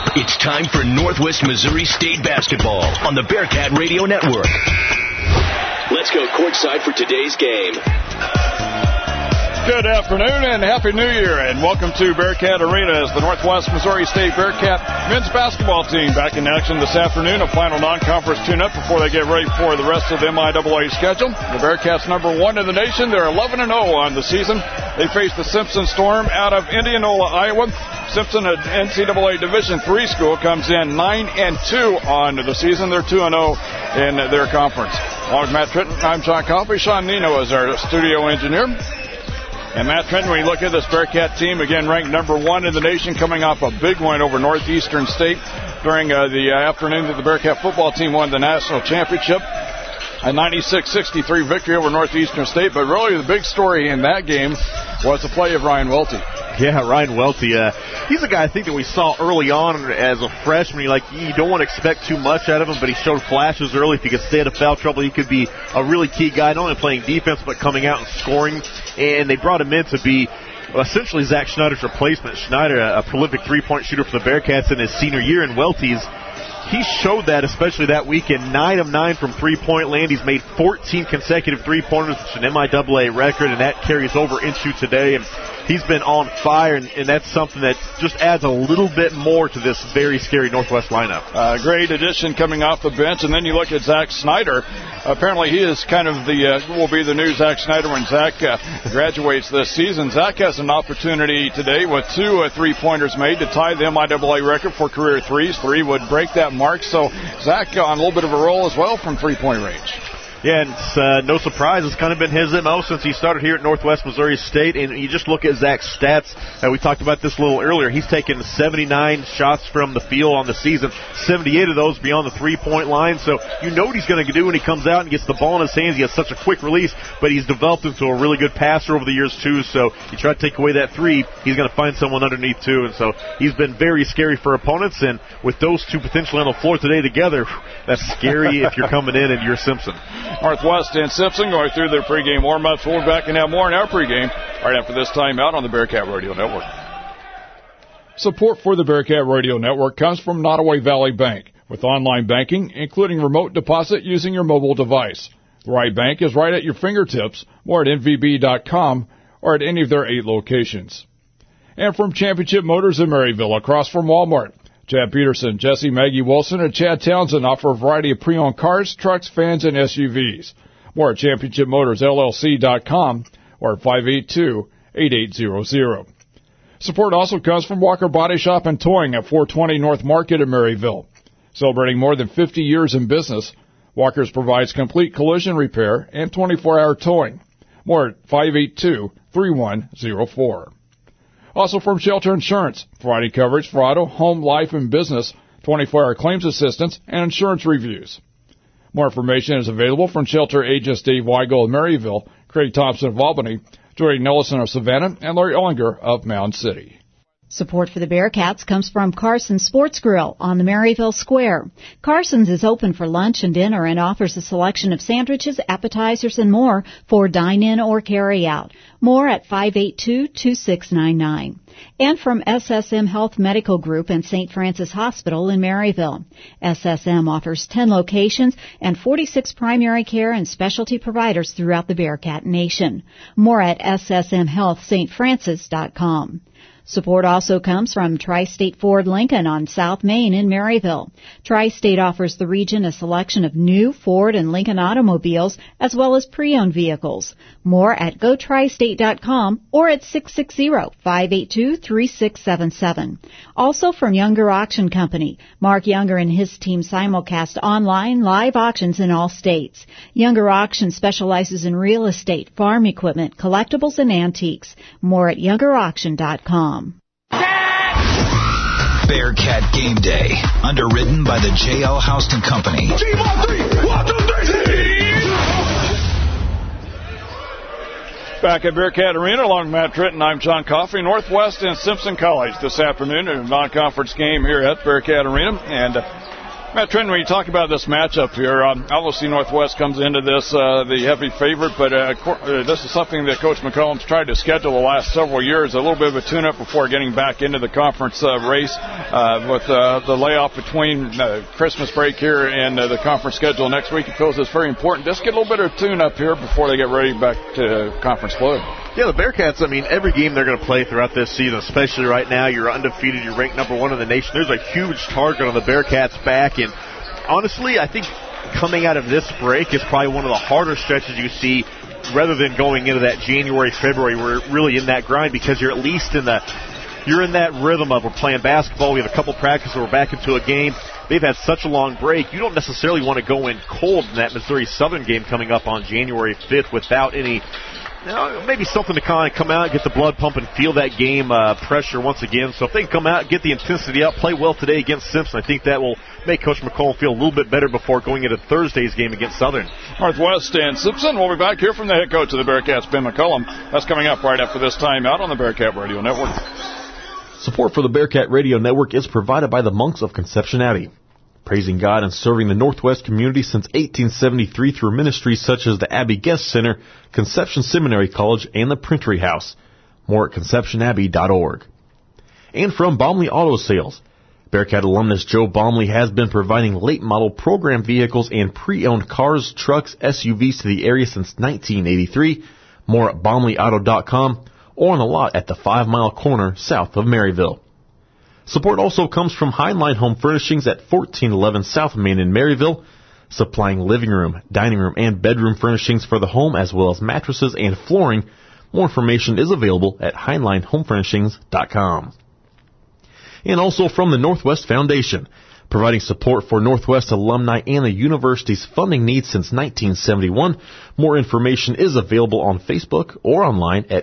It's time for Northwest Missouri State basketball on the Bearcat Radio Network. Let's go courtside for today's game. Good afternoon and Happy New Year, and welcome to Bearcat Arena as the Northwest Missouri State Bearcat men's basketball team back in action this afternoon. A final non-conference tune-up before they get ready for the rest of the MIAA schedule. The Bearcats number 1 in the nation. They're 11-0 on the season. They face the Simpson Storm out of Indianola, Iowa. Simpson, an NCAA Division III school, comes in 9-2 on the season. They're 2-0 in their conference. Along with Matt Trenton, I'm John Coffey. Sean Nino is our studio engineer. And Matt Trenton, when you look at this Bearcat team, again ranked number 1 in the nation, coming off a big win over Northeastern State during the afternoon that the Bearcat football team won the national championship. A 96-63 victory over Northeastern State. But really the big story in that game was the play of Ryan Welty. Yeah, Ryan Welty. He's a guy I think that we saw early on as a freshman. You don't want to expect too much out of him, but he showed flashes early. If he could stay out of foul trouble, he could be a really key guy, not only playing defense, but coming out and scoring. And they brought him in to be essentially Zach Schneider's replacement. Schneider, a prolific three-point shooter for the Bearcats in his senior year, and Welty's. He showed that, especially that weekend, 9 of 9 from three-point land. He's made 14 consecutive three-pointers, which is an MIAA record, and that carries over into today. And he's been on fire, and that's something that just adds a little bit more to this very scary Northwest lineup. Great addition coming off the bench. And then you look at Zach Schneider. Apparently he is kind of will be the new Zach Schneider when Zach graduates this season. Zach has an opportunity today with 2 three-pointers made to tie the MIAA record for career threes. 3 would break that mark. So Zach on a little bit of a roll as well from three-point range. Yeah, and it's no surprise. It's kind of been his MO since he started here at Northwest Missouri State. And you just look at Zach's stats. We talked about this a little earlier. He's taken 79 shots from the field on the season, 78 of those beyond the three-point line. So you know what he's going to do when he comes out and gets the ball in his hands. He has such a quick release, but he's developed into a really good passer over the years, too. So you try to take away that three, he's going to find someone underneath, too. And so he's been very scary for opponents. And with those two potentially on the floor today together, that's scary if you're coming in and you're Simpson. Northwest and Simpson going through their pregame warm-ups. We'll be back and have more in our pregame right after this timeout on the Bearcat Radio Network. Support for the Bearcat Radio Network comes from Nottoway Valley Bank, with online banking, including remote deposit using your mobile device. The right bank is right at your fingertips, more at nvb.com or at any of their 8 locations. And from Championship Motors in Maryville, across from Walmart, Chad Peterson, Jesse Maggie Wilson, and Chad Townsend offer a variety of pre-owned cars, trucks, vans, and SUVs. More at ChampionshipMotorsLLC.com or at 582-8800. Support also comes from Walker Body Shop and Towing at 420 North Market in Maryville. Celebrating more than 50 years in business, Walker's provides complete collision repair and 24-hour towing. More at 582-3104. Also from Shelter Insurance, providing coverage for auto, home, life, and business, 24-hour claims assistance, and insurance reviews. More information is available from Shelter agents Dave Weigel of Maryville, Craig Thompson of Albany, Jordy Nelson of Savannah, and Larry Ollinger of Mound City. Support for the Bearcats comes from Carson's Sports Grill on the Maryville Square. Carson's is open for lunch and dinner and offers a selection of sandwiches, appetizers, and more for dine-in or carry-out. More at 582-2699. And from SSM Health Medical Group and St. Francis Hospital in Maryville. SSM offers 10 locations and 46 primary care and specialty providers throughout the Bearcat Nation. More at ssmhealthstfrancis.com. Support also comes from Tri-State Ford Lincoln on South Main in Maryville. Tri-State offers the region a selection of new Ford and Lincoln automobiles as well as pre-owned vehicles. More at GoTristate.com or at 660-582-3677. Also from Younger Auction Company. Mark Younger and his team simulcast online live auctions in all states. Younger Auction specializes in real estate, farm equipment, collectibles, and antiques. More at YoungerAuction.com. Bearcat Game Day, underwritten by the J.L. Houston Company. Back at Bearcat Arena, along with Matt Trenton, I'm John Coffey. Northwest and Simpson College this afternoon in a non-conference game here at Bearcat Arena. And Matt Trenton, when you talk about this matchup here, obviously Northwest comes into this the heavy favorite, but this is something that Coach McCollum's tried to schedule the last several years, a little bit of a tune-up before getting back into the conference race with the layoff between Christmas break here and the conference schedule next week. He feels it's very important. Just get a little bit of tune-up here before they get ready back to conference play. Yeah, the Bearcats, I mean, every game they're going to play throughout this season, especially right now, you're undefeated, you're ranked number 1 in the nation. There's a huge target on the Bearcats' back, and honestly, I think coming out of this break is probably one of the harder stretches you see rather than going into that January, February, where you're really in that grind because you're at least you're in that rhythm of we're playing basketball, we have a couple practices, we're back into a game. They've had such a long break. You don't necessarily want to go in cold in that Missouri Southern game coming up on January 5th without any maybe something to kind of come out, get the blood pumping, feel that game pressure once again. So if they can come out, get the intensity up, play well today against Simpson, I think that will make Coach McCollum feel a little bit better before going into Thursday's game against Southern. Northwest and Simpson. We'll be back here from the head coach of the Bearcats, Ben McCollum. That's coming up right after this time out on the Bearcat Radio Network. Support for the Bearcat Radio Network is provided by the Monks of Conception Abbey. Praising God and serving the Northwest community since 1873 through ministries such as the Abbey Guest Center, Conception Seminary College, and the Printery House. More at conceptionabbey.org. And from Baumley Auto Sales. Bearcat alumnus Joe Baumley has been providing late-model program vehicles and pre-owned cars, trucks, SUVs to the area since 1983. More at baumleyauto.com or on the lot at the 5 Mile Corner south of Maryville. Support also comes from Heinlein Home Furnishings at 1411 South Main in Maryville, supplying living room, dining room, and bedroom furnishings for the home as well as mattresses and flooring. More information is available at HeinleinHomeFurnishings.com. And also from the Northwest Foundation, providing support for Northwest alumni and the university's funding needs since 1971. More information is available on Facebook or online at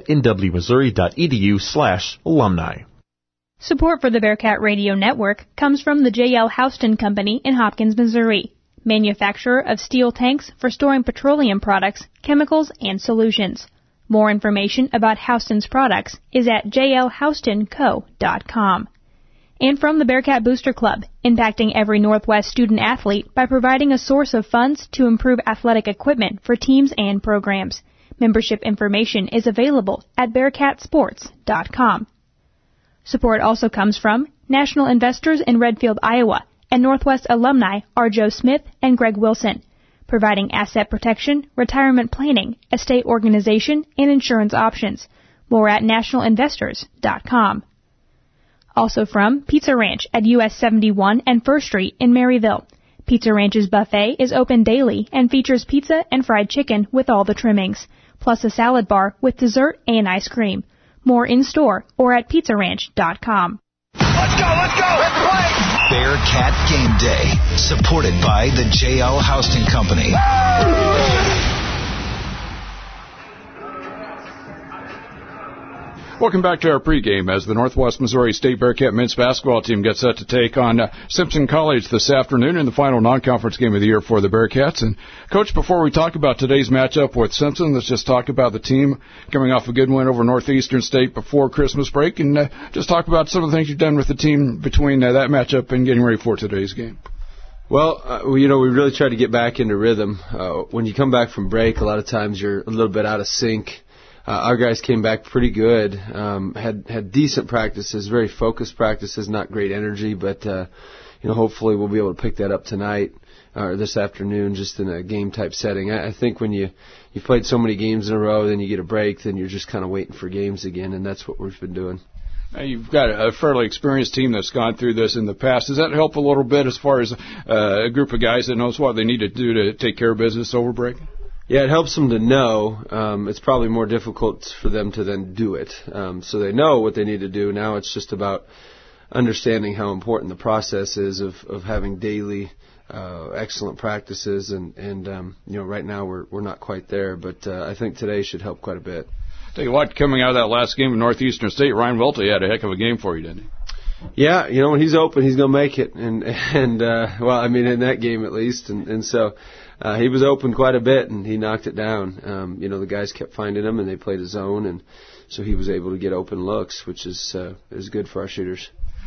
nwmissouri.edu/alumni. Support for the Bearcat Radio Network comes from the J.L. Houston Company in Hopkins, Missouri, manufacturer of steel tanks for storing petroleum products, chemicals, and solutions. More information about Houston's products is at jlhoustonco.com. And from the Bearcat Booster Club, impacting every Northwest student-athlete by providing a source of funds to improve athletic equipment for teams and programs. Membership information is available at bearcatsports.com. Support also comes from National Investors in Redfield, Iowa, and Northwest alumni are Joe Smith and Greg Wilson, providing asset protection, retirement planning, estate organization, and insurance options. More at nationalinvestors.com. Also from Pizza Ranch at US 71 and 1st Street in Maryville. Pizza Ranch's buffet is open daily and features pizza and fried chicken with all the trimmings, plus a salad bar with dessert and ice cream. More in-store or at pizzaranch.com. Let's go! Let's play! Bearcat Game Day, supported by the J.L. Houston Company. Welcome back to our pregame as the Northwest Missouri State Bearcat men's basketball team gets set to take on Simpson College this afternoon in the final non-conference game of the year for the Bearcats. And, Coach, before we talk about today's matchup with Simpson, let's just talk about the team coming off a good win over Northeastern State before Christmas break and just talk about some of the things you've done with the team between that matchup and getting ready for today's game. Well, we really try to get back into rhythm. When you come back from break, a lot of times you're a little bit out of sync. Our guys came back pretty good, had decent practices, very focused practices, not great energy, but hopefully we'll be able to pick that up tonight or this afternoon, just in a game type setting. I think when you've played so many games in a row, then you get a break, then you're just kind of waiting for games again, and that's what we've been doing. Now you've got a fairly experienced team that's gone through this in the past. Does that help a little bit as far as a group of guys that knows what they need to do to take care of business over break? Yeah, it helps them to know. It's probably more difficult for them to then do it. So they know what they need to do. Now it's just about understanding how important the process is of having daily excellent practices. And right now we're not quite there, but I think today should help quite a bit. Tell you what, coming out of that last game of Northeastern State, Ryan Welty had a heck of a game for you, didn't he? Yeah, when he's open, he's going to make it. And in that game at least. And so he was open quite a bit, and he knocked it down. The guys kept finding him, and they played a zone, and so he was able to get open looks, which is good for our shooters.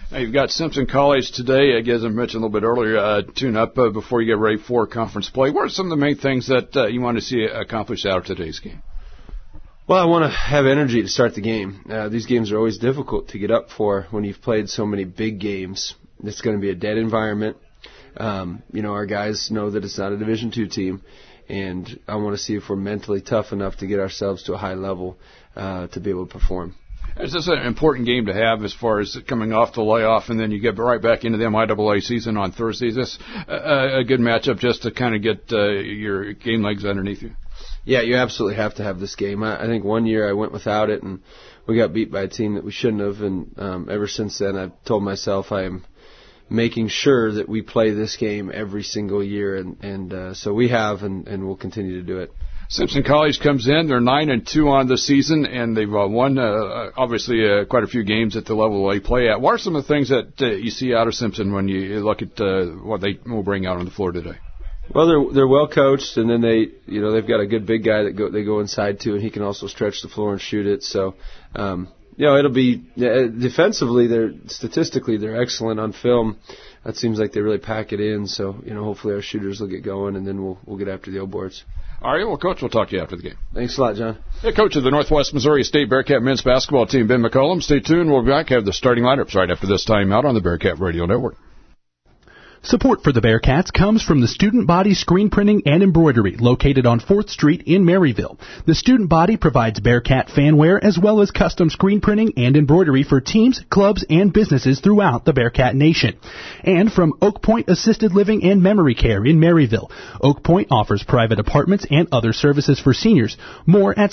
Now, you've got Simpson College today. As I mentioned a little bit earlier, tune up before you get ready for conference play. What are some of the main things that you want to see accomplished out of today's game? Well, I want to have energy to start the game. These games are always difficult to get up for when you've played so many big games. It's going to be a dead environment. Our guys know that it's not a Division II team, and I want to see if we're mentally tough enough to get ourselves to a high level to be able to perform. Is this an important game to have as far as coming off the layoff and then you get right back into the MIAA season on Thursday? Is this a good matchup just to kind of get your game legs underneath you? Yeah, you absolutely have to have this game. I think one year I went without it, and we got beat by a team that we shouldn't have, and ever since then I've told myself I am making sure that we play this game every single year, and so we have, and we'll continue to do it. Simpson College comes in. They're 9-2 on the season, and they've won, obviously, quite a few games at the level they play at. What are some of the things that you see out of Simpson when you look at what they will bring out on the floor today? Well, they're well coached, and then they've got a good big guy that they go inside to, and he can also stretch the floor and shoot it. So, it'll be defensively. Statistically they're excellent on film. It seems like they really pack it in. So, hopefully our shooters will get going, and then we'll get after the old boards. All right, well, Coach, we'll talk to you after the game. Thanks a lot, John. Hey, Coach of the Northwest Missouri State Bearcat men's basketball team, Ben McCollum. Stay tuned. We'll be back. Have the starting lineups right after this timeout on the Bearcat Radio Network. Support for the Bearcats comes from the Student Body Screen Printing and Embroidery, located on 4th Street in Maryville. The Student Body provides Bearcat fanwear as well as custom screen printing and embroidery for teams, clubs, and businesses throughout the Bearcat Nation. And from Oak Point Assisted Living and Memory Care in Maryville. Oak Point offers private apartments and other services for seniors. More at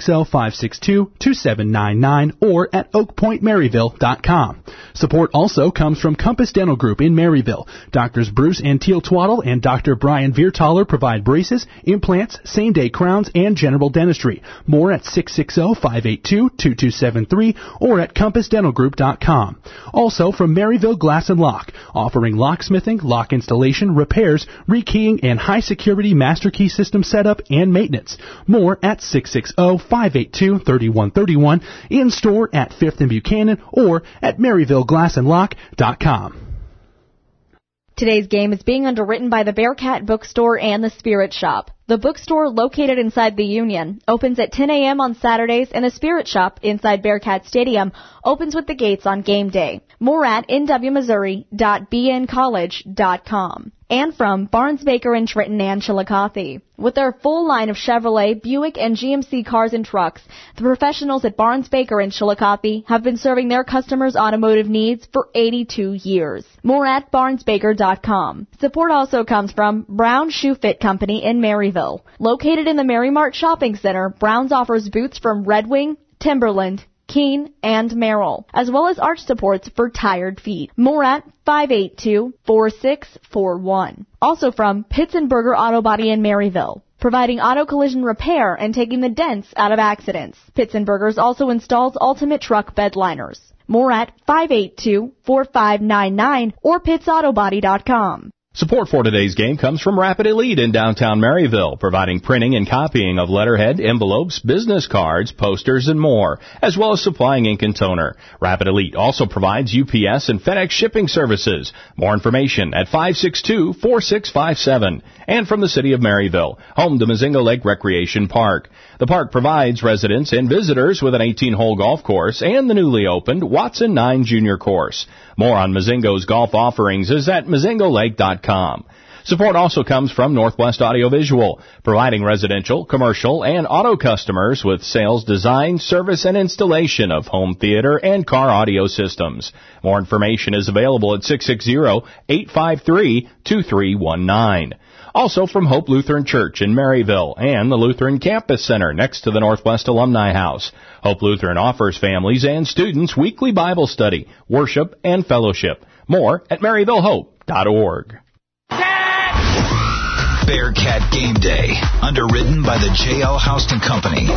660-562-2799 or at oakpointmaryville.com. Support also comes from Compass Dental Group in Maryville. Doctors Bruce and Teal Twaddle and Dr. Brian Viertaler provide braces, implants, same-day crowns, and general dentistry. More at 660-582-2273 or at compassdentalgroup.com. Also from Maryville Glass and Lock, offering locksmithing, lock installation, repairs, rekeying, and high-security master key system setup and maintenance. More at 660-582-3131, in-store at 5th and Buchanan or at MaryvilleGlassandLock.com. Today's game is being underwritten by the Bearcat Bookstore and the Spirit Shop. The bookstore, located inside the Union, opens at 10 a.m. on Saturdays, and the Spirit Shop inside Bearcat Stadium opens with the gates on game day. More at nwmissouri.bncollege.com. And from Barnes Baker in Trenton and Chillicothe. With their full line of Chevrolet, Buick, and GMC cars and trucks, the professionals at Barnes Baker in Chillicothe have been serving their customers' automotive needs for 82 years. More at barnesbaker.com. Support also comes from Brown Shoe Fit Company in Maryville. Located in the Mary Mart Shopping Center, Brown's offers boots from Red Wing, Timberland, Keen, and Merrill, as well as arch supports for tired feet. More at 582-4641. Also from Pitsenberger Auto Body in Maryville, providing auto collision repair and taking the dents out of accidents. Pitsenberger's also installs ultimate truck bed liners. More at 582-4599 or pitsautobody.com. Support for today's game comes from Rapid Elite in downtown Maryville, providing printing and copying of letterhead, envelopes, business cards, posters, and more, as well as supplying ink and toner. Rapid Elite also provides UPS and FedEx shipping services. More information at 562-4657. And from the city of Maryville, home to Mazingo Lake Recreation Park. The park provides residents and visitors with an 18-hole golf course and the newly opened Watson 9 Junior course. More on Mazingo's golf offerings is at mazingolake.com. Support also comes from Northwest Audiovisual, providing residential, commercial, and auto customers with sales, design, service, and installation of home theater and car audio systems. More information is available at 660-853-2319. Also from Hope Lutheran Church in Maryville and the Lutheran Campus Center next to the Northwest Alumni House. Hope Lutheran offers families and students weekly Bible study, worship, and fellowship. More at maryvillehope.org. Bearcat Game Day, underwritten by the J.L. Houston Company.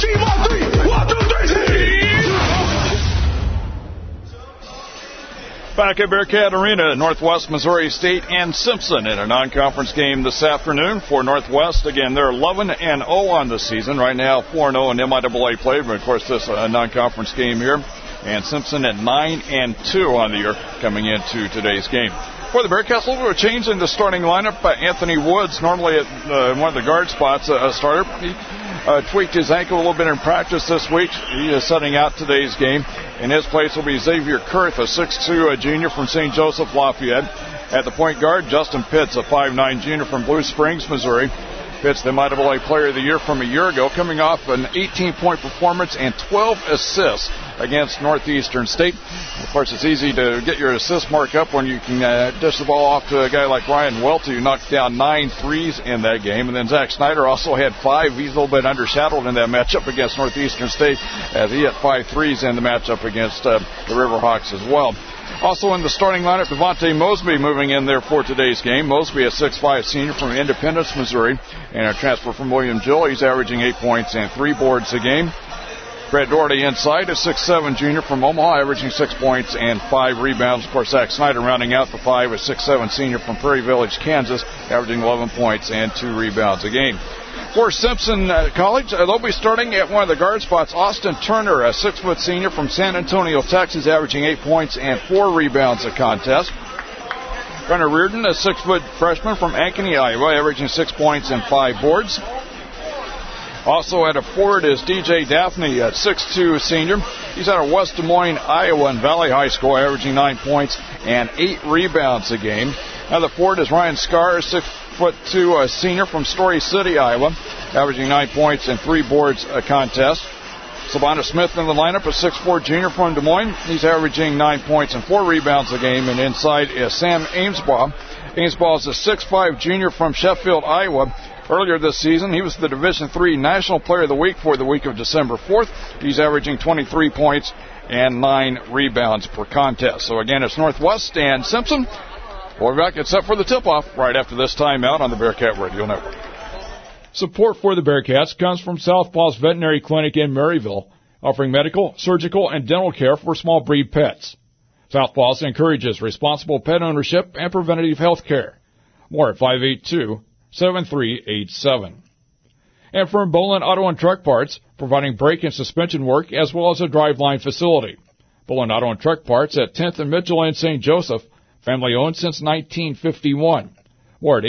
Back at Bearcat Arena, Northwest Missouri State and Simpson in a non-conference game this afternoon for Northwest. Again, they're 11-0 on the season. Right now, 4-0 in MIAA play, but of course this is a non-conference game here. and Simpson at 9-2 on the year coming into today's game. For the Bearcats, a little bit of change in the starting lineup. Anthony Woods, normally at one of the guard spots, a starter. He tweaked his ankle a little bit in practice this week. He is setting out today's game. In his place will be Xavier Kurth, a 6'2", junior from St. Joseph Lafayette. At the point guard, Justin Pitts, a 5'9" junior from Blue Springs, Missouri. Pitts, the MIAA Player of the Year from a year ago, coming off an 18-point performance and 12 assists against Northeastern State. Of course, it's easy to get your assist mark up when you can dish the ball off to a guy like Ryan Welty, who knocked down 9 threes in that game. And then Zach Snyder also had 5. He's a little bit undershadowed in that matchup against Northeastern State, as he had 5 threes in the matchup against the Riverhawks as well. Also in the starting lineup, Devontae Mosby moving in there for today's game. Mosby, a 6'5" senior from Independence, Missouri, and a transfer from William Jill. He's averaging 8 points and 3 boards a game. Brett Doherty inside, a 6'7" junior from Omaha, averaging 6 points and 5 rebounds. Of course, Zach Snyder rounding out the 5, a 6'7" senior from Prairie Village, Kansas, averaging 11 points and 2 rebounds a game. For Simpson College, they'll be starting at one of the guard spots. Austin Turner, a 6' senior from San Antonio, Texas, averaging 8 points and 4 rebounds a contest. Gunnar Reardon, a 6' freshman from Ankeny, Iowa, averaging 6 points and 5 boards. Also at a forward is DJ Daphne, a 6'2" senior. He's out of West Des Moines, Iowa, and Valley High School, averaging 9 points and 8 rebounds a game. Now the forward is Ryan Scarr, a 6'2" senior from Story City, Iowa, averaging 9 points and 3 boards a contest. Savannah Smith in the lineup, a 6'4" junior from Des Moines. He's averaging 9 points and 4 rebounds a game. And inside is Sam Amesbaugh. Amesbaugh is a 6'5" junior from Sheffield, Iowa. Earlier this season, he was the Division III National Player of the Week for the week of December 4th. He's averaging 23 points and 9 rebounds per contest. So again, it's Northwest and Simpson. We'll be back except for the tip-off right after this timeout on the Bearcat Radio Network. Support for the Bearcats comes from Southpaw's Veterinary Clinic in Maryville, offering medical, surgical, and dental care for small breed pets. Southpaw's encourages responsible pet ownership and preventative health care. More at 582-7387. And from Bolin Auto and Truck Parts, providing brake and suspension work as well as a driveline facility. Bolin Auto and Truck Parts at 10th and Mitchell in St. Joseph, family owned since 1951. More at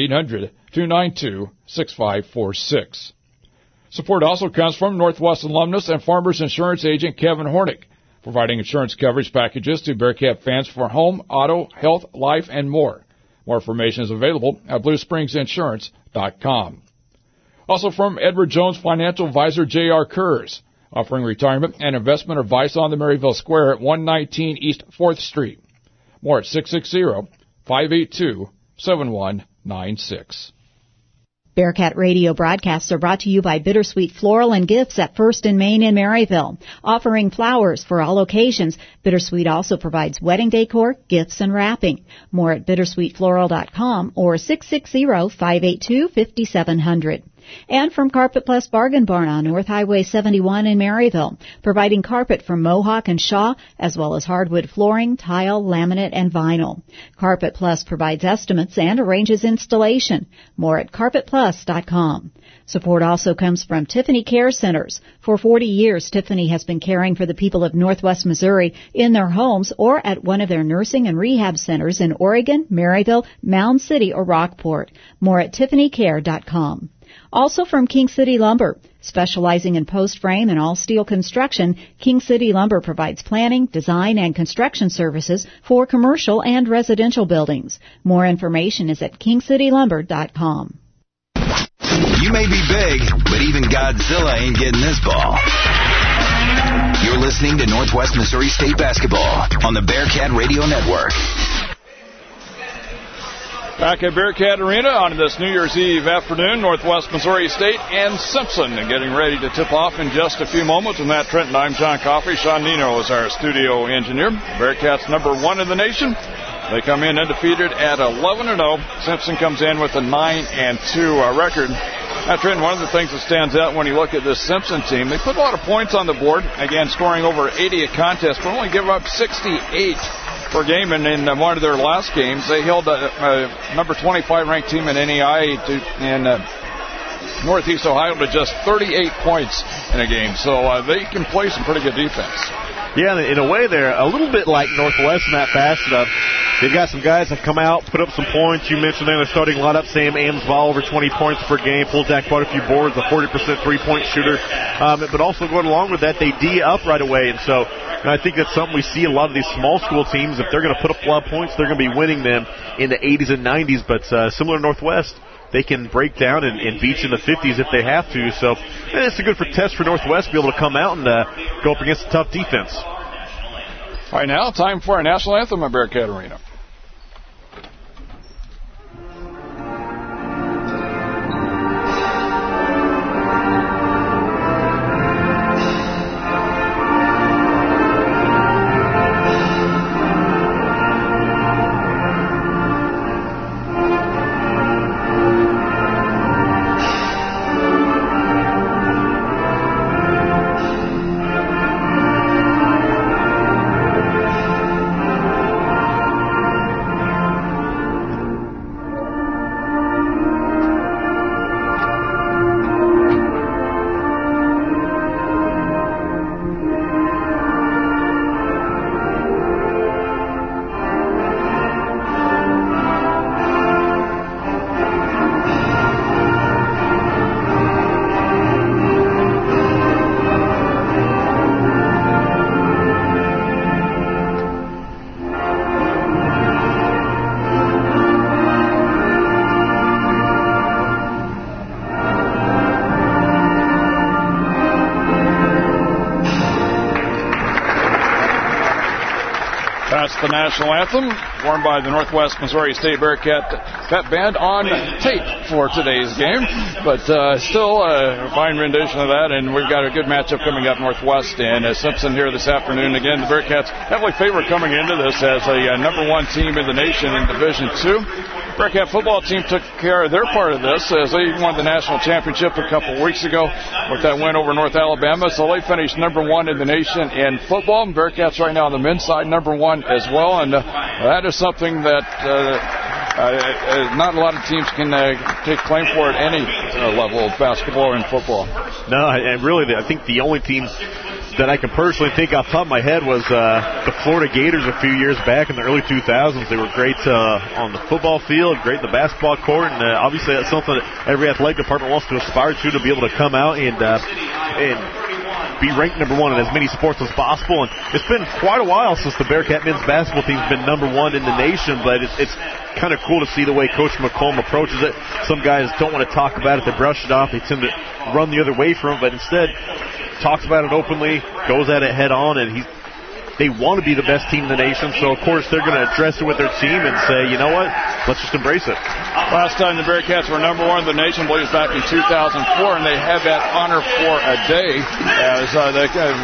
800-292-6546. Support also comes from Northwest alumnus and Farmers Insurance agent Kevin Hornick, providing insurance coverage packages to Bearcat fans for home, auto, health, life, and more. More information is available at BlueSpringsInsurance.com. Also from Edward Jones Financial Advisor J.R. Kurz, offering retirement and investment advice on the Maryville Square at 119 East 4th Street. More at 660-582-7196. Bearcat Radio broadcasts are brought to you by Bittersweet Floral and Gifts at First and Main in Maryville. Offering flowers for all occasions, Bittersweet also provides wedding decor, gifts, and wrapping. More at bittersweetfloral.com or 660-582-5700. And from Carpet Plus Bargain Barn on North Highway 71 in Maryville, providing carpet from Mohawk and Shaw, as well as hardwood flooring, tile, laminate, and vinyl. Carpet Plus provides estimates and arranges installation. More at carpetplus.com. Support also comes from Tiffany Care Centers. For 40 years, Tiffany has been caring for the people of Northwest Missouri in their homes or at one of their nursing and rehab centers in Oregon, Maryville, Mound City, or Rockport. More at tiffanycare.com. Also from King City Lumber, specializing in post frame and all steel construction, King City Lumber provides planning, design, and construction services for commercial and residential buildings. More information is at kingcitylumber.com. You may be big, but even Godzilla ain't getting this ball. You're listening to Northwest Missouri State Basketball on the Bearcat Radio Network. Back at Bearcat Arena on this New Year's Eve afternoon, Northwest Missouri State and Simpson getting ready to tip off in just a few moments. And Matt Trenton, I'm John Coffey. Sean Nino is our studio engineer. Bearcats number 1 in the nation. They come in undefeated at 11-0. Simpson comes in with a 9-2 record. Now, Trenton, one of the things that stands out when you look at this Simpson team, they put a lot of points on the board, again, scoring over 80 a contest, but only give up 68 per game. And in one of their last games, they held a number 25 ranked team in NEI in Northeast Ohio to just 38 points in a game. So they can play some pretty good defense. Yeah, in a way, they're a little bit like Northwest in that fashion of they've got some guys that come out, put up some points. You mentioned they're starting lineup. Sam Amsball, over 20 points per game, pulls down quite a few boards, a 40% three-point shooter. But also going along with that, they D up right away. And so I think that's something we see a lot of these small school teams. If they're going to put up a lot of points, they're going to be winning them in the 80s and 90s. But similar to Northwest, they can break down and beat you in the 50s if they have to. So it's a good test for Northwest to be able to come out and go up against a tough defense. All right, now time for our national anthem at Bearcat Arena. The national anthem, performed by the Northwest Missouri State Bearcat Pep Band on tape for today's game. But still a fine rendition of that, and we've got a good matchup coming up Northwest and Simpson here this afternoon. Again, the Bearcats heavily favored coming into this as a number one team in the nation in Division II. Bearcat football team took care of their part of this as they won the national championship a couple of weeks ago with that win over North Alabama. So they finished number one in the nation in football. Bearcats right now on the men's side, number one as well. And that is something that not a lot of teams can take claim for at any level of basketball and football. No, and really, I think the only team that I can personally think off the top of my head was the Florida Gators a few years back in the early 2000s. They were great on the football field, great in the basketball court, and obviously that's something that every athletic department wants to aspire to be able to come out and be ranked number one in as many sports as possible. And it's been quite a while since the Bearcat men's basketball team's been number one in the nation, but it's kind of cool to see the way Coach McComb approaches it. Some guys don't want to talk about it, they brush it off, they tend to run the other way from it, but instead talks about it openly, goes at it head on, and they want to be the best team in the nation, so of course they're going to address it with their team and say, you know what, let's just embrace it. Last time the Bearcats were number one in the nation, I believe it was back in 2004, and they had that honor for a day as the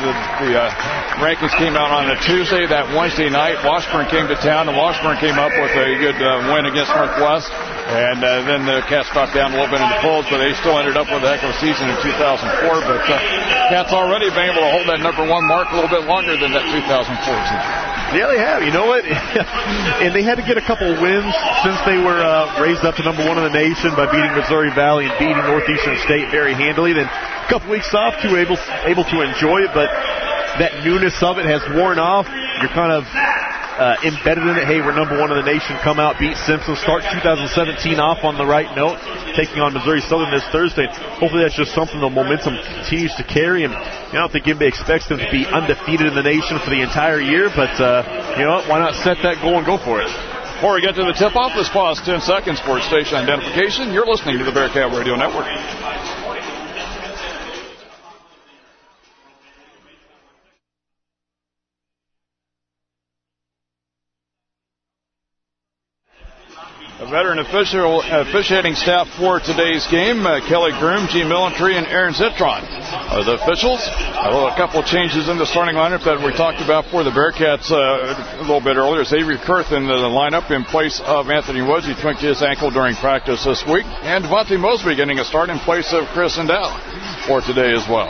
rankings came out on a Tuesday. That Wednesday night, Washburn came to town, and Washburn came up with a good win against Northwest. And then the Cats dropped down a little bit in the polls, but they still ended up with a heck of a season in 2004. But Cats already been able to hold that number one mark a little bit longer than that 2004 season. Yeah, they have. You know what? And they had to get a couple of wins since they were raised up to number one in the nation by beating Missouri Valley and beating Northeastern State very handily. Then a couple weeks off, too, able to enjoy it, but that newness of it has worn off. You're kind of embedded in it. Hey, we're number one in the nation. Come out, beat Simpson. Start 2017 off on the right note, taking on Missouri Southern this Thursday. Hopefully that's just something the momentum continues to carry. And I don't think anybody expects them to be undefeated in the nation for the entire year, but you know what? Why not set that goal and go for it? Before we get to the tip-off, let's pause 10 seconds for station identification. You're listening to the Bearcat Radio Network. A veteran officiating staff for today's game, Kelly Groom, Gene Millentree, and Aaron Zitron are the officials. A couple of changes in the starting lineup that we talked about for the Bearcats a little bit earlier. Xavier Kurth in the lineup in place of Anthony Woods. He tweaked his ankle during practice this week. And Devontae Mosby getting a start in place of Chris Endow for today as well.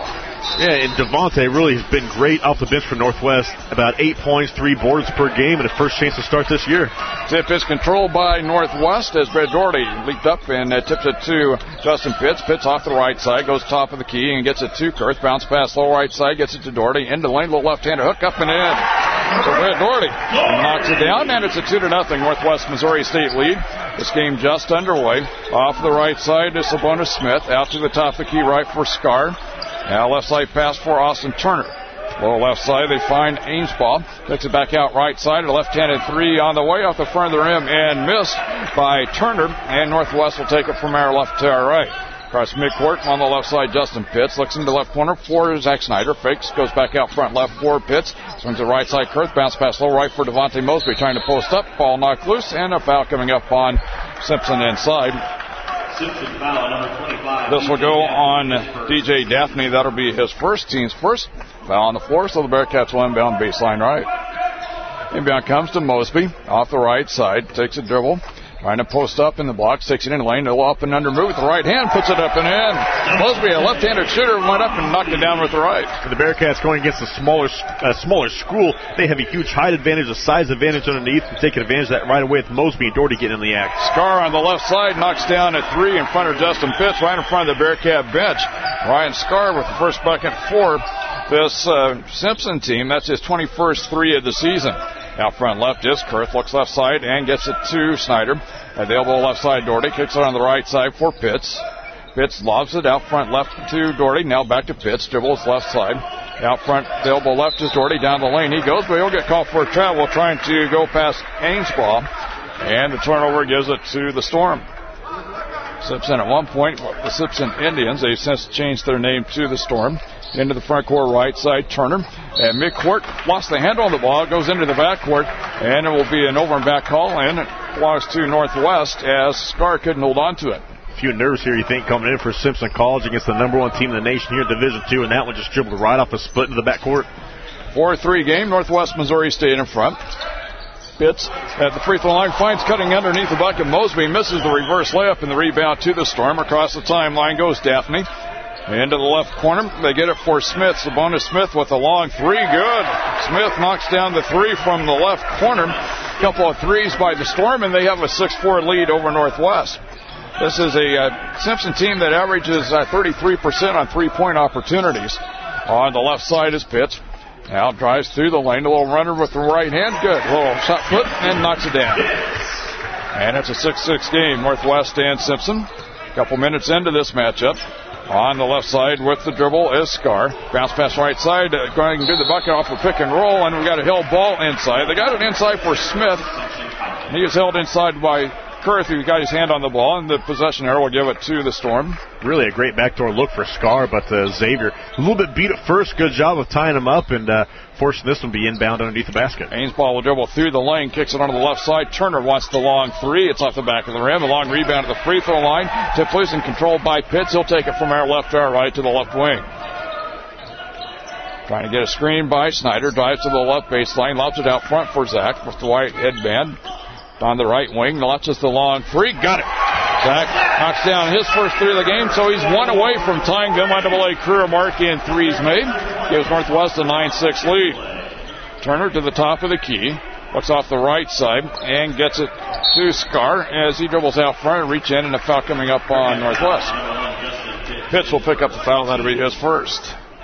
Yeah, and Devontae really has been great off the bench for Northwest. About 8 points, 3 boards per game, and a first chance to start this year. Tip is controlled by Northwest as Brett Doherty leaped up and tips it to Justin Pitts. Pitts off the right side, goes top of the key and gets it to Kurth. Bounce pass low right side, gets it to Doherty. Into the lane, little left-hander hook up and in. So Brett Doherty knocks it down, and it's a 2-0 Northwest Missouri State lead. This game just underway. Off the right side is Sabonis Smith. Out to the top of the key right for Scar. Now left side pass for Austin Turner. Lower left side, they find Ainspaw. Takes it back out right side. A left-handed three on the way off the front of the rim and missed by Turner. And Northwest will take it from our left to our right. Across midcourt on the left side, Justin Pitts looks into the left corner for Zach Snyder. Fakes, goes back out front left for Pitts. Swings to the right side, Kurth. Bounce pass low right for Devontae Mosby. Trying to post up. Ball knocked loose. And a foul coming up on Simpson inside. Simpson foul, number 25. This will go on DJ Daphne. That'll be his first, team's first foul on the floor. So the Bearcats will inbound baseline right. Inbound comes to Mosby off the right side. Takes a dribble. Trying to post up in the blocks, takes it in lane, no up and under move with the right hand, puts it up and in. Mosby, a left-handed shooter, went up and knocked it down with the right. And the Bearcats going against a smaller school. They have a huge height advantage, a size advantage underneath, and taking advantage of that right away with Mosby and Doherty getting in the act. Scar on the left side knocks down a three in front of Justin Pitts, right in front of the Bearcat bench. Ryan Scar with the first bucket for this Simpson team. That's his 21st three of the season. Out front left is Kurth, looks left side and gets it to Snyder. Available left side, Doherty kicks it on the right side for Pitts. Pitts lobs it out front left to Doherty. Now back to Pitts, dribbles left side. Out front, available left is Doherty. Down the lane he goes, but he'll get called for a travel, trying to go past Ainspaw. And the turnover gives it to the Storm. Simpson at one point, the Simpson Indians, they've since changed their name to the Storm. Into the front court right side, Turner. And midcourt, lost the handle on the ball, goes into the backcourt, and it will be an over and back call, and it belongs to Northwest as Scar couldn't hold on to it. A few nerves here, you think, coming in for Simpson College against the number one team in the nation here in Division II, and that one just dribbled right off the split into the backcourt. 4-3 game, Northwest Missouri State in front. Pitts at the free throw line, finds cutting underneath the bucket. Mosby misses the reverse layup, and the rebound to the Storm. Across the timeline goes Daphne. Into the left corner, they get it for Smith. Sabonis Smith with a long three, good. Smith knocks down the three from the left corner. A couple of threes by the Storm, and they have a 6-4 lead over Northwest. This is a Simpson team that averages 33% on three-point opportunities. On the left side is Pitts. Now drives through the lane, a little runner with the right hand, good. A little shot foot, and knocks it down. And it's a 6-6 game, Northwest and Simpson. A couple minutes into this matchup. On the left side with the dribble is Scar. Bounce pass right side, going to the bucket off a pick and roll, and we got a held ball inside. They got it inside for Smith. He is held inside by Kurth, who got his hand on the ball, and the possession arrow will give it to the Storm. Really a great backdoor look for Scar, but Xavier a little bit beat at first. Good job of tying him up and forcing this one to be inbound underneath the basket. Ainspaw will dribble through the lane, kicks it onto the left side. Turner wants the long three. It's off the back of the rim. A long rebound at the free throw line. Tipped loose and controlled by Pitts. He'll take it from our left to our right to the left wing. Trying to get a screen by Snyder. Drives to the left baseline. Lobs it out front for Zach with the white headband. On the right wing, launches the long three. Got it. Zach knocks down his first three of the game, so he's one away from tying the MIAA career mark in threes made. Gives Northwest a 9-6 lead. Turner to the top of the key. Looks off the right side and gets it to Scar as he dribbles out front and reach in, and a foul coming up on Northwest. Pitts will pick up the foul. That'll be his first.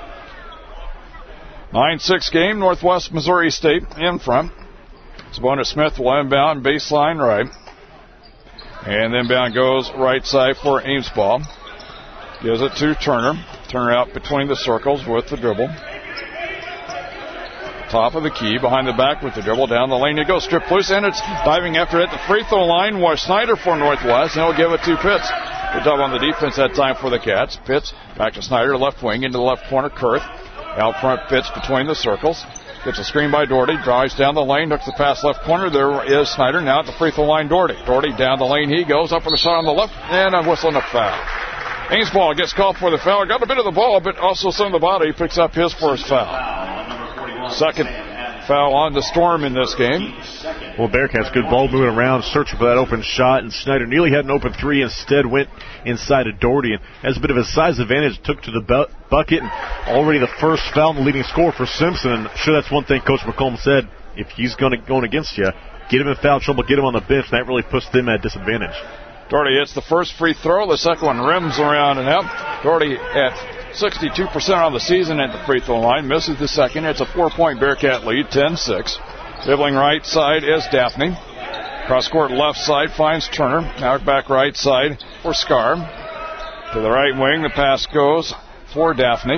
9-6 game, Northwest Missouri State in front. Sabonis Smith will inbound baseline right. And inbound goes right side for Ainspaw. Gives it to Turner. Turner out between the circles with the dribble. Top of the key, behind the back with the dribble. Down the lane you go, strip loose, and it's diving after it at the free throw line was Snyder for Northwest, and he'll give it to Pitts. Good job on the defense that time for the Cats. Pitts back to Snyder, left wing, into the left corner, Kurth. Out front, Pitts between the circles. Gets a screen by Doherty, drives down the lane, hooks the pass left corner. There is Snyder now at the free throw line. Doherty down the lane he goes, up with a shot on the left, and a whistle and a foul. Ainspaw gets called for the foul, got a bit of the ball, but also some of the body. Picks up his first foul. Second foul on the Storm in this game. Well, Bearcats, good ball moving around, searching for that open shot, and Snyder nearly had an open three, instead went inside of Doherty, and has a bit of a size advantage, took to the bucket, and already the first foul, the leading scorer for Simpson. And I'm sure that's one thing Coach McComb said, if he's going against you, get him in foul trouble, get him on the bench, and that really puts them at disadvantage. Doherty hits the first free throw. The second one rims around and out. Doherty at 62% on the season at the free throw line. Misses the second. It's a 4-point Bearcat lead, 10-6. Dribbling right side is Daphne. Cross court left side finds Turner. Now back right side for Scar. To the right wing, the pass goes for Daphne.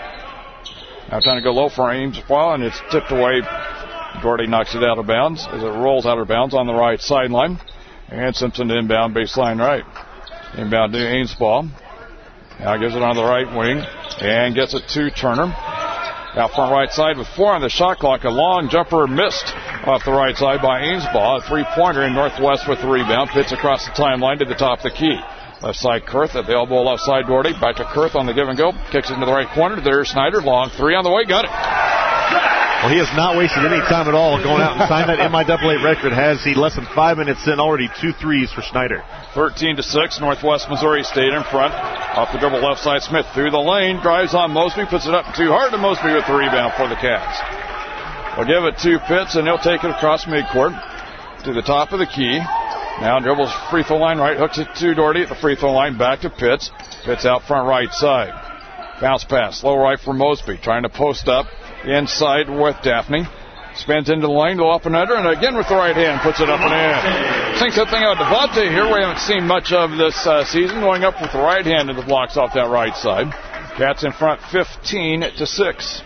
Now trying to go low for Ames ball, and it's tipped away. Doherty knocks it out of bounds as it rolls out of bounds on the right sideline. And Simpson to inbound baseline right. Inbound to Ames ball. Now gives it on the right wing and gets it to Turner. Out front right side with 4 on the shot clock. A long jumper missed off the right side by Ames ball. A three-pointer in Northwest with the rebound. Fits across the timeline to the top of the key. Left side Kurth at the elbow, left side Doherty. Back to Kurth on the give and go. Kicks it into the right corner. There's Snyder. Long three on the way. Got it. Well, he has not wasted any time at all going out and signing that MIAA record. Has he less than 5 minutes in, already 2 threes for Snyder. 13-6, Northwest Missouri State in front. Off the dribble left side, Smith through the lane, drives on Mosby, puts it up too hard to Mosby with the rebound for the Cats. We'll give it to Pitts, and he'll take it across midcourt to the top of the key. Now dribbles free throw line right, hooks it to Doherty at the free throw line, back to Pitts. Pitts out front right side. Bounce pass, low right for Mosby, trying to post up. Inside with Daphne. Spins into the lane, go up and under, and again with the right hand, puts it up and in. Sinks that thing out. Devontae here, we haven't seen much of this season, going up with the right hand and the blocks off that right side. Cats in front 15-6.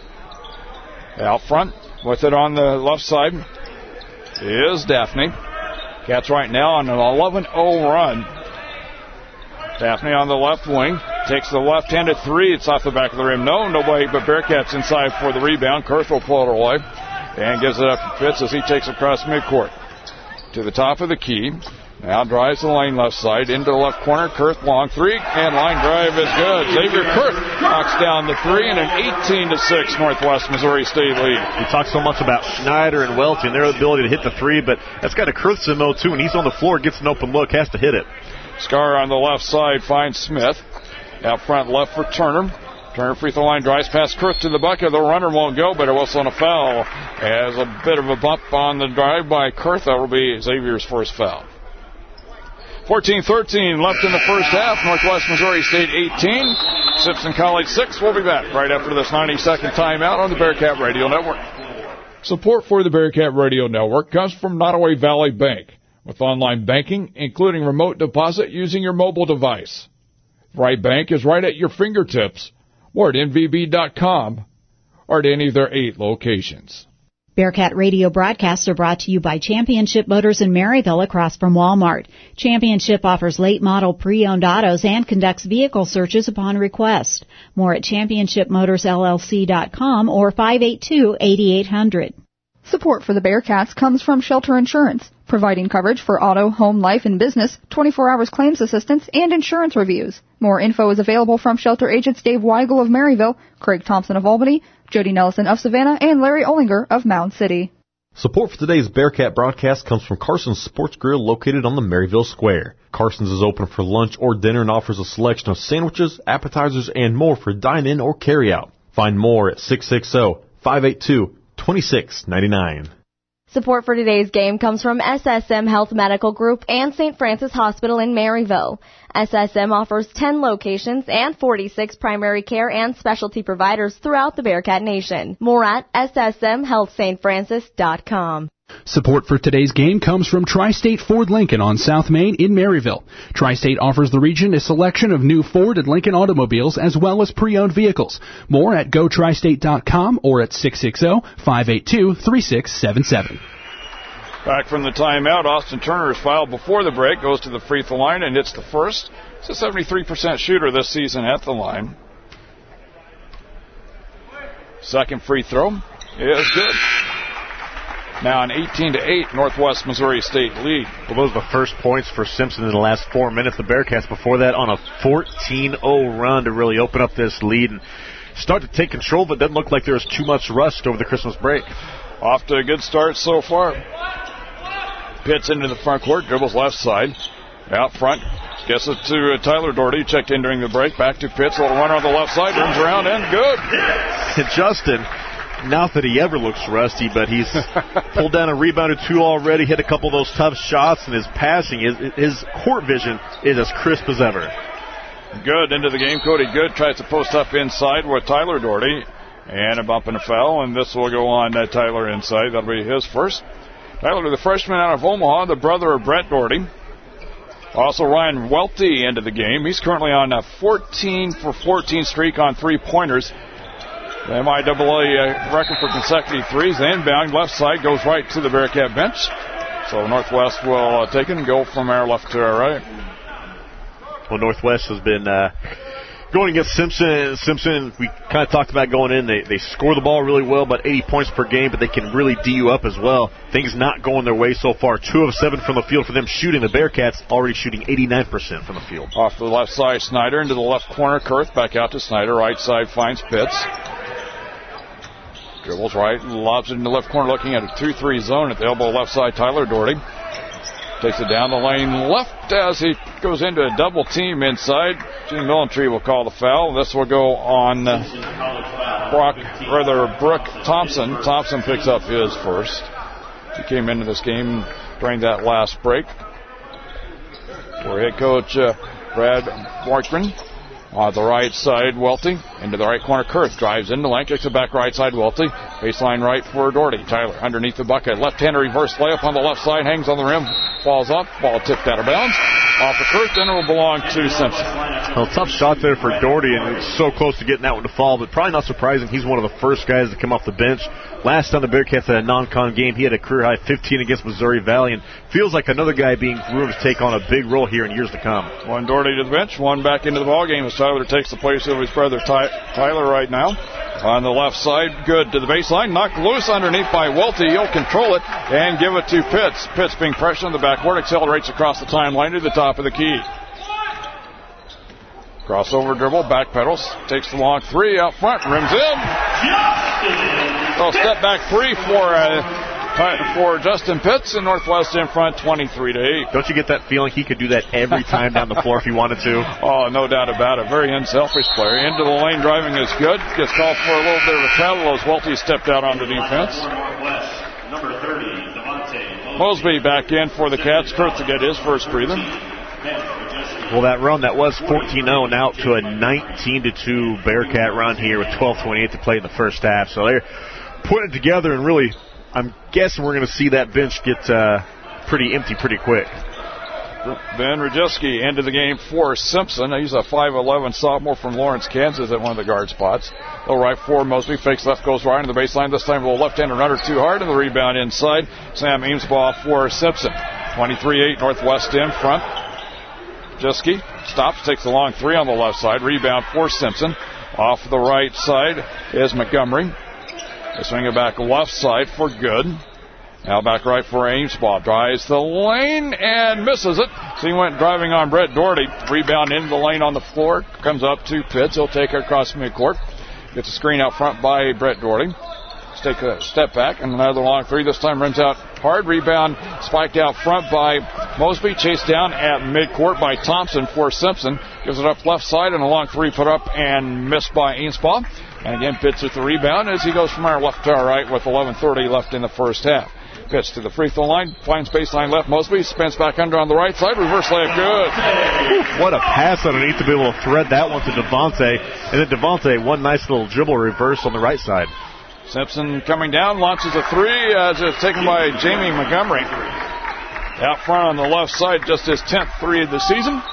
Out front, with it on the left side, is Daphne. Cats right now on an 11-0 run. Daphne on the left wing. Takes the left-handed three. It's off the back of the rim. No way, but Bearcats inside for the rebound. Kurth will pull it away and gives it up to Pitts as he takes across midcourt. To the top of the key. Now drives the lane left side into the left corner. Kurth long three, and line drive is good. Xavier Kurth knocks down the three and an 18-6 Northwest Missouri State lead. We talk so much about Schneider and Welch and their ability to hit the three, but that's got a Kurth's MO too. When he's on the floor, gets an open look, has to hit it. Scar on the left side finds Smith. Out front left for Turner. Turner free throw line drives past Kurth to the bucket. The runner won't go, but a whistle and a foul. As a bit of a bump on the drive by Kurth. That will be Xavier's first foul. 14-13 left in the first half. Northwest Missouri State 18. Simpson College 6. We'll be back right after this 90-second timeout on the Bearcat Radio Network. Support for the Bearcat Radio Network comes from Nottoway Valley Bank, with online banking, including remote deposit using your mobile device. Right Bank is right at your fingertips, or at nvb.com, or at any of their 8 locations. Bearcat Radio broadcasts are brought to you by Championship Motors in Maryville across from Walmart. Championship offers late model pre-owned autos and conducts vehicle searches upon request. More at championshipmotorsllc.com or 582-8800. Support for the Bearcats comes from Shelter Insurance, providing coverage for auto, home, life, and business, 24 hours claims assistance, and insurance reviews. More info is available from Shelter agents Dave Weigel of Maryville, Craig Thompson of Albany, Jody Nelson of Savannah, and Larry Ollinger of Mound City. Support for today's Bearcat broadcast comes from Carson's Sports Grill located on the Maryville Square. Carson's is open for lunch or dinner and offers a selection of sandwiches, appetizers, and more for dine-in or carry-out. Find more at 660-582-2699. Support for today's game comes from SSM Health Medical Group and St. Francis Hospital in Maryville. SSM offers 10 locations and 46 primary care and specialty providers throughout the Bearcat Nation. More at ssmhealthstfrancis.com. Support for today's game comes from Tri-State Ford Lincoln on South Main in Maryville. Tri-State offers the region a selection of new Ford and Lincoln automobiles as well as pre-owned vehicles. More at gotristate.com or at 660-582-3677. Back from the timeout, Austin Turner is fouled before the break, goes to the free throw line and hits the first. He's a 73% shooter this season at the line. Second free throw is good. Now an 18-8 Northwest Missouri State lead. Well, those are the first points for Simpson in the last 4 minutes. The Bearcats before that on a 14-0 run to really open up this lead and start to take control, but it doesn't look like there was too much rust over the Christmas break. Off to a good start so far. Pitts into the front court, dribbles left side. Out front, gets it to Tyler Doherty. Checked in during the break. Back to Pitts. A little runner on the left side. Turns around and good. And Justin, not that he ever looks rusty, but he's pulled down a rebound or two already, hit a couple of those tough shots, and his passing, his court vision is as crisp as ever. Good into the game. Cody Good tries to post up inside with Tyler Doherty. And a bump and a foul, and this will go on Tyler inside. That'll be his first. Tyler, the freshman out of Omaha, the brother of Brett Doherty. Also, Ryan Welty into the game. He's currently on a 14 for 14 streak on three-pointers. The MIAA record for consecutive threes. The inbound left side goes right to the Bearcat bench. So Northwest will take it and go from our left to our right. Well, Northwest has been going against Simpson. Simpson, we kind of talked about going in. They score the ball really well, about 80 points per game, but they can really D you up as well. Things not going their way so far. 2 of 7 from the field for them shooting. The Bearcats already shooting 89% from the field. Off to the left side, Snyder into the left corner. Kurth back out to Snyder. Right side finds Pitts. Dribbles right, lobs it in the left corner, looking at a 2-3 zone at the elbow left side. Tyler Doherty takes it down the lane left as he goes into a double team inside. Gene Millentree will call the foul. This will go on Brooke Thompson. Thompson picks up his first. He came into this game during that last break. For head coach Brad Markman. On the right side, Welty. Into the right corner, Kurth drives in the lane, kicks it back right side, Welty. Baseline right for Doherty. Tyler underneath the bucket. Left-hander reverse layup on the left side, hangs on the rim, falls up, ball tipped out of bounds. Off of Kurth, then it will belong to Simpson. Well, tough shot there for Doherty, and so close to getting that one to fall, but probably not surprising. He's one of the first guys to come off the bench. Last time the Bearcats had a non-con game, he had a career-high 15 against Missouri Valley, and feels like another guy being groomed to take on a big role here in years to come. One Doherty to the bench, one back into the ballgame as Tyler takes the place of his brother Tyler right now. On the left side, good to the baseline, knocked loose underneath by Welty. He'll control it and give it to Pitts. Pitts being pressured on the backboard, accelerates across the timeline to the top of the key. Crossover dribble, backpedals, takes the long three out front, rims in. So step back three for Justin Pitts, and Northwest in front 23-8. Don't you get that feeling he could do that every time down the floor if he wanted to? Oh, no doubt about it. Very unselfish player. Into the lane driving is good. Gets called for a little bit of a travel as Welty stepped out on the defense. Number 30, Devontae Mosby back in for the Cats. Kurth to get his first breather. Well, that run, that was 14-0, now to a 19-2 Bearcat run here with 12:28 to play in the first half. So they're putting it together, and really, I'm guessing we're going to see that bench get pretty empty pretty quick. Ben Rajewski into the game for Simpson. He's a 5'11 sophomore from Lawrence, Kansas at one of the guard spots. Low right for Mosby, fakes left, goes right into the baseline. This time a little left-hander runner too hard, and the rebound inside. Sam Eamsbaugh for Simpson. 23-8 Northwest in front. Rajewski stops, takes a long three on the left side. Rebound for Simpson. Off the right side is Montgomery. They swing it back left side for Good. Now back right for Eamsbaugh. Drives the lane and misses it. So he went driving on Brett Doherty. Rebound into the lane on the floor. Comes up to Pitts. He'll take it across midcourt. Gets a screen out front by Brett Doherty. Take a step back and another long three. This time rims out hard. Rebound spiked out front by Mosby. Chased down at midcourt by Thompson for Simpson. Gives it up left side and a long three put up and missed by Eamsbaugh. And again, Pitts with the rebound as he goes from our left to our right with 11:30 left in the first half. Pitts to the free throw line, finds baseline left. Mosby spins back under on the right side. Reverse layup, good. What a pass underneath to be able to thread that one to Devontae. And then Devontae, one nice little dribble reverse on the right side. Simpson coming down, launches a three as it's taken by Jamie Montgomery. Out front on the left side, just his 10th three of the season.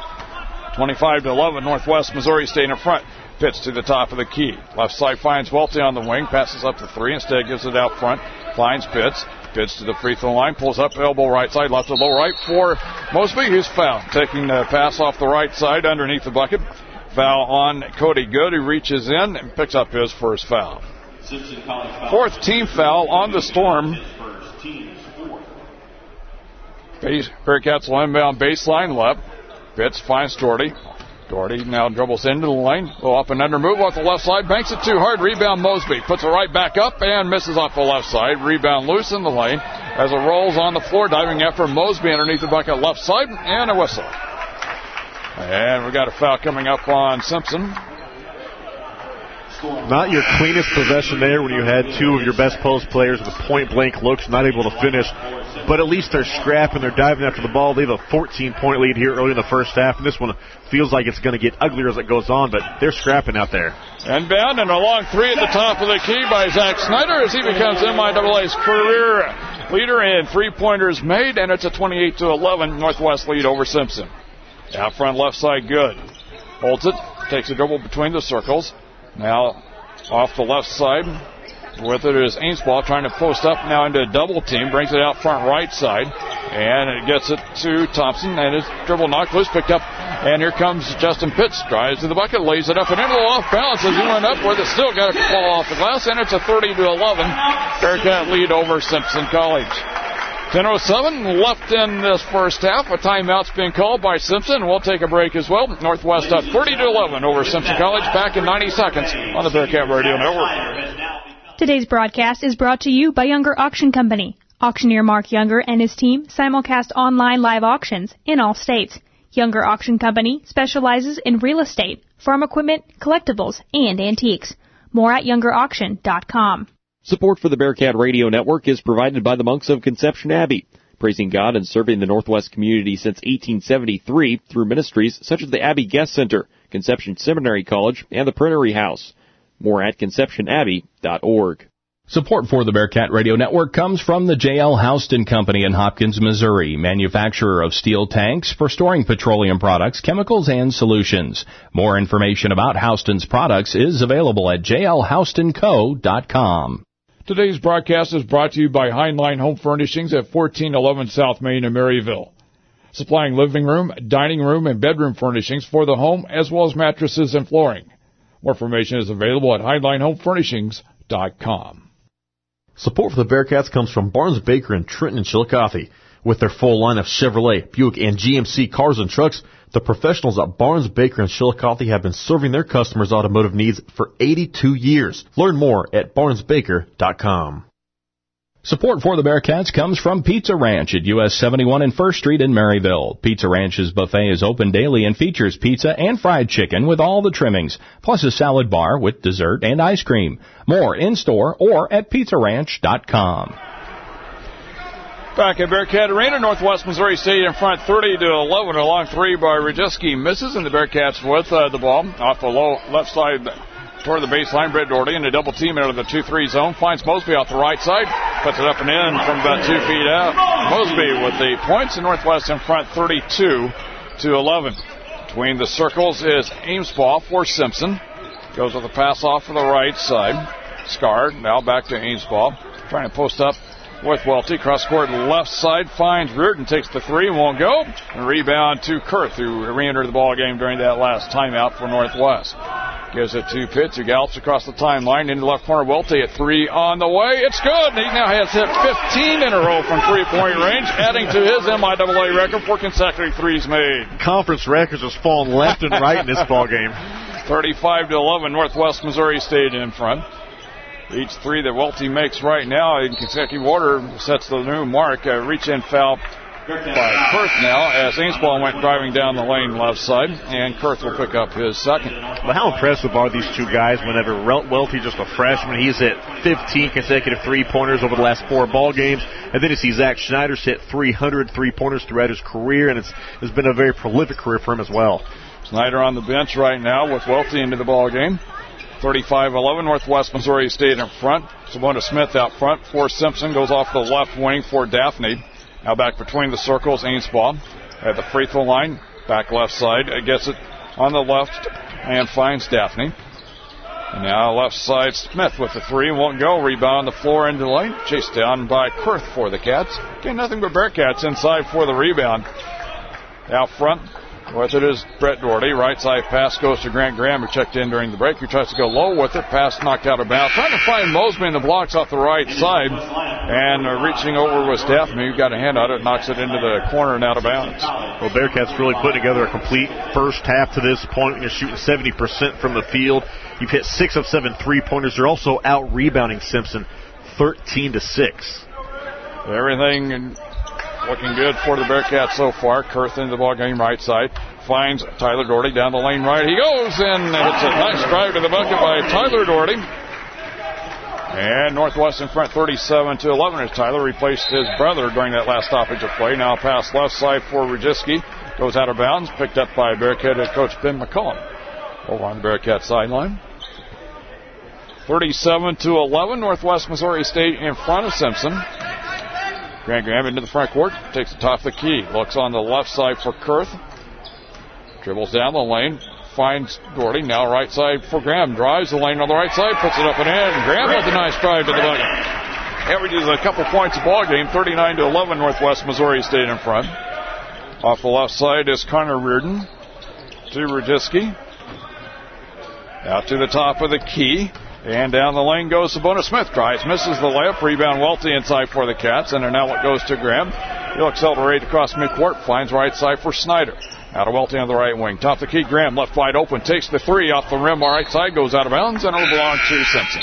25-11, Northwest Missouri State in front. Pitts to the top of the key. Left side finds Welty on the wing. Passes up the three. Instead gives it out front. Finds Pitts. Pitts to the free throw line. Pulls up elbow right side. Left to low right for Mosby. Who's fouled. Taking the pass off the right side underneath the bucket. Foul on Cody Good, who reaches in and picks up his first foul. Fourth team foul on the Storm. Bearcats will inbound baseline left. Pitts finds Doherty Gordy now dribbles into the lane. Go up and under move off the left side. Banks it too hard. Rebound Mosby. Puts it right back up and misses off the left side. Rebound loose in the lane as it rolls on the floor. Diving after Mosby underneath the bucket left side. And a whistle. And we got a foul coming up on Simpson. Not your cleanest possession there when you had two of your best post players with point-blank looks, not able to finish. But at least they're scrapping, they're diving after the ball. They have a 14-point lead here early in the first half, and this one feels like it's going to get uglier as it goes on, but they're scrapping out there. And bound and a long three at the top of the key by Zach Snyder as he becomes MIAA's career leader in three-pointers made, and it's a 28-11 Northwest lead over Simpson. Out front left side, good. Holds it, takes a dribble between the circles. Now off the left side. With it is Ainsball trying to post up now into a double team. Brings it out front right side. And it gets it to Thompson. And his dribble knocked loose, picked up. And here comes Justin Pitts. Drives to the bucket, lays it up and into the off balance as he went up with it. Still got it to fall off the glass. And it's a 30-11 Bearcat lead over Simpson College. 10:07 left in this first half. A timeout's being called by Simpson. We'll take a break as well. Northwest up 30-11 over Simpson College. Back in 90 seconds on the Bearcat Radio Network. Today's broadcast is brought to you by Younger Auction Company. Auctioneer Mark Younger and his team simulcast online live auctions in all states. Younger Auction Company specializes in real estate, farm equipment, collectibles, and antiques. More at youngerauction.com. Support for the Bearcat Radio Network is provided by the monks of Conception Abbey, praising God and serving the Northwest community since 1873 through ministries such as the Abbey Guest Center, Conception Seminary College, and the Printery House. More at conceptionabbey.org. Support for the Bearcat Radio Network comes from the J.L. Houston Company in Hopkins, Missouri, manufacturer of steel tanks for storing petroleum products, chemicals, and solutions. More information about Houston's products is available at jlhoustonco.com. Today's broadcast is brought to you by Heinlein Home Furnishings at 1411 South Main in Maryville. Supplying living room, dining room, and bedroom furnishings for the home, as well as mattresses and flooring. More information is available at HeinleinHomeFurnishings.com. Support for the Bearcats comes from Barnes Baker in Trenton and Chillicothe. With their full line of Chevrolet, Buick, and GMC cars and trucks, the professionals at Barnes Baker in Chillicothe have been serving their customers' automotive needs for 82 years. Learn more at barnesbaker.com. Support for the Bearcats comes from Pizza Ranch at US 71 and 1st Street in Maryville. Pizza Ranch's buffet is open daily and features pizza and fried chicken with all the trimmings, plus a salad bar with dessert and ice cream. More in-store or at pizzaranch.com. Back at Bearcat Arena, Northwest Missouri State in front 30-11. A long three by Rajewski misses, and the Bearcats with the ball off the low left side toward the baseline. Brett Doherty in a double team out of the 2-3 zone. Finds Mosby off the right side. Puts it up and in from about 2 feet out. Mosby with the points, and Northwest in front 32-11. Between the circles is Amesball for Simpson. Goes with a pass off for the right side. Scar now back to Amesball. Trying to post up with Welty. Cross court left side. Finds Reardon. Takes the three. Won't go. And rebound to Kurth, who re-entered the ball game during that last timeout for Northwest. Gives it to Pitts, who gallops across the timeline into the left corner. Welty at three on the way. It's good. He now has hit 15 in a row from three-point range, adding to his MIAA record for consecutive threes made. Conference records has fallen left and right in this ball game. 35-11, Northwest Missouri State in front. Each three that Welty makes right now in consecutive order sets the new mark. Reach-in foul by Kurth now as Ainsball went driving down the lane left side, and Kurth will pick up his second. But how impressive are these two guys whenever Welty, just a freshman, he's hit 15 consecutive three-pointers over the last 4 ball games, and then you see Zach Schneider's hit 300 three-pointers throughout his career, and it's been a very prolific career for him as well. Snyder on the bench right now with Welty into the ball game. 35-11, Northwest Missouri State in front. Simona Smith out front for Simpson, goes off the left wing for Daphne. Now back between the circles, Ainsball at the free throw line, back left side, gets it on the left and finds Daphne. And now left side, Smith with the three, won't go, rebound on the floor into the lane, chased down by Kurth for the Cats. Okay, nothing but Bearcats inside for the rebound. Out front, With it is Brett Doherty. Right side pass goes to Grant Graham, who checked in during the break. He tries to go low with it. Pass knocked out of bounds. Trying to find Mosby in the blocks off the right side. And reaching over was Daphne, who got a hand on it, knocks it into the corner and out of bounds. Well, Bearcats really putting together a complete first half to this point. You're shooting 70% from the field. You've hit 6 of 7 3-pointers. They're also out-rebounding Simpson 13-6. Everything looking good for the Bearcats so far. Kurth into the ball game right side. Finds Tyler Doherty down the lane right. He goes in, and it's a nice drive to the bucket by Tyler Doherty. And Northwest in front 37-11 as Tyler replaced his brother during that last stoppage of play. Now pass left side for Rajiski. Goes out of bounds. Picked up by Bearcat head coach Ben McCollum. Over on the Bearcat sideline. 37-11. Northwest Missouri State in front of Simpson. Grant Graham into the front court. Takes the top of the key. Looks on the left side for Kurth. Dribbles down the lane. Finds Doherty. Now right side for Graham. Drives the lane on the right side. Puts it up and in. Graham with a nice drive to the bucket. Averages a couple points a ball game. 39-11. Northwest Missouri State in front. Off the left side is Connor Reardon. To Rajiski. Out to the top of the key. And down the lane goes Sabonis Smith. Drives, misses the layup. Rebound Welty inside for the Cats. And now it goes to Graham. He'll accelerate across midcourt. Finds right side for Snyder. Out of Welty on the right wing. Top of the key. Graham left wide open. Takes the three off the rim. Right side goes out of bounds. And it'll belong to Simpson.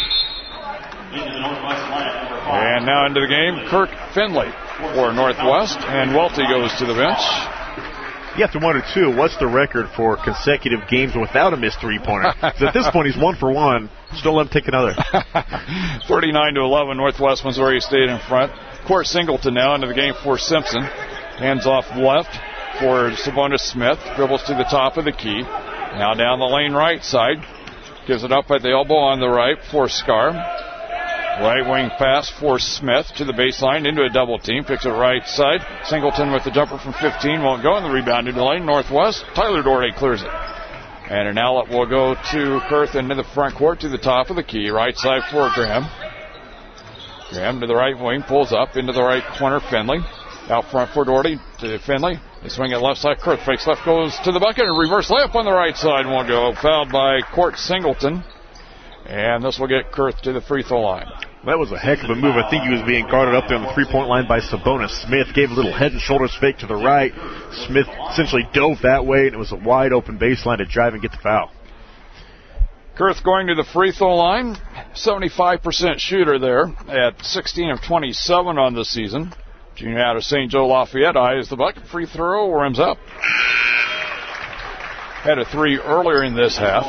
And now into the game, Kirk Finley for Northwest. And Welty goes to the bench. You have to wonder, too, what's the record for consecutive games without a missed three-pointer? Because at this point, he's 1 for 1. Still let him take another. 39-11, Northwest Missouri State in front. Court Singleton now into the game for Simpson. Hands off left for Sabonis Smith. Dribbles to the top of the key. Now down the lane right side. Gives it up at the elbow on the right for Scar. Right wing pass for Smith to the baseline into a double team. Picks it right side. Singleton with the jumper from 15. Won't go in the rebound into the lane. Northwest. Tyler Doherty clears it. And an outlet will go to Kurth into the front court to the top of the key. Right side for Graham. Graham to the right wing. Pulls up into the right corner. Finley. Out front for Doherty to Finley. They swing it left side. Kurth fakes left. Goes to the bucket. And reverse layup on the right side. Won't go. Fouled by Court Singleton. And this will get Kurth to the free throw line. That was a heck of a move. I think he was being guarded up there on the three-point line by Sabonis Smith. Gave a little head and shoulders fake to the right. Smith essentially dove that way, and it was a wide-open baseline to drive and get the foul. Kurth going to the free throw line. 75% shooter there at 16 of 27 on the season. Junior out of St. Joe Lafayette eyes the bucket. Free throw, rims up. Had a three earlier in this half.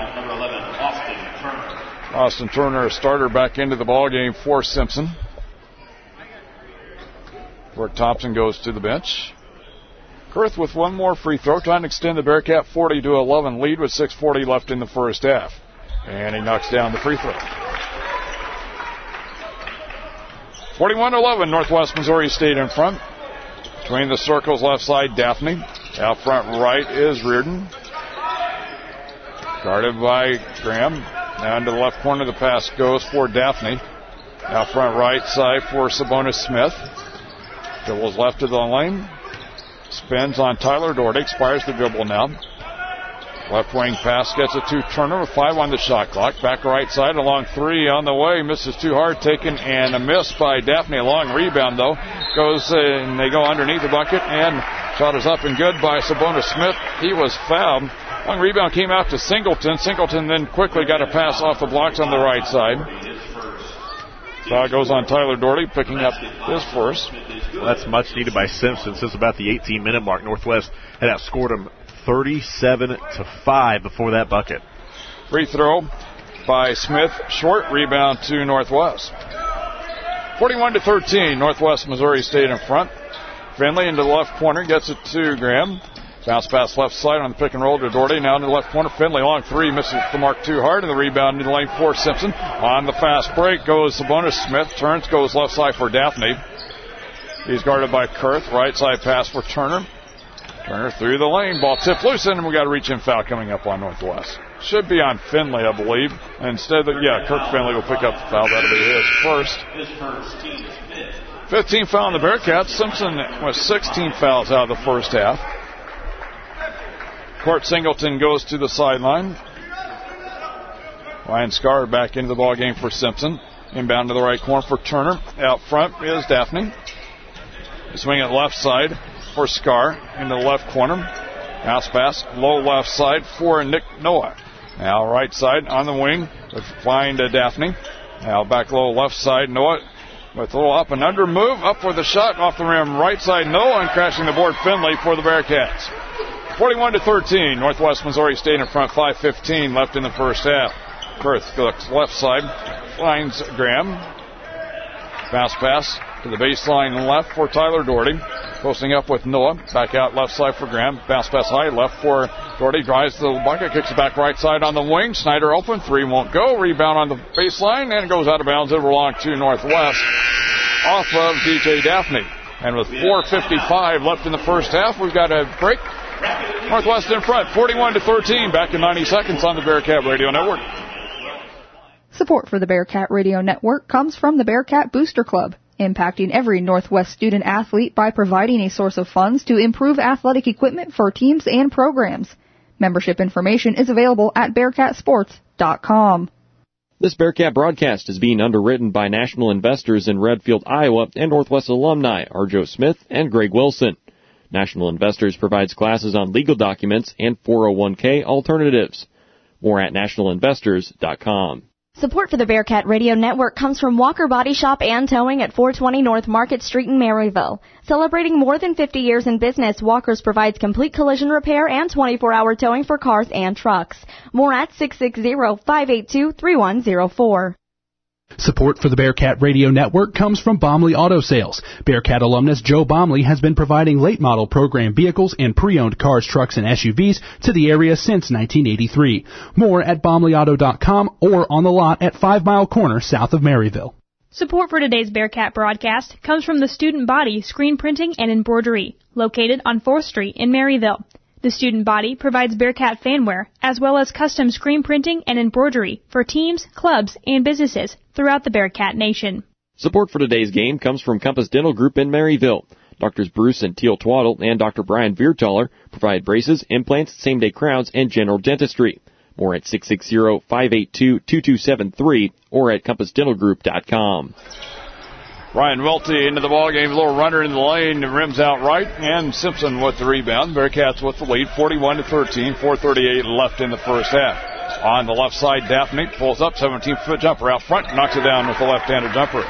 Austin Turner, a starter, back into the ball game for Simpson. Rick Thompson goes to the bench. Kurth with one more free throw, trying to extend the Bearcat 40-11 lead with 6:40 left in the first half. And he knocks down the free throw. 41-11, Northwest Missouri State in front. Between the circles, left side, Daphne. Out front right is Reardon. Guarded by Graham. Down to the left corner, the pass goes for Daphne. Out front right side for Sabonis Smith. Dribbles left to the lane. Spins on Tyler Doherty. Expires the dribble now. Left wing pass gets it to Turner with 5 on the shot clock. Back right side, along 3 on the way. Misses too hard, taken and a miss by Daphne. A long rebound though. Goes and they go underneath the bucket, and shot is up and good by Sabonis Smith. He was fouled. Long rebound came out to Singleton. Singleton then quickly got a pass off the blocks on the right side. Foul goes on Tyler Doherty, picking up his first. Well, that's much needed by Simpson. Since about the 18-minute mark, Northwest had outscored him 37-5 before that bucket. Free throw by Smith. Short rebound to Northwest. 41-13, Northwest Missouri State in front. Finley into the left corner, gets it to Graham. Bounce pass left side on the pick and roll to Doherty. Now into the left corner. Finley long 3. Misses the mark too hard. And the rebound into the lane for Simpson. On the fast break goes Sabonis Smith. Turns, goes left side for Daphne. He's guarded by Kurth. Right side pass for Turner. Turner through the lane. Ball tipped loose, and we got a reach-in foul coming up on Northwest. Should be on Finley, I believe. Instead of, Kirk Finley will pick up the foul. That'll be his first. His first, team's 15 foul on the Bearcats. Simpson with 16 fouls out of the first half. Court Singleton goes to the sideline. Ryan Scar back into the ball game for Simpson. Inbound to the right corner for Turner. Out front is Daphne. Swing it left side for Scar into the left corner. Bounce pass low left side for Nick Noah. Now right side on the wing to find Daphne. Now back low left side Noah with a little up and under move. Up for the shot off the rim. Right side Noah and crashing the board Finley for the Bearcats. 41-13. Northwest Missouri State in front. 5:15 left in the first half. Kurth looks left side. Finds Graham. Bounce pass to the baseline left for Tyler Doherty. Posting up with Noah. Back out left side for Graham. Bounce pass high left for Doherty. Drives to the bucket. Kicks it back right side on the wing. Snyder open. Three won't go. Rebound on the baseline and goes out of bounds. It belongs to Northwest. Off of DJ Daphne. And with 4:55 left in the first half, we've got a break. Northwest in front. 41-13. Back in 90 seconds on the Bearcat Radio Network. Support for the Bearcat Radio Network comes from the Bearcat Booster Club, impacting every Northwest student athlete by providing a source of funds to improve athletic equipment for teams and programs. Membership information is available at BearcatSports.com. This Bearcat broadcast is being underwritten by national investors in Redfield, Iowa, and Northwest alumni Arjo Smith and Greg Wilson. National Investors provides classes on legal documents and 401k alternatives. More at nationalinvestors.com. Support for the Bearcat Radio Network comes from Walker Body Shop and Towing at 420 North Market Street in Maryville. Celebrating more than 50 years in business, Walker's provides complete collision repair and 24-hour towing for cars and trucks. More at 660-582-3104. Support for the Bearcat Radio Network comes from Baumley Auto Sales. Bearcat alumnus Joe Baumley has been providing late model program vehicles and pre-owned cars, trucks, and SUVs to the area since 1983. More at BaumleyAuto.com or on the lot at 5 Mile Corner south of Maryville. Support for today's Bearcat broadcast comes from the Student Body Screen Printing and Embroidery, located on 4th Street in Maryville. The Student Body provides Bearcat fanware, as well as custom screen printing and embroidery for teams, clubs, and businesses throughout the Bearcat Nation. Support for today's game comes from Compass Dental Group in Maryville. Doctors Bruce and Teal Twaddle and Dr. Brian Viertaler provide braces, implants, same-day crowns, and general dentistry. More at 660-582-2273 or at compassdentalgroup.com. Ryan Welty into the ballgame, a little runner in the lane, rims out right, and Simpson with the rebound. Bearcats with the lead, 41-13, 4:38 left in the first half. On the left side, Daphne pulls up, 17-foot jumper out front, knocks it down with the left-handed jumper.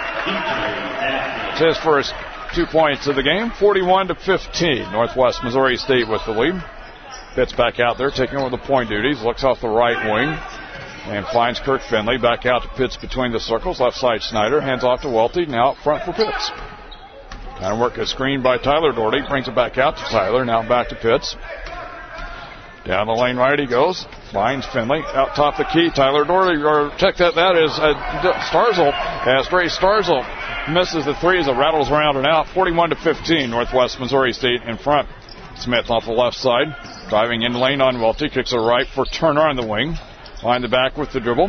It's his first 2 points of the game, 41-15. Northwest Missouri State with the lead. Pitts back out there, taking over the point duties, looks off the right wing. And finds Kirk Finley. Back out to Pitts between the circles. Left side Snyder. Hands off to Welty. Now up front for Pitts. Trying to work a screen by Tyler Doherty. Brings it back out to Tyler. Now back to Pitts. Down the lane right he goes. Finds Finley. Out top the key. Tyler Doherty. Or check that. That is Starzl. As Dre Starzl misses the three as it rattles around and out. 41-15. Northwest Missouri State in front. Smith off the left side. Driving in lane on Welty. Kicks it right for Turner on the wing. Line the back with the dribble.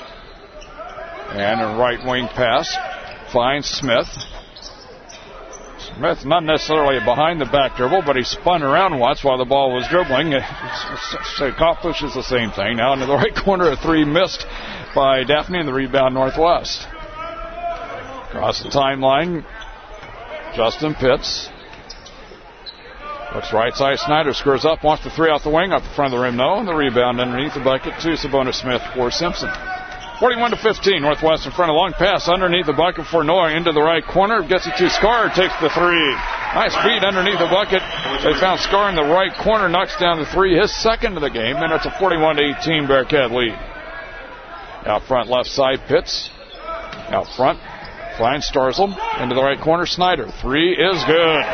And a right wing pass. Finds Smith. Smith not necessarily a behind the back dribble, but he spun around once while the ball was dribbling. Accomplishes the same thing. Now into the right corner, a three missed by Daphne and the rebound Northwest. Across the timeline, Justin Pitts. Looks right side, Snyder screws up, wants the three off the wing, up the front of the rim, no, and the rebound underneath the bucket to Sabonis Smith for Simpson. 41-15, Northwest in front, a long pass underneath the bucket for Noah into the right corner, gets it to Scar, takes the three. Nice feed underneath the bucket. They found Scar in the right corner, knocks down the three, his second of the game, and it's a 41-18 Bearcat lead. Out front, left side, Pitts. Out front, finds Starzl, into the right corner, Snyder. Three is good.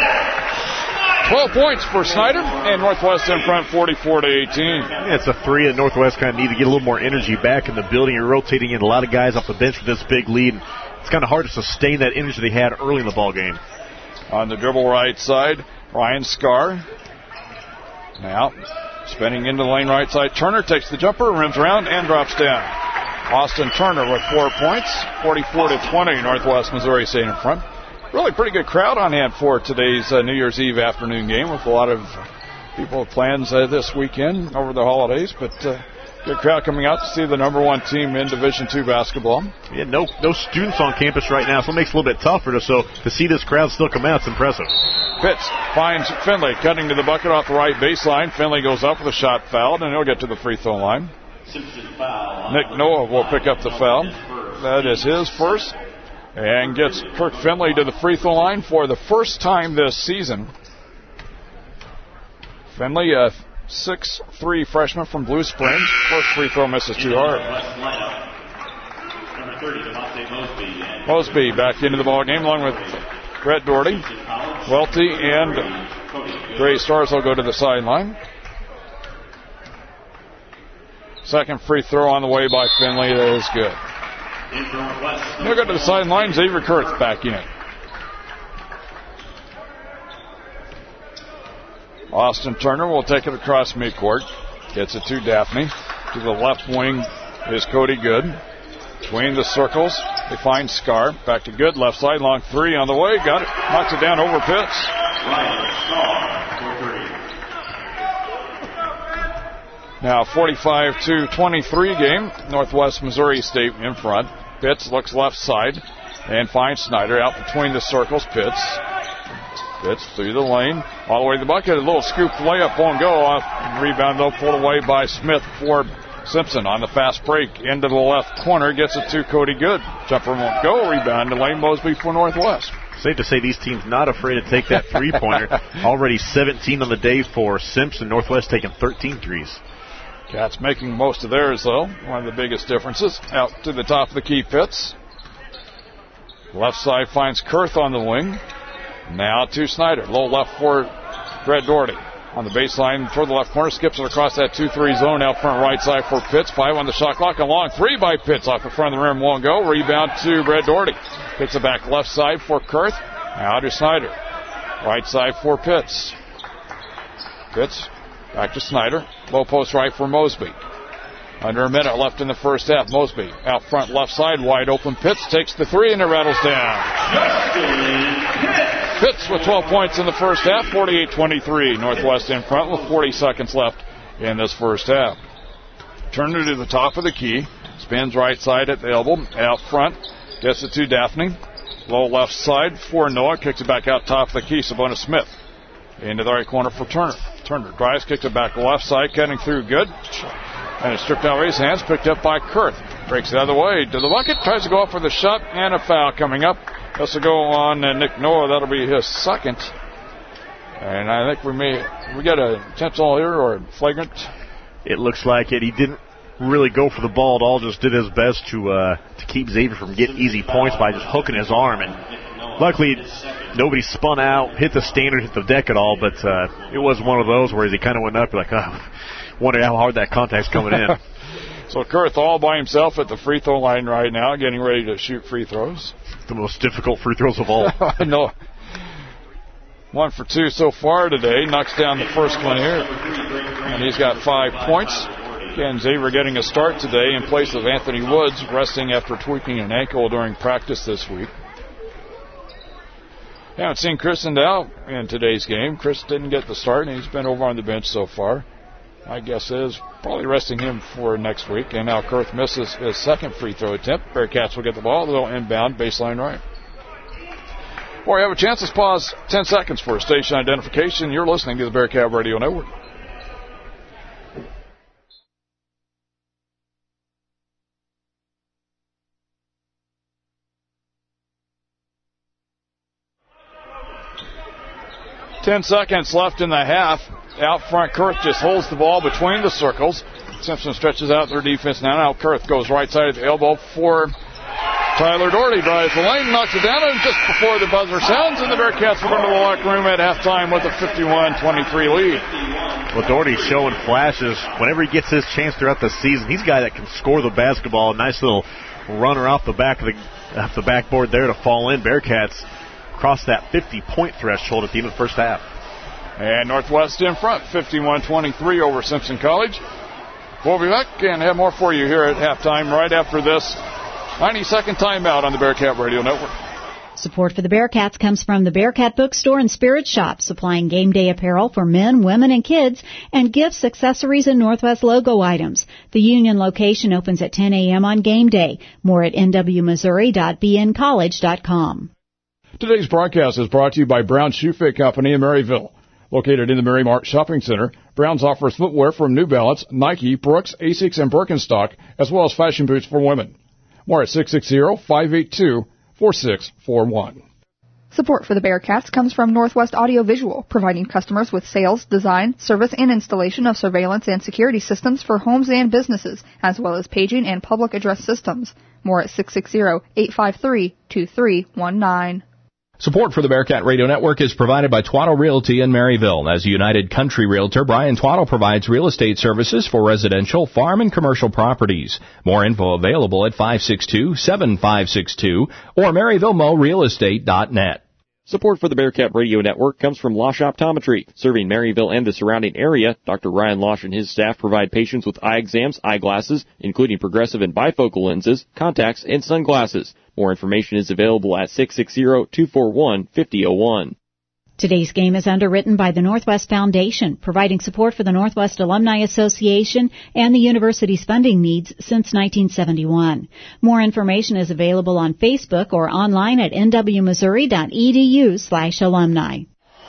12 points for Snyder, and Northwest in front 44-18. Yeah, it's a three, and Northwest kind of need to get a little more energy back in the building. You're rotating in a lot of guys off the bench with this big lead. It's kind of hard to sustain that energy they had early in the ball game. On the dribble right side, Ryan Scar. Now, spinning into the lane right side. Turner takes the jumper, rims around, and drops down. Austin Turner with 4 points, 44-20, Northwest Missouri State in front. Really pretty good crowd on hand for today's New Year's Eve afternoon game with a lot of people have plans this weekend over the holidays, but good crowd coming out to see the number one team in Division II basketball. Yeah, no students on campus right now, so it makes it a little bit tougher. So to see this crowd still come out, it's impressive. Pitts finds Finley cutting to the bucket off the right baseline. Finley goes up with a shot fouled, and he'll get to the free throw line. Nick Noah will pick up the foul. That is his first, and gets Kirk Finley to the free throw line for the first time this season. Finley, a 6'3" freshman from Blue Springs. First free throw misses too hard. Mosby back into the ball game along with Brett Doherty. Welty and Gray Stars will go to the sideline. Second free throw on the way by Finley. That is good. They'll go to the sideline. Xavier Kurth back in. Austin Turner will take it across midcourt. Gets it to Daphne. To the left wing is Cody Good. Between the circles, they find Scar. Back to Good. Left side, long three on the way. Got it. Knocks it down over Pitts. Now 45-23 game. Northwest Missouri State in front. Pitts looks left side and finds Snyder out between the circles. Pitts through the lane, all the way to the bucket. A little scoop layup won't go off. Rebound though pulled away by Smith for Simpson on the fast break. Into the left corner, gets it to Cody Good. Jumper won't go. Rebound to Lane Mosby for Northwest. Safe to say these teams not afraid to take that three-pointer. Already 17 on the day for Simpson. Northwest taking 13 threes. Cats making most of theirs, though. One of the biggest differences. Out to the top of the key, Pitts. Left side finds Kurth on the wing. Now to Snyder. Low left for Brett Doherty. On the baseline toward the left corner. Skips it across that 2-3 zone. Out front right side for Pitts. 5 on the shot clock. A long three by Pitts. Off the front of the rim. Won't go. Rebound to Brett Doherty. Picks it back left side for Kurth. Now to Snyder. Right side for Pitts. Pitts. Back to Snyder. Low post right for Mosby. Under a minute left in the first half. Mosby out front left side. Wide open. Pitts takes the three and it rattles down. Pitts with 12 points in the first half. 48-23. Northwest in front with 40 seconds left in this first half. Turner to the top of the key. Spins right side at the elbow. Out front. Gets it to Daphne. Low left side for Noah. Kicks it back out top of the key. Sabonis Smith. Into the right corner for Turner. Turner drives, kicks it back left side, cutting through Good. And it's stripped out of his hands, picked up by Kurth. Breaks it out of the way to the bucket, tries to go off for the shot, and a foul coming up. Has to go on Nick Noah. That'll be his second. And I think we got a intentional here or flagrant. It looks like it. He didn't really go for the ball at all, just did his best to keep Xavier from getting easy points by just hooking his arm. And luckily, nobody spun out, hit the standard, hit the deck at all, but it was one of those where as he kind of went up, you're like, oh, wonder how hard that contact's coming in. So Kurth all by himself at the free throw line right now, getting ready to shoot free throws. The most difficult free throws of all. No. 1 for 2 so far today. Knocks down the first one here. And he's got 5 points. Again, Xavier getting a start today in place of Anthony Woods, resting after tweaking an ankle during practice this week. Haven't seen Chris Endow in today's game. Chris didn't get the start, and he's been over on the bench so far. My guess is probably resting him for next week. And now Kurth misses his second free throw attempt. Bearcats will get the ball. They'll inbound baseline right. Before you have a chance, let's pause 10 seconds for station identification. You're listening to the Bearcat Radio Network. Ten seconds left in the half. Out front, Kurth just holds the ball between the circles. Simpson stretches out their defense now. Now Kurth goes right side of the elbow for Tyler Doherty. Drives the lane, knocks it down, and just before the buzzer sounds, and the Bearcats will go to the locker room at halftime with a 51-23 lead. Well, Doherty's showing flashes. Whenever he gets his chance throughout the season, he's a guy that can score the basketball. Nice little runner off the backboard there to fall in. Bearcats crossed that 50-point threshold at the end of the first half. And Northwest in front, 51-23 over Simpson College. We'll be back and have more for you here at halftime right after this 90-second timeout on the Bearcat Radio Network. Support for the Bearcats comes from the Bearcat Bookstore and Spirit Shop, supplying game day apparel for men, women, and kids, and gifts, accessories, and Northwest logo items. The Union location opens at 10 a.m. on game day. More at nwmissouri.bncollege.com. Today's broadcast is brought to you by Brown Shoe Fit Company in Maryville. Located in the Mary Mart Shopping Center, Brown's offers footwear from New Balance, Nike, Brooks, Asics, and Birkenstock, as well as fashion boots for women. More at 660-582-4641. Support for the Bearcats comes from Northwest Audiovisual, providing customers with sales, design, service, and installation of surveillance and security systems for homes and businesses, as well as paging and public address systems. More at 660-853-2319. Support for the Bearcat Radio Network is provided by Twaddle Realty in Maryville. As a United Country Realtor, Brian Twaddle provides real estate services for residential, farm, and commercial properties. More info available at 562-7562 or MaryvilleMoRealEstate.net. Support for the Bearcat Radio Network comes from Losh Optometry. Serving Maryville and the surrounding area, Dr. Ryan Losh and his staff provide patients with eye exams, eyeglasses, including progressive and bifocal lenses, contacts, and sunglasses. More information is available at 660-241-5001. Today's game is underwritten by the Northwest Foundation, providing support for the Northwest Alumni Association and the university's funding needs since 1971. More information is available on Facebook or online at nwmissouri.edu/alumni.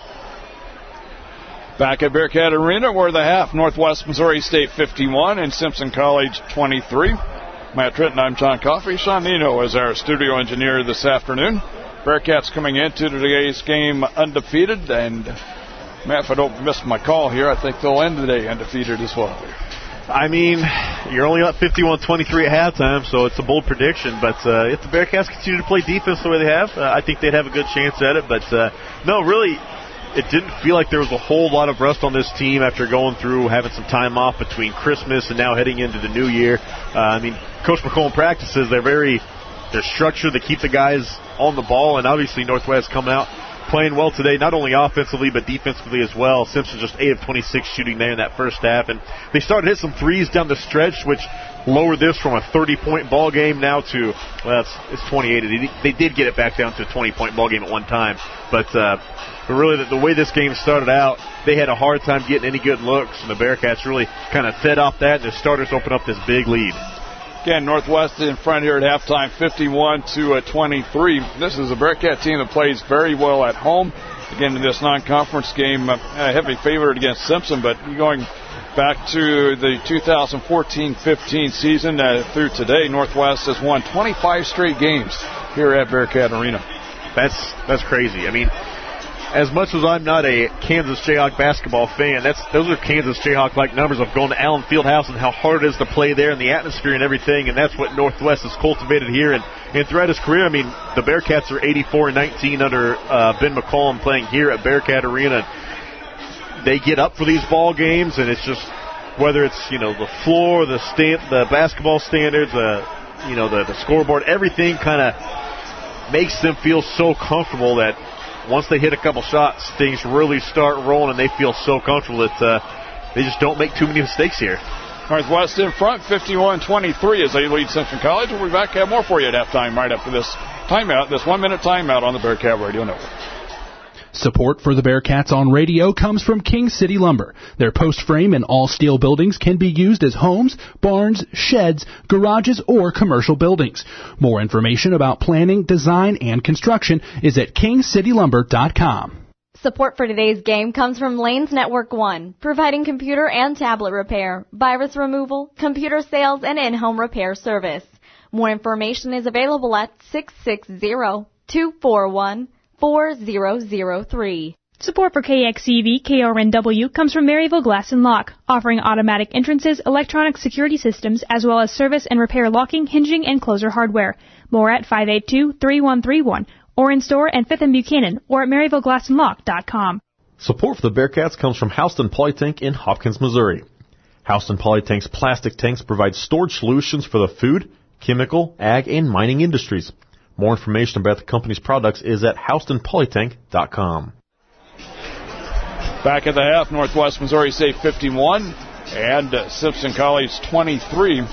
Back at Bearcat Arena, we're the half. Northwest Missouri State 51 and Simpson College 23. Matt Tritton, I'm John Coffey. Sean Nino is our studio engineer this afternoon. Bearcats coming into today's game undefeated, and Matt, if I don't miss my call here, I think they'll end the day undefeated as well. I mean, you're only up 51-23 at halftime, so it's a bold prediction. But if the Bearcats continue to play defense the way they have, I think they'd have a good chance at it. But no, really, it didn't feel like there was a whole lot of rust on this team after going through, having some time off between Christmas and now heading into the new year. I mean, Coach McCollum practices, they're structured. They keep the guys on the ball, and obviously Northwest coming out playing well today, not only offensively but defensively as well. Simpson just 8 of 26 shooting there in that first half, and they started to hit some threes down the stretch, which lowered this from a 30-point ball game now to, well, it's 28. They did get it back down to a 20-point ball game at one time, but really the way this game started out, they had a hard time getting any good looks, and the Bearcats really kind of fed off that, and the starters opened up this big lead. Again, Northwest in front here at halftime, 51-23. This is a Bearcat team that plays very well at home. Again, in this non-conference game, a heavy favorite against Simpson, but going back to the 2014-15 season through today, Northwest has won 25 straight games here at Bearcat Arena. That's crazy. I mean, as much as I'm not a Kansas Jayhawk basketball fan, those are Kansas Jayhawk-like numbers of going to Allen Fieldhouse and how hard it is to play there and the atmosphere and everything, and that's what Northwest has cultivated here. And throughout his career, I mean, the Bearcats are 84-19 under Ben McCollum playing here at Bearcat Arena. They get up for these ball games, and it's just whether it's the floor, the basketball standards, the scoreboard, everything kind of makes them feel so comfortable that once they hit a couple shots, things really start rolling, and they feel so comfortable that they just don't make too many mistakes here. Northwest in front, 51-23 as they lead Simpson College. We'll be back to have more for you at halftime right after this timeout, this 1-minute timeout on the Bearcat Radio Network. Support for the Bearcats on radio comes from King City Lumber. Their post frame and all steel buildings can be used as homes, barns, sheds, garages, or commercial buildings. More information about planning, design, and construction is at kingcitylumber.com. Support for today's game comes from Lanes Network One, providing computer and tablet repair, virus removal, computer sales, and in-home repair service. More information is available at 660-241-4003. Support for KXCV KRNW comes from Maryville Glass and Lock, offering automatic entrances, electronic security systems, as well as service and repair locking, hinging, and closer hardware. More at 582-3131, or in store at 5th and Buchanan, or at MaryvilleGlassandLock.com. Support for the Bearcats comes from Houston Polytank in Hopkins, Missouri. Houston Polytank's plastic tanks provide storage solutions for the food, chemical, ag, and mining industries. More information about the company's products is at HoustonPolytank.com. Back at the half, Northwest Missouri State 51 and Simpson College 23.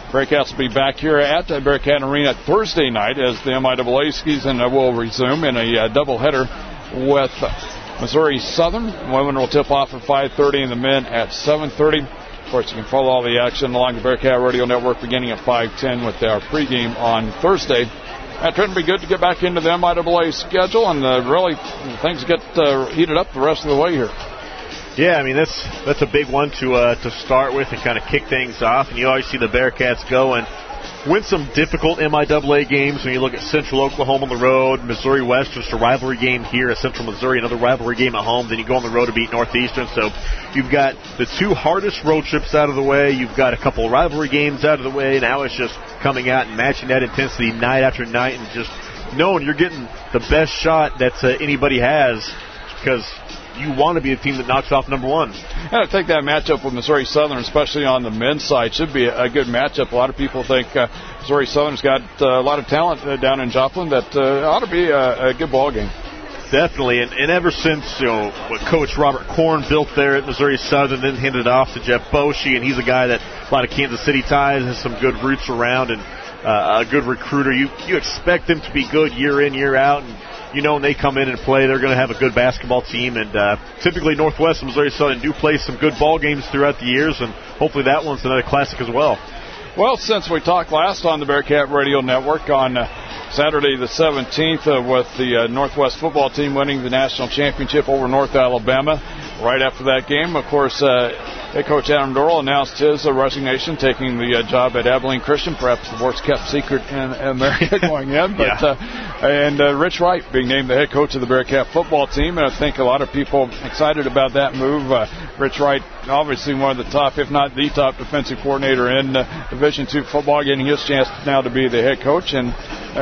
Bearcats will be back here at Bearcat Arena Thursday night as the MIAA season will resume in a doubleheader with Missouri Southern. Women will tip off at 5:30 and the men at 7:30. Of course, you can follow all the action along the Bearcat Radio Network beginning at 5:10 with our pregame on Thursday. It would be good to get back into the MIAA schedule and really things get heated up the rest of the way here. Yeah, I mean, that's a big one to start with and kind of kick things off. And you always see the Bearcats go and win some difficult MIAA games. When you look at Central Oklahoma on the road, Missouri West, just a rivalry game here at Central Missouri, another rivalry game at home. Then you go on the road to beat Northeastern. So you've got the two hardest road trips out of the way. You've got a couple of rivalry games out of the way. Now it's just coming out and matching that intensity night after night and just knowing you're getting the best shot that anybody has because you want to be a team that knocks off number one. And I think that matchup with Missouri Southern, especially on the men's side, should be a good matchup. A lot of people think Missouri Southern's got a lot of talent down in Joplin that ought to be a good ball game. Definitely, and ever since what Coach Robert Korn built there at Missouri Southern, then handed it off to Jeff Boschee, and he's a guy that a lot of Kansas City ties, has some good roots around, and a good recruiter. You expect them to be good year in, year out, and when they come in and play, they're going to have a good basketball team. And typically Northwest and Missouri Southern do play some good ball games throughout the years, and hopefully that one's another classic as well. Well, since we talked last on the Bearcat Radio Network on Saturday the 17th with the Northwest football team winning the national championship over North Alabama, right after that game, of course, head coach Adam Dorrell announced his resignation, taking the job at Abilene Christian, perhaps the worst kept secret in America going in. But and Rich Wright being named the head coach of the Bearcat football team, and I think a lot of people excited about that move. Rich Wright, obviously one of the top, if not the top, defensive coordinator in Division II football, getting his chance now to be the head coach, and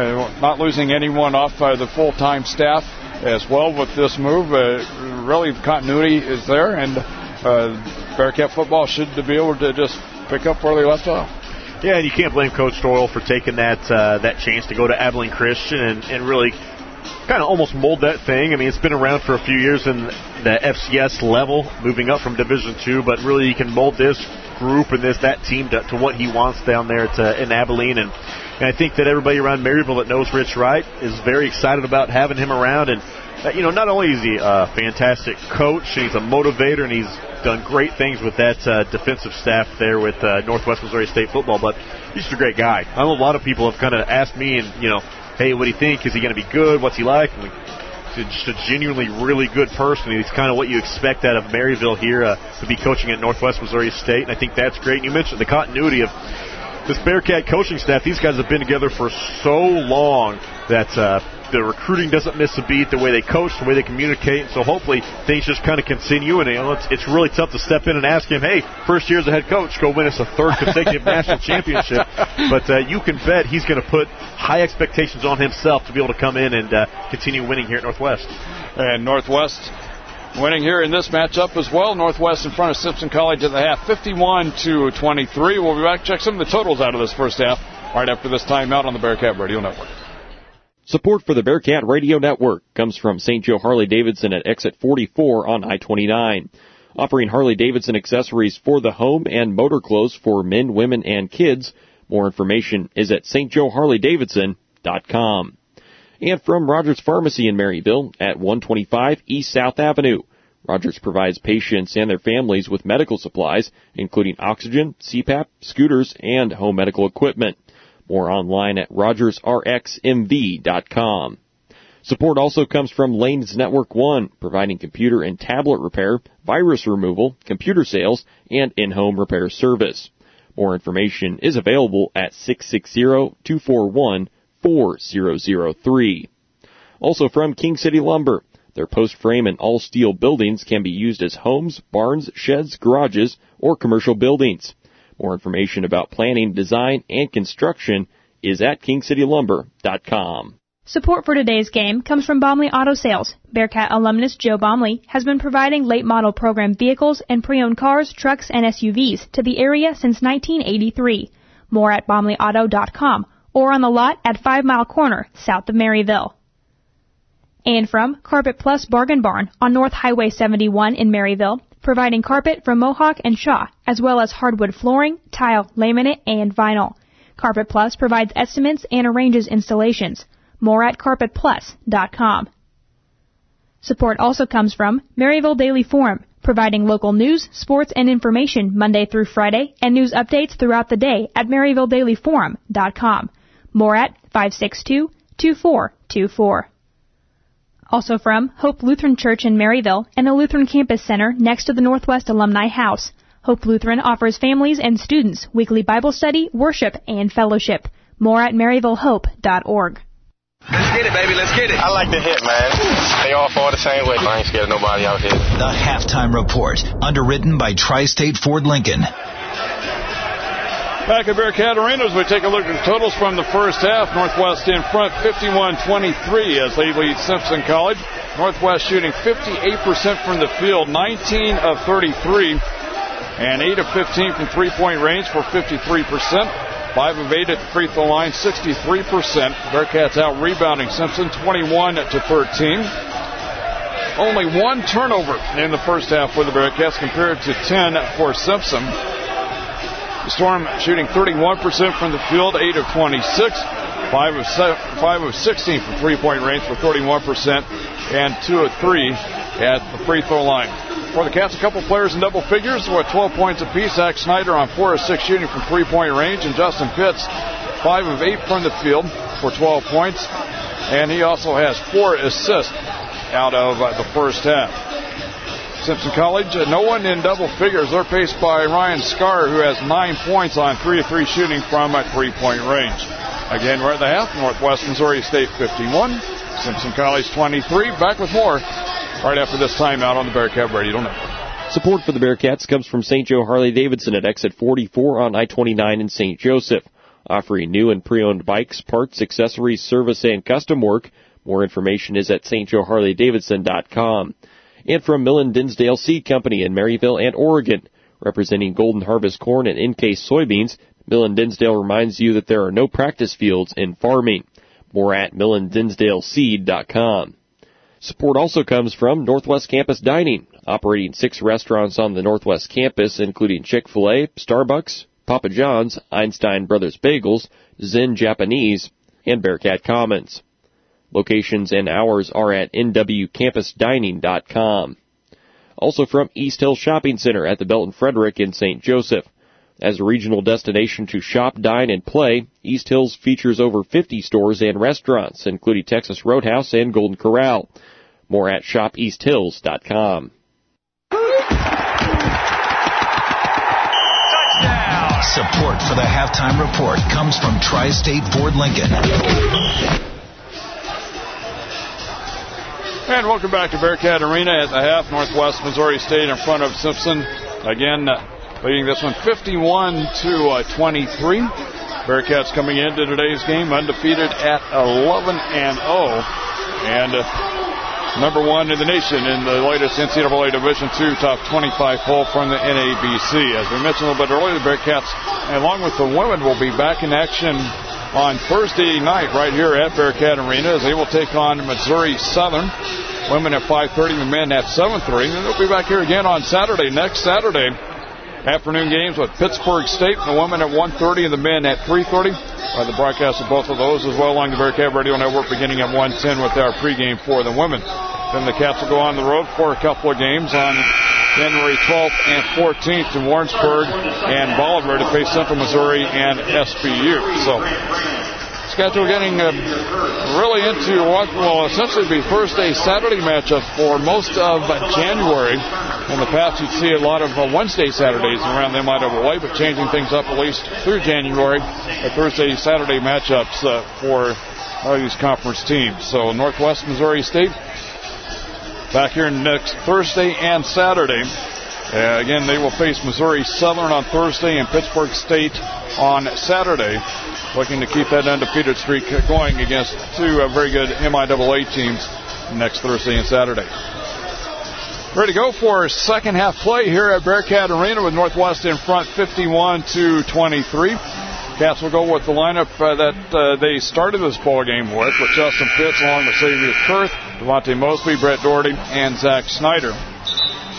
not losing anyone off the full-time staff as well with this move. Really, the continuity is there, and Bearcat football should be able to just pick up where they left off. Yeah, and you can't blame Coach Doyle for taking that chance to go to Abilene Christian and really kind of almost mold that thing. I mean, it's been around for a few years in the FCS level, moving up from Division II, but really you can mold this group and that team to what he wants down there in Abilene. And I think that everybody around Maryville that knows Rich Wright is very excited about having him around. And not only is he a fantastic coach, he's a motivator, and he's done great things with that defensive staff there with Northwest Missouri State football, but he's just a great guy. I know a lot of people have kind of asked me, and hey, what do you think? Is he going to be good? What's he like? And he's just a genuinely really good person. He's kind of what you expect out of Maryville here to be coaching at Northwest Missouri State, and I think that's great. And you mentioned the continuity of this Bearcat coaching staff. These guys have been together for so long that the recruiting doesn't miss a beat, the way they coach, the way they communicate, and so hopefully things just kind of continue. And it's really tough to step in and ask him, hey, first year as a head coach, go win us a third consecutive national championship. But you can bet he's going to put high expectations on himself to be able to come in and continue winning here at Northwest. And Northwest winning here in this matchup as well. Northwest in front of Simpson College at the half, 51-23. We'll be back to check some of the totals out of this first half right after this timeout on the Bearcat Radio Network. Support for the Bearcat Radio Network comes from St. Joe Harley-Davidson at exit 44 on I-29. Offering Harley-Davidson accessories for the home and motor clothes for men, women, and kids. More information is at stjoeharleydavidson.com. And from Rogers Pharmacy in Maryville at 125 East South Avenue. Rogers provides patients and their families with medical supplies, including oxygen, CPAP, scooters, and home medical equipment. More online at rogersrxmv.com. Support also comes from Lanes Network One, providing computer and tablet repair, virus removal, computer sales, and in-home repair service. More information is available at 660-241-4003. Also from King City Lumber, their post frame and all steel buildings can be used as homes, barns, sheds, garages, or commercial buildings. More information about planning, design, and construction is at kingcitylumber.com. Support for today's game comes from Baumley Auto Sales. Bearcat alumnus Joe Baumley has been providing late model program vehicles and pre-owned cars, trucks, and SUVs to the area since 1983. More at baumleyauto.com or on the lot at 5 Mile Corner, south of Maryville. And from Carpet Plus Bargain Barn on North Highway 71 in Maryville. providing carpet from Mohawk and Shaw, as well as hardwood flooring, tile, laminate, and vinyl. Carpet Plus provides estimates and arranges installations. More at carpetplus.com. Support also comes from Maryville Daily Forum, providing local news, sports, and information Monday through Friday, and news updates throughout the day at MaryvilleDailyForum.com. More at 562-2424. Also from Hope Lutheran Church in Maryville and the Lutheran Campus Center next to the Northwest Alumni House. Hope Lutheran offers families and students weekly Bible study, worship, and fellowship. More at MaryvilleHope.org. Let's get it, baby. Let's get it. I like the hit, man. They all fall the same way. I ain't scared of nobody out here. The Halftime Report, underwritten by Tri-State Ford Lincoln. Back at Bearcat Arena as we take a look at the totals from the first half. Northwest in front 51-23 as they lead Simpson College. Northwest shooting 58% from the field, 19 of 33, and 8 of 15 from three-point range for 53%. 5 of 8 at the free throw line, 63%. Bearcats out rebounding Simpson 21-13. Only one turnover in the first half for the Bearcats compared to 10 for Simpson. The Storm shooting 31% from the field, 8 of 26. 5 of 16 from three-point range for 31%, and 2 of 3 at the free throw line. For the Cats, a couple players in double figures with 12 points apiece. Zach Snyder on 4 of 6 shooting from three-point range, and Justin Pitts 5 of 8 from the field for 12 points. And he also has 4 assists out of the first half. Simpson College, no one in double figures. They're paced by Ryan Scar, who has 9 points on 3 of 3 shooting from three-point range. Again, we're at the half. Northwest Missouri State 51, Simpson College 23. Back with more right after this timeout on the Bearcat Radio Network. Support for the Bearcats comes from St. Joe Harley-Davidson at exit 44 on I-29 in St. Joseph, offering new and pre-owned bikes, parts, accessories, service, and custom work. More information is at stjoeharleydavidson.com. And from Millen Dinsdale Seed Company in Maryville and Oregon, representing Golden Harvest corn and Encase soybeans, Millen Dinsdale reminds you that there are no practice fields in farming. More at MillenDinsdaleSeed.com. Support also comes from Northwest Campus Dining, operating 6 restaurants on the Northwest Campus, including Chick-fil-A, Starbucks, Papa John's, Einstein Brothers Bagels, Zen Japanese, and Bearcat Commons. Locations and hours are at nwcampusdining.com. Also from East Hill Shopping Center at the Belton Frederick in St. Joseph. As a regional destination to shop, dine, and play, East Hills features over 50 stores and restaurants, including Texas Roadhouse and Golden Corral. More at shopeasthills.com. Touchdown! Support for the Halftime Report comes from Tri-State Ford Lincoln. And welcome back to Bearcat Arena at the half. Northwest Missouri State in front of Simpson. Again, leading this one 51-23. Bearcats coming into today's game undefeated at 11-0. And number 1 in the nation in the latest NCAA Division II top 25 poll from the NABC. As we mentioned a little bit earlier, the Bearcats, along with the women, will be back in action on Thursday night right here at Bearcat Arena as they will take on Missouri Southern. Women at 5:30, the men at 7:30. And they'll be back here again on Saturday, next Saturday. Afternoon games with Pittsburgh State, the women at 1:30 and the men at 3:30. The broadcast of both of those as well along the Bearcat Radio Network beginning at 1:10 with our pregame for the women. Then the Cats will go on the road for a couple of games on January 12th and 14th to Warrensburg and Bolivar to face Central Missouri and SBU. So, schedule getting really into what will essentially be Thursday, Saturday matchups for most of January. In the past, you'd see a lot of Wednesday, Saturdays around the MIAA, but changing things up at least through January. Thursday, Saturday matchups for these conference teams. So, Northwest Missouri State back here next Thursday and Saturday. Again, they will face Missouri Southern on Thursday and Pittsburgh State on Saturday, looking to keep that undefeated streak going against 2 very good MIAA teams next Thursday and Saturday. Ready to go for second half play here at Bearcat Arena with Northwest in front 51-23. Cats will go with the lineup that they started this ball game with Justin Pitts along with Xavier Kurth, Devontae Mosley, Brett Doherty, and Zach Snyder.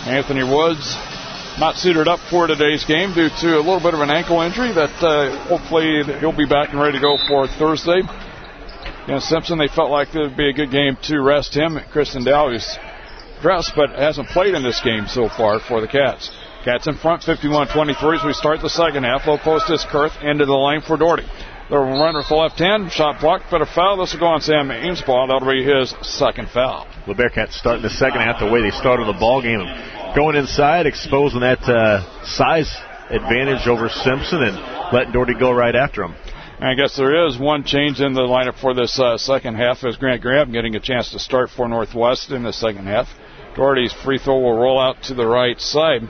Anthony Woods not suited up for today's game due to a little bit of an ankle injury that hopefully he'll be back and ready to go for Thursday. Against Simpson, they felt like it would be a good game to rest him. Kristen Dow is dressed but hasn't played in this game so far for the Cats. Cats in front, 51-23 as we start the second half. Low post is Kurth into the lane for Doherty. The runner with the left hand, shot blocked, but a foul. This will go on Sam Ainspaw. That'll be his second foul. The Bearcats starting the second half the way they started the ball game. Going inside, exposing that size advantage over Simpson and letting Doherty go right after him. And I guess there is one change in the lineup for this second half as Grant Graham getting a chance to start for Northwest in the second half. Doherty's free throw will roll out to the right side.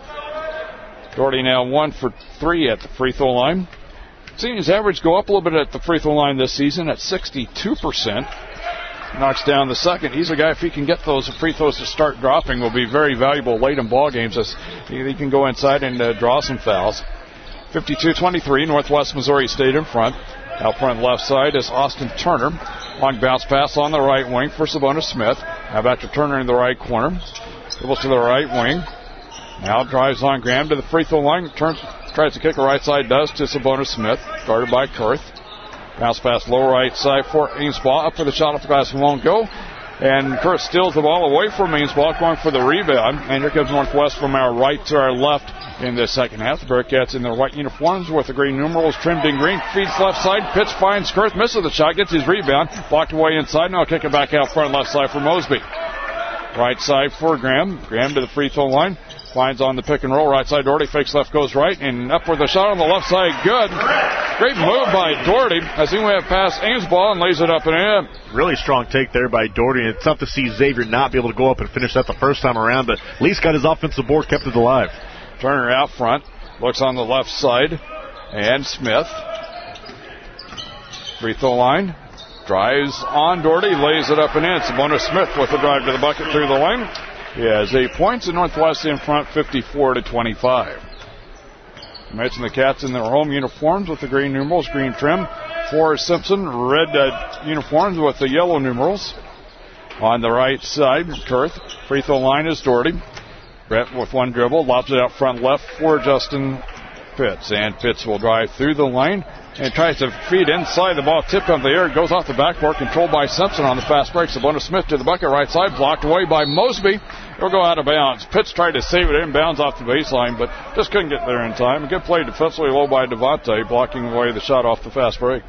Doherty now 1 for 3 at the free throw line. Seeing his average go up a little bit at the free throw line this season at 62%. Knocks down the second. He's a guy, if he can get those free throws to start dropping, will be very valuable late in ball games as he can go inside and draw some fouls. 52-23, Northwest Missouri State in front. Out front left side is Austin Turner. Long bounce pass on the right wing for Sabonis Smith. Now back to Turner in the right corner. Dribbles to the right wing. Now drives on Graham to the free throw line. Tries to kick the right side, does to Sabonis Smith. Guarded by Kurth. Bounce pass low right side for Ainspaw. Up for the shot off the glass, won't go. And Kurth steals the ball away from Ainspaw, going for the rebound. And here comes Northwest from our right to our left in the second half. The Bearcats in their white uniforms with the green numerals trimmed in green. Feeds left side. Pitch finds Kurth. Misses the shot. Gets his rebound. Blocked away inside. Now kick it back out front left side for Mosby. Right side for Graham. Graham to the free throw line. Finds on the pick and roll. Right side Doherty. Fakes left, goes right. And up with the shot on the left side. Good. Great move by Doherty as he went past Ainspaw and lays it up and in. Really strong take there by Doherty. And it's tough to see Xavier not be able to go up and finish that the first time around, but at least got his offensive board, kept it alive. Turner out front. Looks on the left side. And Smith. Free throw line. Drives on Doherty. Lays it up and in. Sabonis Smith with the drive to the bucket through the lane. He has 8 points, and Northwest in front 54-25. I mentioned the Cats in their home uniforms with the green numerals, green trim. For Simpson, red uniforms with the yellow numerals. On the right side, Kurth. Free throw line is Doherty. Brett with one dribble, lobs it out front left for Justin Pitts. And Pitts will drive through the lane and tries to feed inside. The ball tipped up the air. It goes off the backboard, controlled by Simpson on the fast break. Sabonis Smith to the bucket right side, blocked away by Mosby. It'll go out of bounds. Pitts tried to save it inbounds off the baseline, but just couldn't get there in time. A good play defensively low by Devontae, blocking away the shot off the fast break.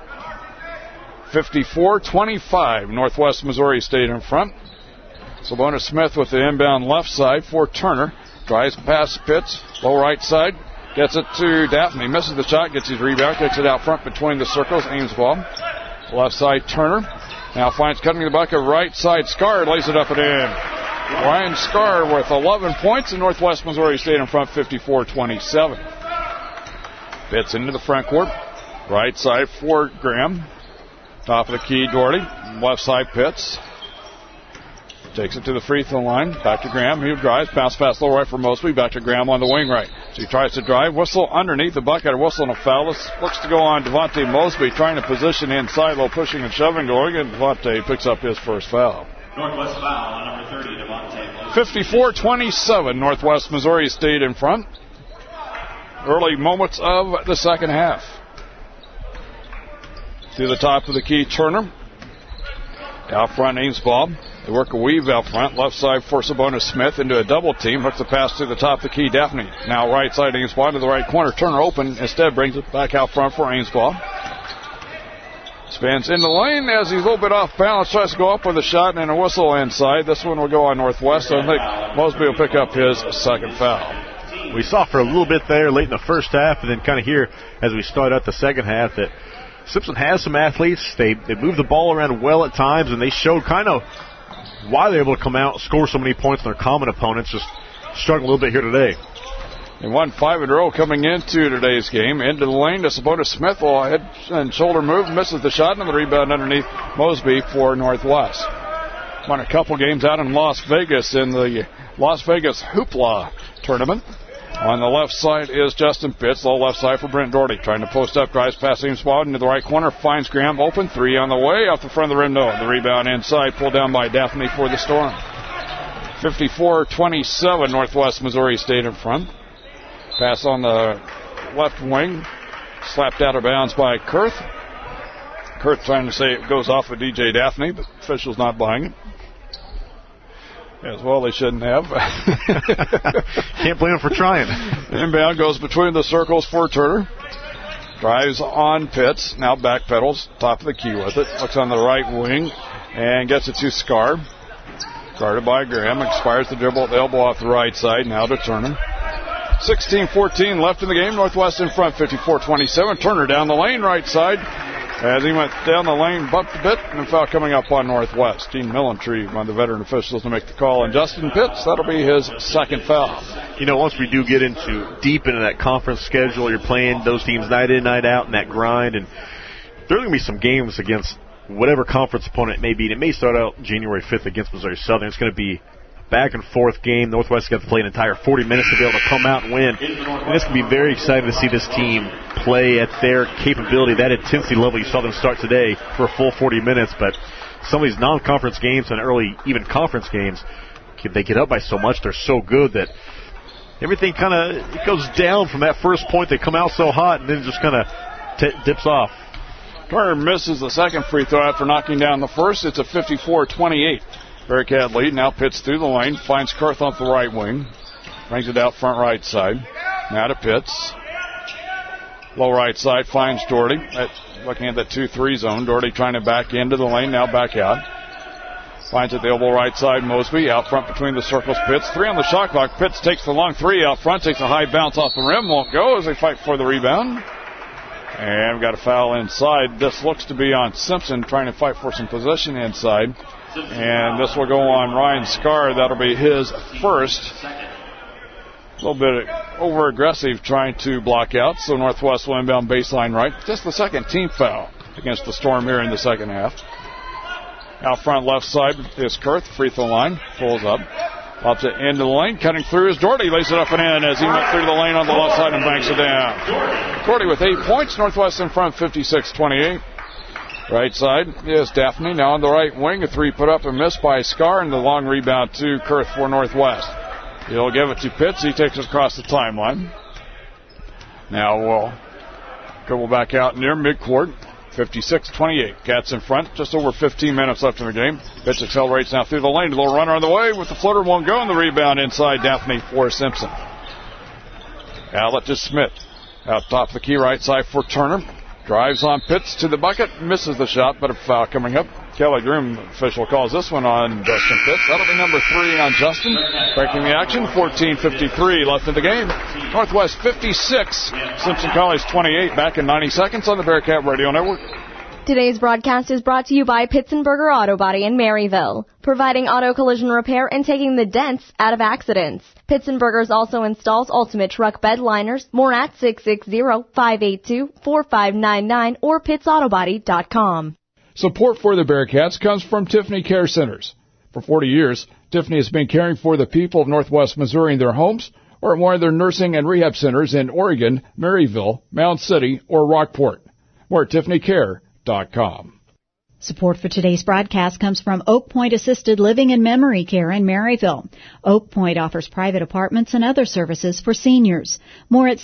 54-25, Northwest Missouri State in front. Sabonis Smith with the inbound left side for Turner. Drives past Pitts, low right side. Gets it to Daphne. Misses the shot, gets his rebound, kicks it out front between the circles. Ainspaw. Left side, Turner. Now finds cutting the bucket. Right side, Scar lays it up and in. Ryan Scar with 11 points, and Northwest Missouri State in front 54-27. Pitts into the front court. Right side for Graham. Top of the key, Doherty. Left side, Pitts. Takes it to the free throw line. Back to Graham. He drives. Bounce pass low right for Mosby. Back to Graham on the wing right. So he tries to drive. Whistle underneath the bucket. Whistle and a foul. This looks to go on Devontae Mosby, trying to position inside, low pushing and shoving going. And Devontae picks up his first foul. Northwest foul on number 30, Devontae Mosby. 54-27, Northwest Missouri State in front. Early moments of the second half. To the top of the key, Turner. Out front, Ainspaw. They work a weave out front. Left side for Sabonis Smith into a double team. Hooks the pass to the top of the key, Daphne. Now right side, Ainspaw to the right corner. Turner open. Instead brings it back out front for Ainspaw. Spins in the lane as he's a little bit off balance. Tries to go up with a shot and a whistle inside. This one will go on Northwest. I think Mosby will pick up his second foul. We saw for a little bit there late in the first half, and then kind of here as we start out the second half that Simpson has some athletes. They move the ball around well at times, and they showed kind of why they're able to come out and score so many points on their common opponents. Just struggling a little bit here today. They won 5 in a row coming into today's game. Into the lane to Sabonis Smith. Well, head and shoulder move. Misses the shot and the rebound underneath Mosby for Northwest. Won a couple games out in Las Vegas in the Las Vegas Hoopla tournament. On the left side is Justin Pitts. Low left side for Brent Doherty. Trying to post up. Drives past Ainspaw into the right corner. Finds Graham open. 3 on the way. Off the front of the rim. No. The rebound inside. Pulled down by Daphne for the Storm. 54-27, Northwest Missouri State in front. Pass on the left wing, slapped out of bounds by Kurth. Kurth trying to say it goes off of DJ Daphne, but officials not buying it. As well, they shouldn't have. Can't blame them for trying. Inbound goes between the circles for Turner. Drives on Pitts. Now backpedals. Top of the key with it. Looks on the right wing and gets it to Scar. Guarded by Graham. Expires the dribble at the elbow off the right side. Now to Turner. 16-14 left in the game. Northwest in front. 54-27. Turner down the lane right side. As he went down the lane, bumped a bit, and a foul coming up on Northwest. Gene Millentree, one of the veteran officials, to make the call. And Justin Pitts, that'll be his second foul. You know, once we do get deep into that conference schedule, you're playing those teams night in, night out in that grind. And there are going to be some games against whatever conference opponent it may be. And it may start out January 5th against Missouri Southern. It's going to be back-and-forth game. Northwest got to play an entire 40 minutes to be able to come out and win. And it's going to be very exciting to see this team play at their capability, that intensity level you saw them start today for a full 40 minutes. But some of these non-conference games and early even conference games, they get up by so much, they're so good that everything kind of goes down from that first point. They come out so hot and then just kind of dips off. Turner misses the second free throw after knocking down the first. It's a 54-28. Bearcat lead. Now Pitts through the lane. Finds Kurth off the right wing. Brings it out front right side. Now to Pitts. Low right side. Finds Doherty. Looking at the 2-3 zone. Doherty trying to back into the lane. Now back out. Finds at the elbow right side. Mosby out front between the circles. Pitts. 3 on the shot clock. Pitts takes the long 3 out front. Takes a high bounce off the rim. Won't go as they fight for the rebound. And we've got a foul inside. This looks to be on Simpson trying to fight for some possession inside. And this will go on Ryan Scar. That'll be his first. A little bit over-aggressive trying to block out. So Northwest will inbound baseline right. Just the second team foul against the Storm here in the second half. Out front left side is Kurth. Free throw line. Pulls up. Pops it into the lane. Cutting through is Doherty. Lays it up and in as he went through the lane on the left side and banks it down. Doherty with 8 points. Northwest in front 56-28. Right side is Daphne. Now on the right wing, a 3 put up and missed by Scar, and the long rebound to Kurth for Northwest. He'll give it to Pitts. He takes it across the timeline. Now we'll dribble back out near midcourt. 56-28. Cats in front. Just over 15 minutes left in the game. Pitts accelerates now through the lane. A little runner on the way with the floater. Won't go, and the rebound inside Daphne for Simpson. Outlet to Smith. Out top of the key right side for Turner. Drives on Pitts to the bucket. Misses the shot, but a foul coming up. Kelly Groom, official, calls this one on Justin Pitts. That'll be number 3 on Justin. Breaking the action. 14:53 left in the game. Northwest 56. Simpson College 28. Back in 90 seconds on the Bearcat Radio Network. Today's broadcast is brought to you by Pitzenberger Auto Body in Maryville, providing auto collision repair and taking the dents out of accidents. Pitzenbergers also installs ultimate truck bed liners. More at 660-582-4599 or pitsautobody.com. Support for the Bearcats comes from Tiffany Care Centers. For 40 years, Tiffany has been caring for the people of Northwest Missouri in their homes or at one of their nursing and rehab centers in Oregon, Maryville, Mound City, or Rockport. More at TiffanyCare.com. Support for today's broadcast comes from Oak Point Assisted Living and Memory Care in Maryville. Oak Point offers private apartments and other services for seniors. More at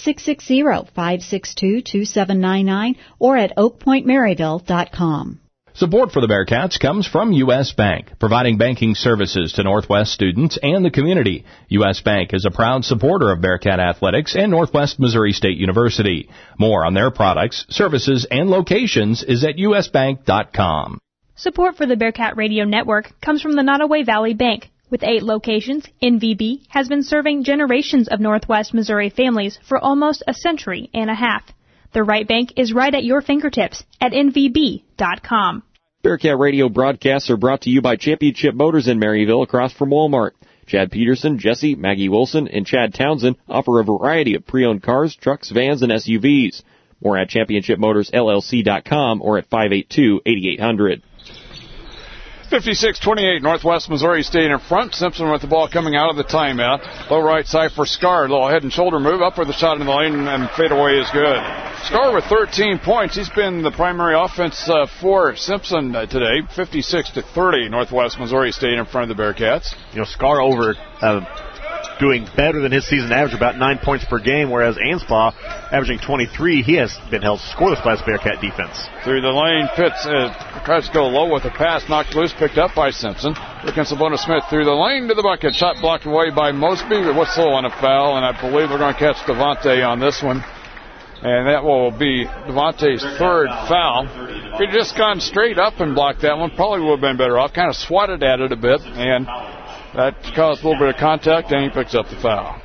660-562-2799 or at oakpointmaryville.com. Support for the Bearcats comes from U.S. Bank, providing banking services to Northwest students and the community. U.S. Bank is a proud supporter of Bearcat Athletics and Northwest Missouri State University. More on their products, services, and locations is at usbank.com. Support for the Bearcat Radio Network comes from the Nottoway Valley Bank. With 8 locations, NVB has been serving generations of Northwest Missouri families for almost a century and a half. The right bank is right at your fingertips at nvb.com. Bearcat Radio broadcasts are brought to you by Championship Motors in Maryville across from Walmart. Chad Peterson, Jesse, Maggie Wilson, and Chad Townsend offer a variety of pre-owned cars, trucks, vans, and SUVs. More at championshipmotorsllc.com or at 582-8800. 56-28, Northwest Missouri State in front. Simpson with the ball coming out of the timeout. Low right side for Scar. Little head and shoulder move up with the shot in the lane, and fadeaway is good. Scar with 13 points. He's been the primary offense for Simpson today. 56-30, Northwest Missouri State in front of the Bearcats. Scar over doing better than his season average, about 9 points per game, whereas Anspaugh, averaging 23, he has been held scoreless by his Bearcat defense. Through the lane, Pitts tries to go low with a pass, knocked loose, picked up by Simpson. Here comes Savona Smith through the lane to the bucket. Shot blocked away by Mosby. Whistle on a foul, and I believe they're going to catch Devontae on this one. And that will be Devontae's third foul. If he'd just gone straight up and blocked that one, probably would have been better off. Kind of swatted at it a bit, and that caused a little bit of contact, and he picks up the foul.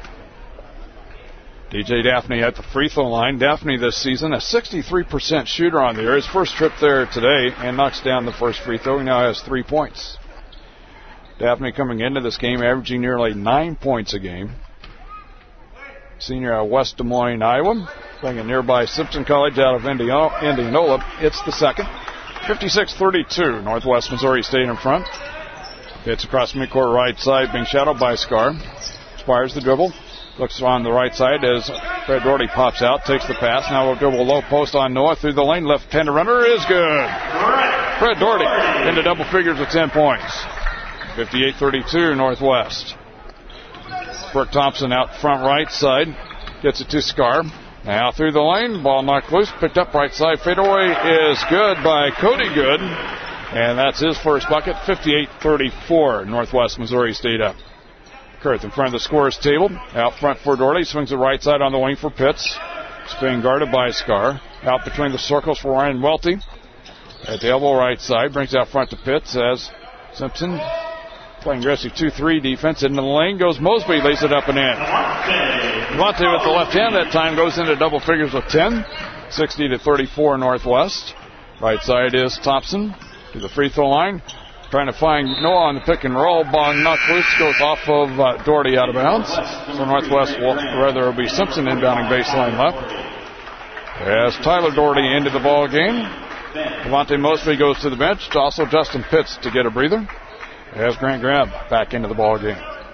DJ Daphne at the free throw line. Daphne this season, a 63% shooter on the air. His first trip there today, and knocks down the first free throw. He now has 3 points. Daphne coming into this game averaging nearly 9 points a game. Senior out of West Des Moines, Iowa. Playing at nearby Simpson College out of Indianola. It's the second. 56-32, Northwest Missouri State in front. It's across midcourt right side, being shadowed by Scar. Spires the dribble. Looks on the right side as Fred Doherty pops out, takes the pass. Now we'll dribble low post on Noah through the lane. Left-handed runner is good. Fred Doherty into double figures with 10 points. 58-32, Northwest. Brooke Thompson out front right side. Gets it to Scar. Now through the lane. Ball knocked loose. Picked up right side. Fadeaway is good by Cody Good. And that's his first bucket. 58-34, Northwest Missouri State up. Kurth in front of the scorer's table. Out front for Doherty. Swings it right side on the wing for Pitts. It's being guarded by Scar. Out between the circles for Ryan Welty. At the elbow right side. Brings out front to Pitts as Simpson playing aggressive 2-3 defense. Into the lane goes Mosby. Lays it up and in. Devontae with the left hand that time goes into double figures with 10. 60-34 Northwest. Right side is Thompson to the free throw line. Trying to find Noah on the pick and roll. Ball knocked loose. Goes off of Doherty out of bounds. So Northwest will be Simpson inbounding baseline left. As Tyler Doherty into the ball game. Devontae Mosby goes to the bench. Also Justin Pitts to get a breather. As Grant Graham back into the ball game.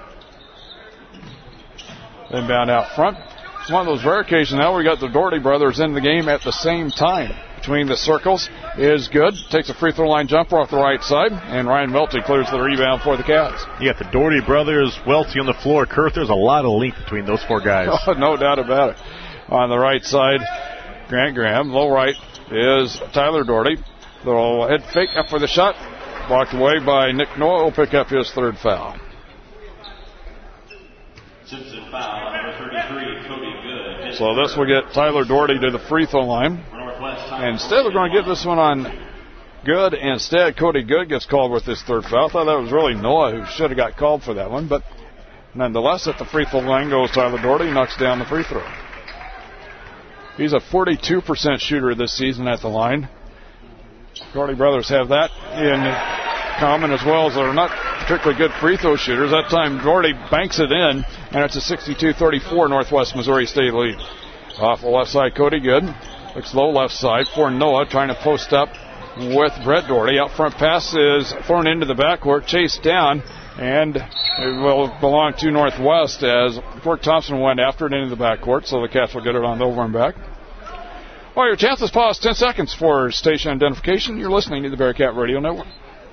Inbound out front. It's one of those rare occasions now we got the Doherty brothers in the game at the same time. Between the circles is good. Takes a free throw line jumper off the right side, and Ryan Welty clears the rebound for the Cats. You got the Doherty brothers, Welty on the floor. Kurth, there's a lot of length between those four guys. Oh, no doubt about it. On the right side, Grant Graham. Low right is Tyler Doherty. Little head fake up for the shot. Blocked away by Nick Noah. Will pick up his third foul. Simpson foul, number 33, Cody Good. So this will get Tyler Doherty to the free throw line. Instead, we're going to get this one on Good. Instead, Cody Good gets called with his third foul. I thought that was really Noah who should have got called for that one. But nonetheless, at the free throw line goes Tyler Doherty. Knocks down the free throw. He's a 42% shooter this season at the line. Doherty brothers have that in common, as well as they're not particularly good free throw shooters. That time, Doherty banks it in, and it's a 62-34 Northwest Missouri State lead. Off the left side, Cody Good. Looks low left side for Noah, trying to post up with Brett Doherty. Out front pass is thrown into the backcourt, chased down, and it will belong to Northwest as Brooke Thompson went after it into the backcourt, so the Cats will get it on the over and back. Well, your chances pause 10 seconds for station identification. You're listening to the Bearcat Radio Network.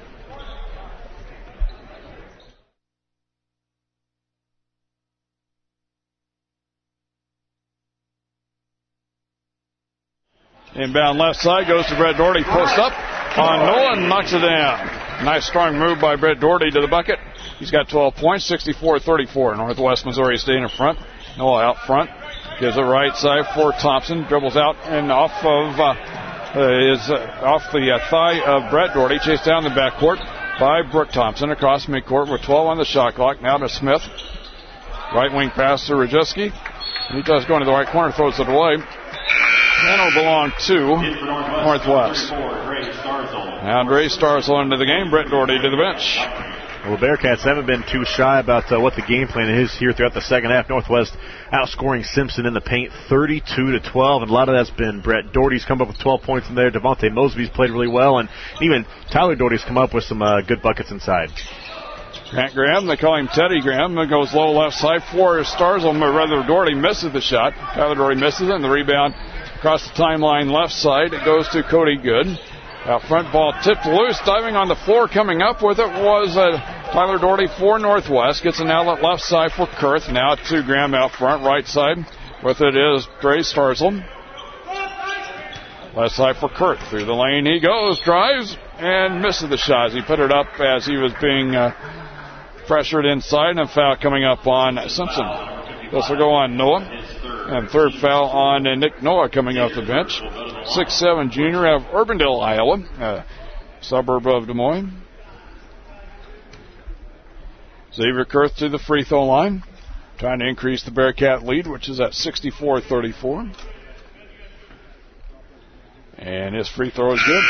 Inbound left side goes to Brett Doherty. Post up on Noah and knocks it down. Nice strong move by Brett Doherty to the bucket. He's got 12 points, 64-34. Northwest Missouri State in front. Noah out front. Gives it right side for Thompson. Dribbles out and off of off the thigh of Brett Doherty. Chased down the backcourt by Brooke Thompson across midcourt with 12 on the shot clock. Now to Smith. Right wing pass to Rajewski. He does go into the right corner, throws it away. And it'll belong to Northwest. Now Dre Starzl into the game. Brett Doherty to the bench. Well, the Bearcats haven't been too shy about what the game plan is here throughout the second half. Northwest outscoring Simpson in the paint 32-12, and a lot of that's been Brett Doherty's come up with 12 points in there. Devontae Mosby's played really well, and even Tyler Doherty's come up with some good buckets inside. Grant Graham, they call him Teddy Graham, goes low left side for Starzl, but rather Doherty misses the shot. Tyler Doherty misses it, and the rebound across the timeline left side. It goes to Cody Good. Out front, ball tipped loose. Diving on the floor, coming up with it was Tyler Doherty for Northwest. Gets an outlet left side for Kurth. Now to Graham out front, right side. With it is Dre Starzl. Left side for Kurth. Through the lane he goes, drives, and misses the shot. He put it up as he was being pressured inside, and a foul coming up on Simpson. This will go on Noah. And third foul on Nick Noah coming off the bench. 6'7" junior out of Urbandale, Iowa, a suburb of Des Moines. Xavier Kurth to the free throw line, trying to increase the Bearcat lead, which is at 64-34. And his free throw is good.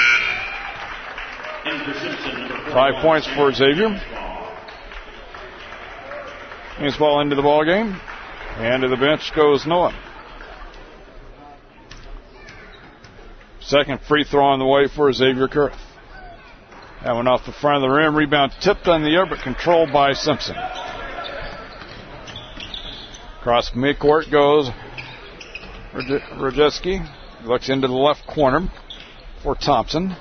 5 points for Xavier. His ball into the ball game. And to the bench goes Noah. Second free throw on the way for Xavier Kurth. That one off the front of the rim. Rebound tipped on the air, but controlled by Simpson. Across midcourt goes Rojeski. Looks into the left corner for Thompson.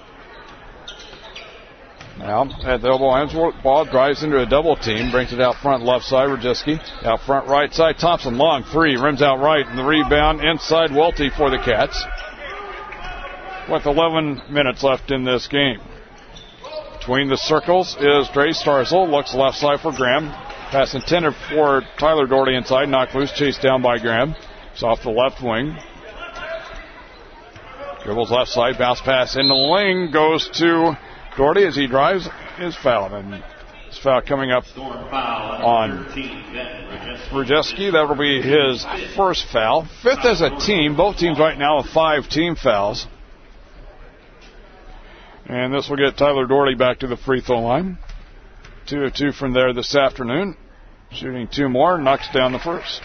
Now, at the elbow ends, ball drives into a double team, brings it out front left side, Rojeski. Out front right side, Thompson, long three, rims out right, and the rebound inside Welty for the Cats. With 11 minutes left in this game. Between the circles is Dre Starzl, looks left side for Graham. Pass intended for Tyler Doherty inside, knocked loose, chased down by Graham. It's off the left wing. Dribbles left side, bounce pass into the lane, goes to Doherty as he drives, is fouled. And his foul coming up on Rojeski. That will be his first foul. Fifth as a team. Both teams right now with 5 team fouls. And this will get Tyler Doherty back to the free throw line. 2 of 2 from there this afternoon. Shooting 2 more, knocks down the first.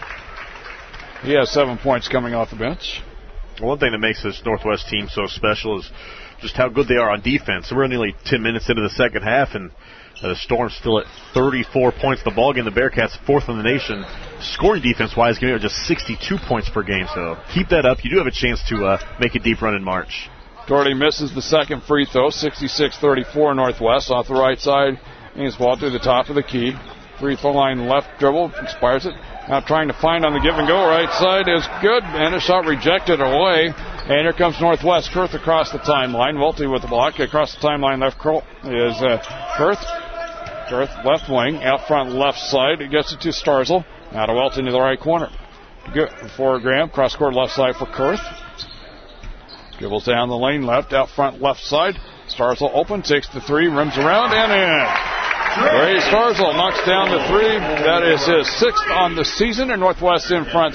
He has 7 points coming off the bench. One thing that makes this Northwest team so special is just how good they are on defense. So we're nearly 10 minutes into the second half, and the Storm's still at 34 points the ball game. The Bearcats 4th in the nation. Scoring defense-wise, giving up just 62 points per game. So keep that up. You do have a chance to make a deep run in March. Doherty misses the second free throw, 66-34 Northwest. Off the right side, his ball to the top of the key. Free throw line left dribble, expires it. Now trying to find on the give and go. Right side is good, and a shot rejected away. And here comes Northwest. Kurth across the timeline. Welty with the block. Across the timeline left is Kurth. Kurth left wing. Out front left side. He gets it to Starzl. Now to Welty into the right corner. Good for Graham. Cross court left side for Kurth. Dribbles down the lane left. Out front left side. Starzl open. Takes the three. Rims around and in. Ray Starzl knocks down the three. That is his 6th on the season, and Northwest in front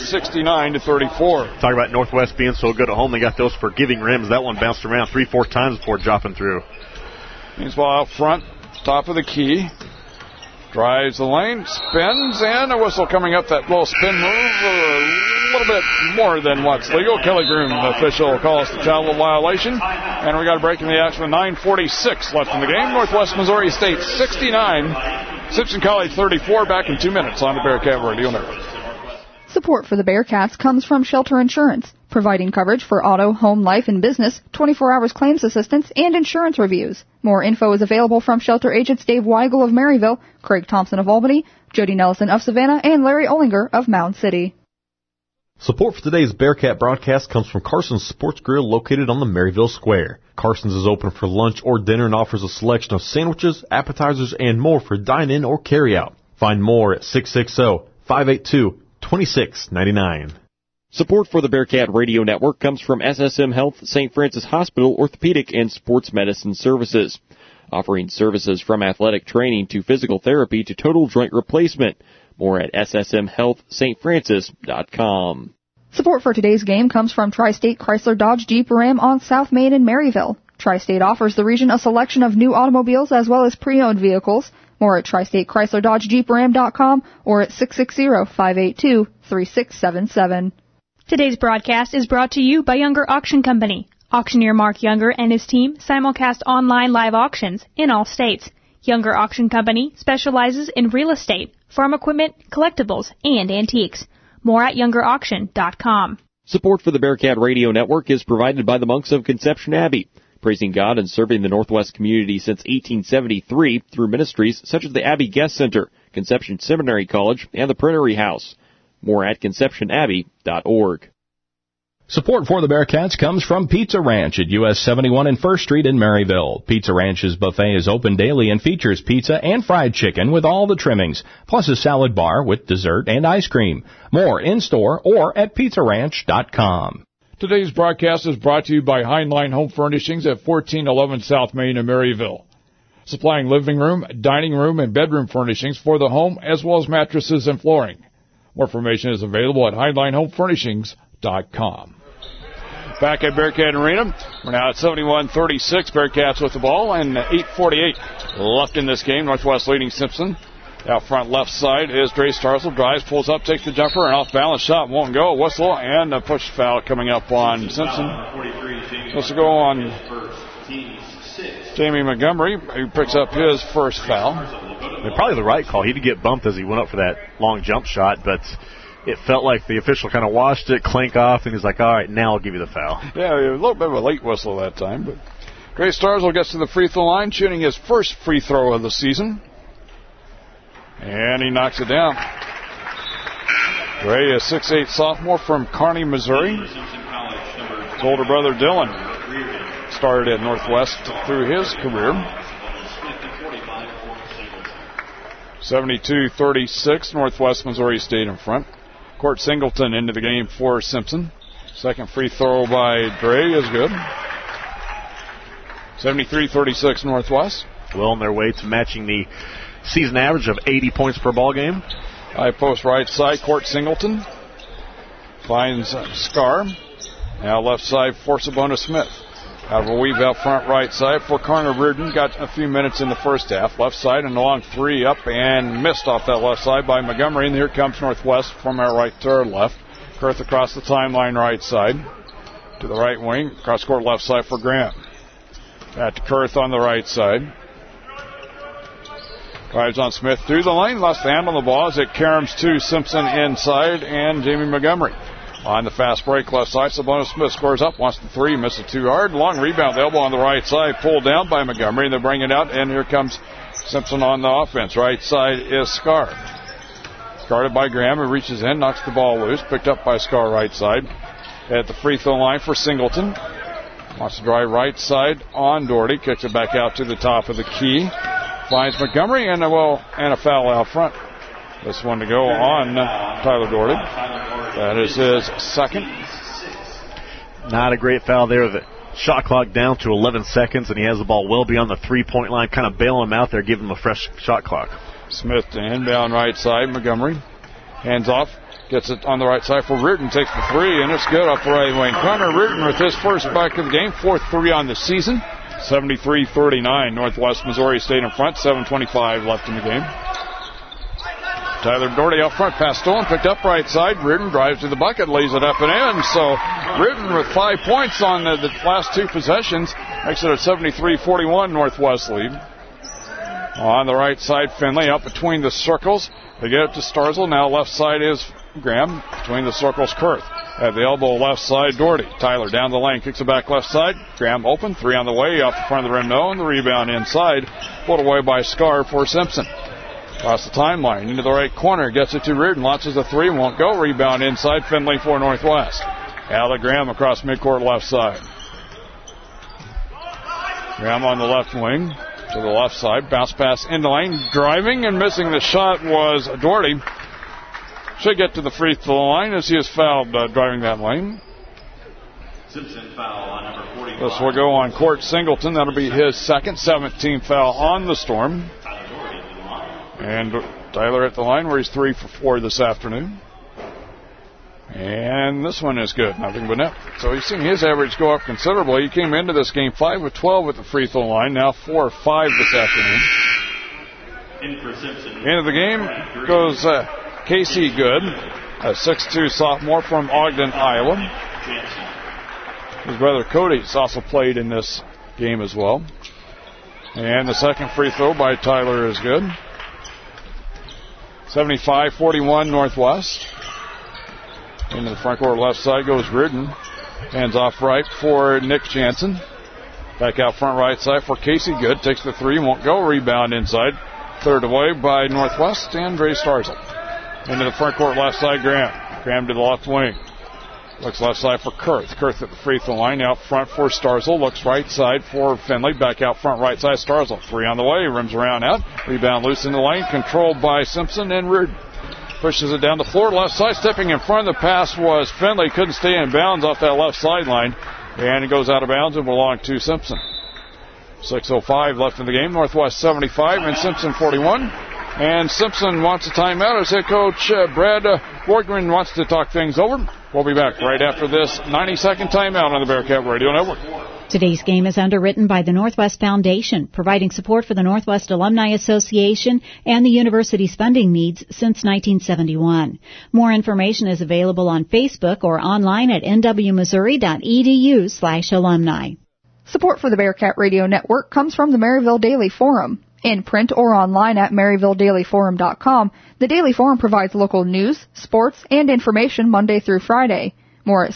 69-34. Talk about Northwest being so good at home. They got those forgiving rims. That one bounced around 3-4 times before dropping through. He's ball out front, top of the key. Drives the lane, spins, and a whistle coming up. That little spin move, a little bit more than what's legal. Kelly Groom, the official, calls the travel violation. And we got a break in the action with 9:46 left in the game. Northwest Missouri State 69, Simpson College 34. Back in 2 minutes on the Bearcat Radio Network. Support for the Bearcats comes from Shelter Insurance, providing coverage for auto, home, life, and business, 24 hours claims assistance, and insurance reviews. More info is available from Shelter agents Dave Weigel of Maryville, Craig Thompson of Albany, Jody Nelson of Savannah, and Larry Ollinger of Mound City. Support for today's Bearcat broadcast comes from Carson's Sports Grill located on the Maryville Square. Carson's is open for lunch or dinner and offers a selection of sandwiches, appetizers, and more for dine-in or carry-out. Find more at 660-582-2699. Support for the Bearcat Radio Network comes from SSM Health St. Francis Hospital Orthopedic and Sports Medicine Services, offering services from athletic training to physical therapy to total joint replacement. More at ssmhealthstfrancis.com. Support for today's game comes from Tri-State Chrysler Dodge Jeep Ram on South Main in Maryville. Tri-State offers the region a selection of new automobiles as well as pre-owned vehicles. More at Tri-State Chrysler Dodge Jeep Ram.com or at 660-582-3677. Today's broadcast is brought to you by Younger Auction Company. Auctioneer Mark Younger and his team simulcast online live auctions in all states. Younger Auction Company specializes in real estate, farm equipment, collectibles, and antiques. More at youngerauction.com. Support for the Bearcat Radio Network is provided by the Monks of Conception Abbey, praising God and serving the Northwest community since 1873 through ministries such as the Abbey Guest Center, Conception Seminary College, and the Prairie House. More at conceptionabbey.org. Support for the Bearcats comes from Pizza Ranch at US 71 and 1st Street in Maryville. Pizza Ranch's buffet is open daily and features pizza and fried chicken with all the trimmings, plus a salad bar with dessert and ice cream. More in-store or at pizzaranch.com. Today's broadcast is brought to you by Heinlein Home Furnishings at 1411 South Main in Maryville, supplying living room, dining room, and bedroom furnishings for the home as well as mattresses and flooring. More information is available at HeinleinHomeFurnishings.com. Back at Bearcat Arena, we're now at 71-36. Bearcats with the ball and 8:48 left in this game. Northwest leading Simpson. Out front left side is Dre Starzl. Drives, pulls up, takes the jumper, and off-balance shot won't go. Whistle and a push foul coming up on Simpson. Supposed to go on Jamie Montgomery, who picks up his first foul. And probably the right call. He did get bumped as he went up for that long jump shot, but it felt like the official kind of watched it clink off, and he's like, all right, now I'll give you the foul. Yeah, a little bit of a late whistle that time. But Dre Starzl gets to the free throw line, shooting his first free throw of the season. And he knocks it down. Dre, a 6'8 sophomore from Kearney, Missouri. His older brother Dylan started at Northwest through his career. 72-36, Northwest Missouri State in front. Court Singleton into the game for Simpson. Second free throw by Dre is good. 73-36 Northwest. Well on their way to matching the season average of 80 points per ball game. High post right side, Court Singleton finds Scar. Now left side for Sabona Smith. Out of a weave out front right side for Connor Reardon. Got a few minutes in the first half. Left side and a long three up and missed off that left side by Montgomery. And here comes Northwest from our right to our left. Kurth across the timeline right side to the right wing. Cross court left side for Graham. Back to Kurth on the right side. Drives on Smith through the lane. Lost the hand on the ball as it caroms to Simpson inside and Jamie Montgomery. On the fast break left side, Sabona Smith scores up, wants the three, misses too hard. Long rebound, elbow on the right side, pulled down by Montgomery. They bring it out, and here comes Simpson on the offense. Right side is Scar. Guarded by Graham, who reaches in, knocks the ball loose. Picked up by Scar right side. At the free throw line for Singleton. Wants to drive right side on Doherty. Kicks it back out to the top of the key. Finds Montgomery, and a foul out front. This one to go on Tyler Doherty. That is his second. Not a great foul there. The shot clock down to 11 seconds, and he has the ball well beyond the three-point line, kind of bailing him out there, giving him a fresh shot clock. Smith to inbound right side. Montgomery hands off. Gets it on the right side for Reardon. Takes the three, and it's good off the right wing. Connor Reardon with his first back of the game. Fourth three on the season. 73-39. Northwest Missouri State in front. 7:25 left in the game. Tyler Doherty out front, pass stolen, picked up right side. Reardon drives to the bucket, lays it up and in. So Reardon with 5 points on the last two possessions makes it a 73-41 Northwest lead. On the right side, Finley up between the circles. They get it to Starzl. Now left side is Graham. Between the circles, Kurth. At the elbow left side, Doherty. Tyler down the lane, kicks it back left side. Graham open, three on the way, off the front of the rim, no, and the rebound inside. Pulled away by Scar for Simpson. Across the timeline, into the right corner, gets it to Reardon, launches a three, won't go. Rebound inside, Finley for Northwest. Alec Graham across midcourt left side. Graham on the left wing to the left side, bounce pass into lane, driving and missing the shot was Doherty. Should get to the free throw line as he is fouled driving that lane. Simpson foul on number 45. This will go on Court Singleton. That'll be his second, 17th foul on the Storm. And Tyler at the line where he's 3 for 4 this afternoon. And this one is good, nothing but net. So he's seen his average go up considerably. He came into this game 5 of 12 at the free throw line, now 4 of 5 this afternoon. Into the game goes Casey Good, a 6'2 sophomore from Ogden, Iowa. His brother Cody's also played in this game as well. And the second free throw by Tyler is good. 75-41 Northwest. Into the front court left side goes Reardon. Hands off right for Nick Jansen. Back out front right side for Casey Good. Takes the three, won't go. Rebound inside. Third away by Northwest and Dre Starzl. Into the front court left side, Graham. Graham to the left wing. Looks left side for Kurth. Kurth at the free throw line. Out front for Starzl. Looks right side for Finley. Back out front right side, Starzl. Three on the way. Rims around out. Rebound loose in the lane. Controlled by Simpson and Reardon. Pushes it down the floor. Left side. Stepping in front of the pass was Finley. Couldn't stay in bounds off that left sideline. And it goes out of bounds and belonged to Simpson. 6:05 left in the game. Northwest 75 and Simpson 41. And Simpson wants a timeout as head coach Brad Borgman wants to talk things over. We'll be back right after this 90-second timeout on the Bearcat Radio Network. Today's game is underwritten by the Northwest Foundation, providing support for the Northwest Alumni Association and the university's funding needs since 1971. More information is available on Facebook or online at nwmissouri.edu/alumni. Support for the Bearcat Radio Network comes from the Maryville Daily Forum. In print or online at MaryvilleDailyForum.com, the Daily Forum provides local news, sports, and information Monday through Friday. More at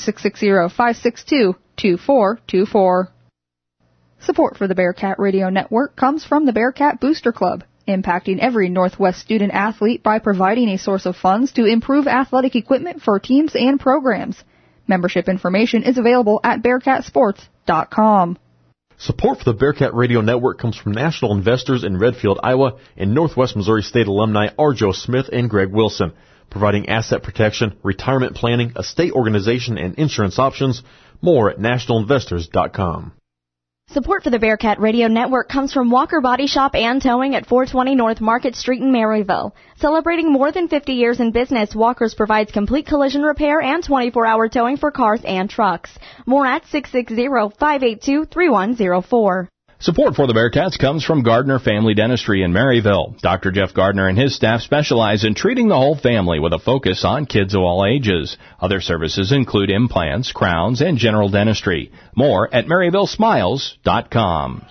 660-562-2424. Support for the Bearcat Radio Network comes from the Bearcat Booster Club, impacting every Northwest student athlete by providing a source of funds to improve athletic equipment for teams and programs. Membership information is available at BearcatSports.com. Support for the Bearcat Radio Network comes from national investors in Redfield, Iowa, and Northwest Missouri State alumni Arjo Smith and Greg Wilson, providing asset protection, retirement planning, estate organization, and insurance options. More at nationalinvestors.com. Support for the Bearcat Radio Network comes from Walker Body Shop and Towing at 420 North Market Street in Maryville. Celebrating more than 50 years in business, Walker's provides complete collision repair and 24-hour towing for cars and trucks. More at 660-582-3104. Support for the Bearcats comes from Gardner Family Dentistry in Maryville. Dr. Jeff Gardner and his staff specialize in treating the whole family with a focus on kids of all ages. Other services include implants, crowns, and general dentistry. More at MaryvilleSmiles.com.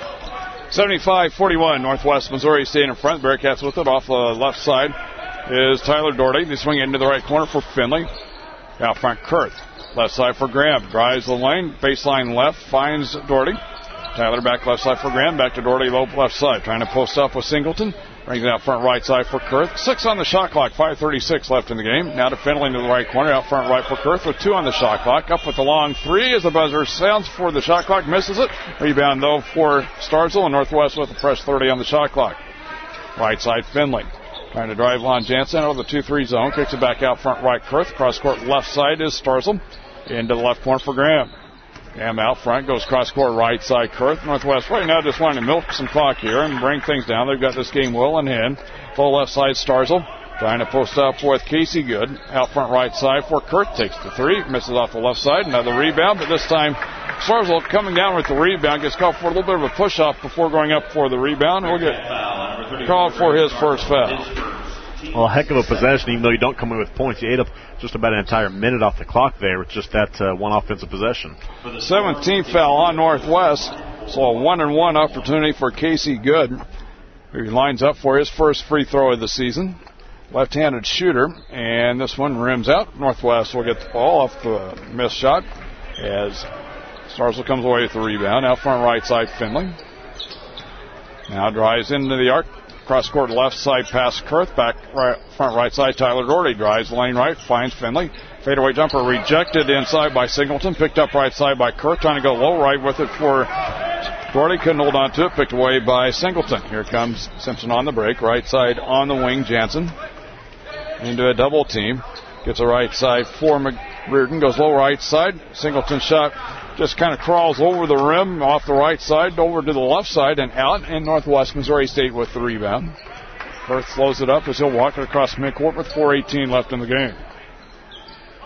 75-41, Northwest Missouri State in front. Bearcats with it. Off the left side is Tyler Doherty. They swing it into the right corner for Finley. Out front, Kurth. Left side for Graham. Drives the lane. Baseline left. Finds Doherty. Tyler back left side for Graham. Back to Doherty, low left side. Trying to post up with Singleton. Brings it out front right side for Kurth. 6 on the shot clock. 5:36 left in the game. Now to Finley into the right corner. Out front right for Kurth with 2 on the shot clock. Up with the long 3 as the buzzer sounds for the shot clock. Misses it. Rebound though for Starzl and Northwest with a fresh 30 on the shot clock. Right side Finley. Trying to drive Lon Jansen out of the 2-3 zone. Kicks it back out front right Kurth. Cross court left side is Starzl. Into the left corner for Graham. Graham out front, goes cross-court right side, Kurth. Northwest right now just wanting to milk some clock here and bring things down. They've got this game well in hand. Full left side, Starzl. Trying to post up with Casey Good. Out front right side for Kurth. Takes the 3. Misses off the left side. Another rebound, but this time Starzl coming down with the rebound. Gets called for a little bit of a push-off before going up for the rebound. We'll get called for his first foul. Well, a heck of a possession, even though you don't come in with points. You ate up just about an entire minute off the clock there with just that one offensive possession. 17th foul on Northwest, so a 1-and-1 opportunity for Casey Good, who lines up for his first free throw of the season. Left-handed shooter, and this one rims out. Northwest will get the ball off the missed shot as Starzl comes away with the rebound. Out front right side, Finley. Now drives into the arc. Cross-court left side pass Kurth. Back right, front right side, Tyler Doherty drives lane right, finds Finley. Fadeaway jumper rejected inside by Singleton. Picked up right side by Kurth. Trying to go low right with it for Doherty. Couldn't hold on to it. Picked away by Singleton. Here comes Simpson on the break. Right side on the wing, Jansen. Into a double team. Gets a right side for Reardon. Goes low right side. Singleton shot just kind of crawls over the rim off the right side over to the left side and out, and Northwest Missouri State with the rebound. Kurth slows it up as he'll walk it across midcourt with 4:18 left in the game.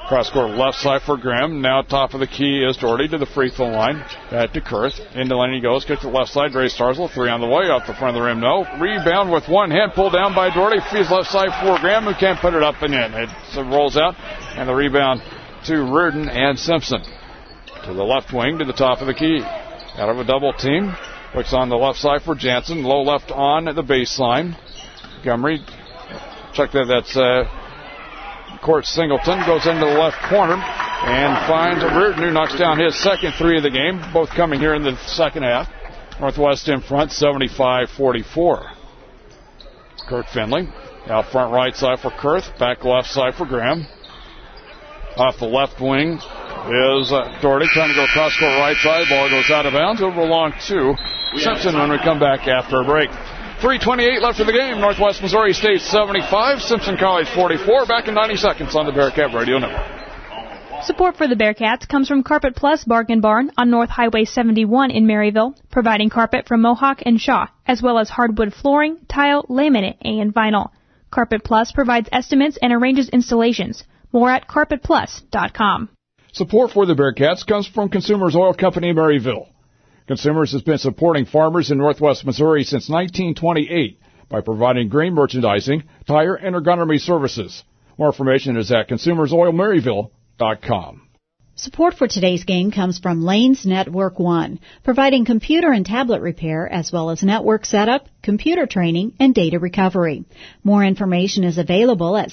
Cross court left side for Graham. Now top of the key is Doherty to the free throw line. Back to Kurth. Into lane he goes. Kick to the left side. Dre Starzl. 3 on the way. Off the front of the rim. No. Rebound with one hand. Pulled down by Doherty. Feeds left side for Graham, who can't put it up and in. It rolls out. And the rebound to Reardon and Simpson. To the left wing to the top of the key. Out of a double team. Looks on the left side for Jansen. Low left on the baseline. Montgomery. Check that. That's Court Singleton goes into the left corner and finds Reardon, who knocks down his second 3 of the game, both coming here in the second half. Northwest in front, 75-44. Kurt Finley out front right side for Kurth, back left side for Graham. Off the left wing is Doherty trying to go cross court right side. Ball goes out of bounds. It'll belong to Simpson when we come back after a break. 3:28 left in the game. Northwest Missouri State 75, Simpson College 44. Back in 90 seconds on the Bearcat Radio Network. Support for the Bearcats comes from Carpet Plus Bargain Barn on North Highway 71 in Maryville, providing carpet from Mohawk and Shaw, as well as hardwood flooring, tile, laminate, and vinyl. Carpet Plus provides estimates and arranges installations. More at carpetplus.com. Support for the Bearcats comes from Consumers Oil Company in Maryville. Consumers has been supporting farmers in Northwest Missouri since 1928 by providing grain merchandising, tire, and ergonomy services. More information is at consumersoilmaryville.com. Support for today's game comes from Lanes Network One, providing computer and tablet repair as well as network setup, computer training, and data recovery. More information is available at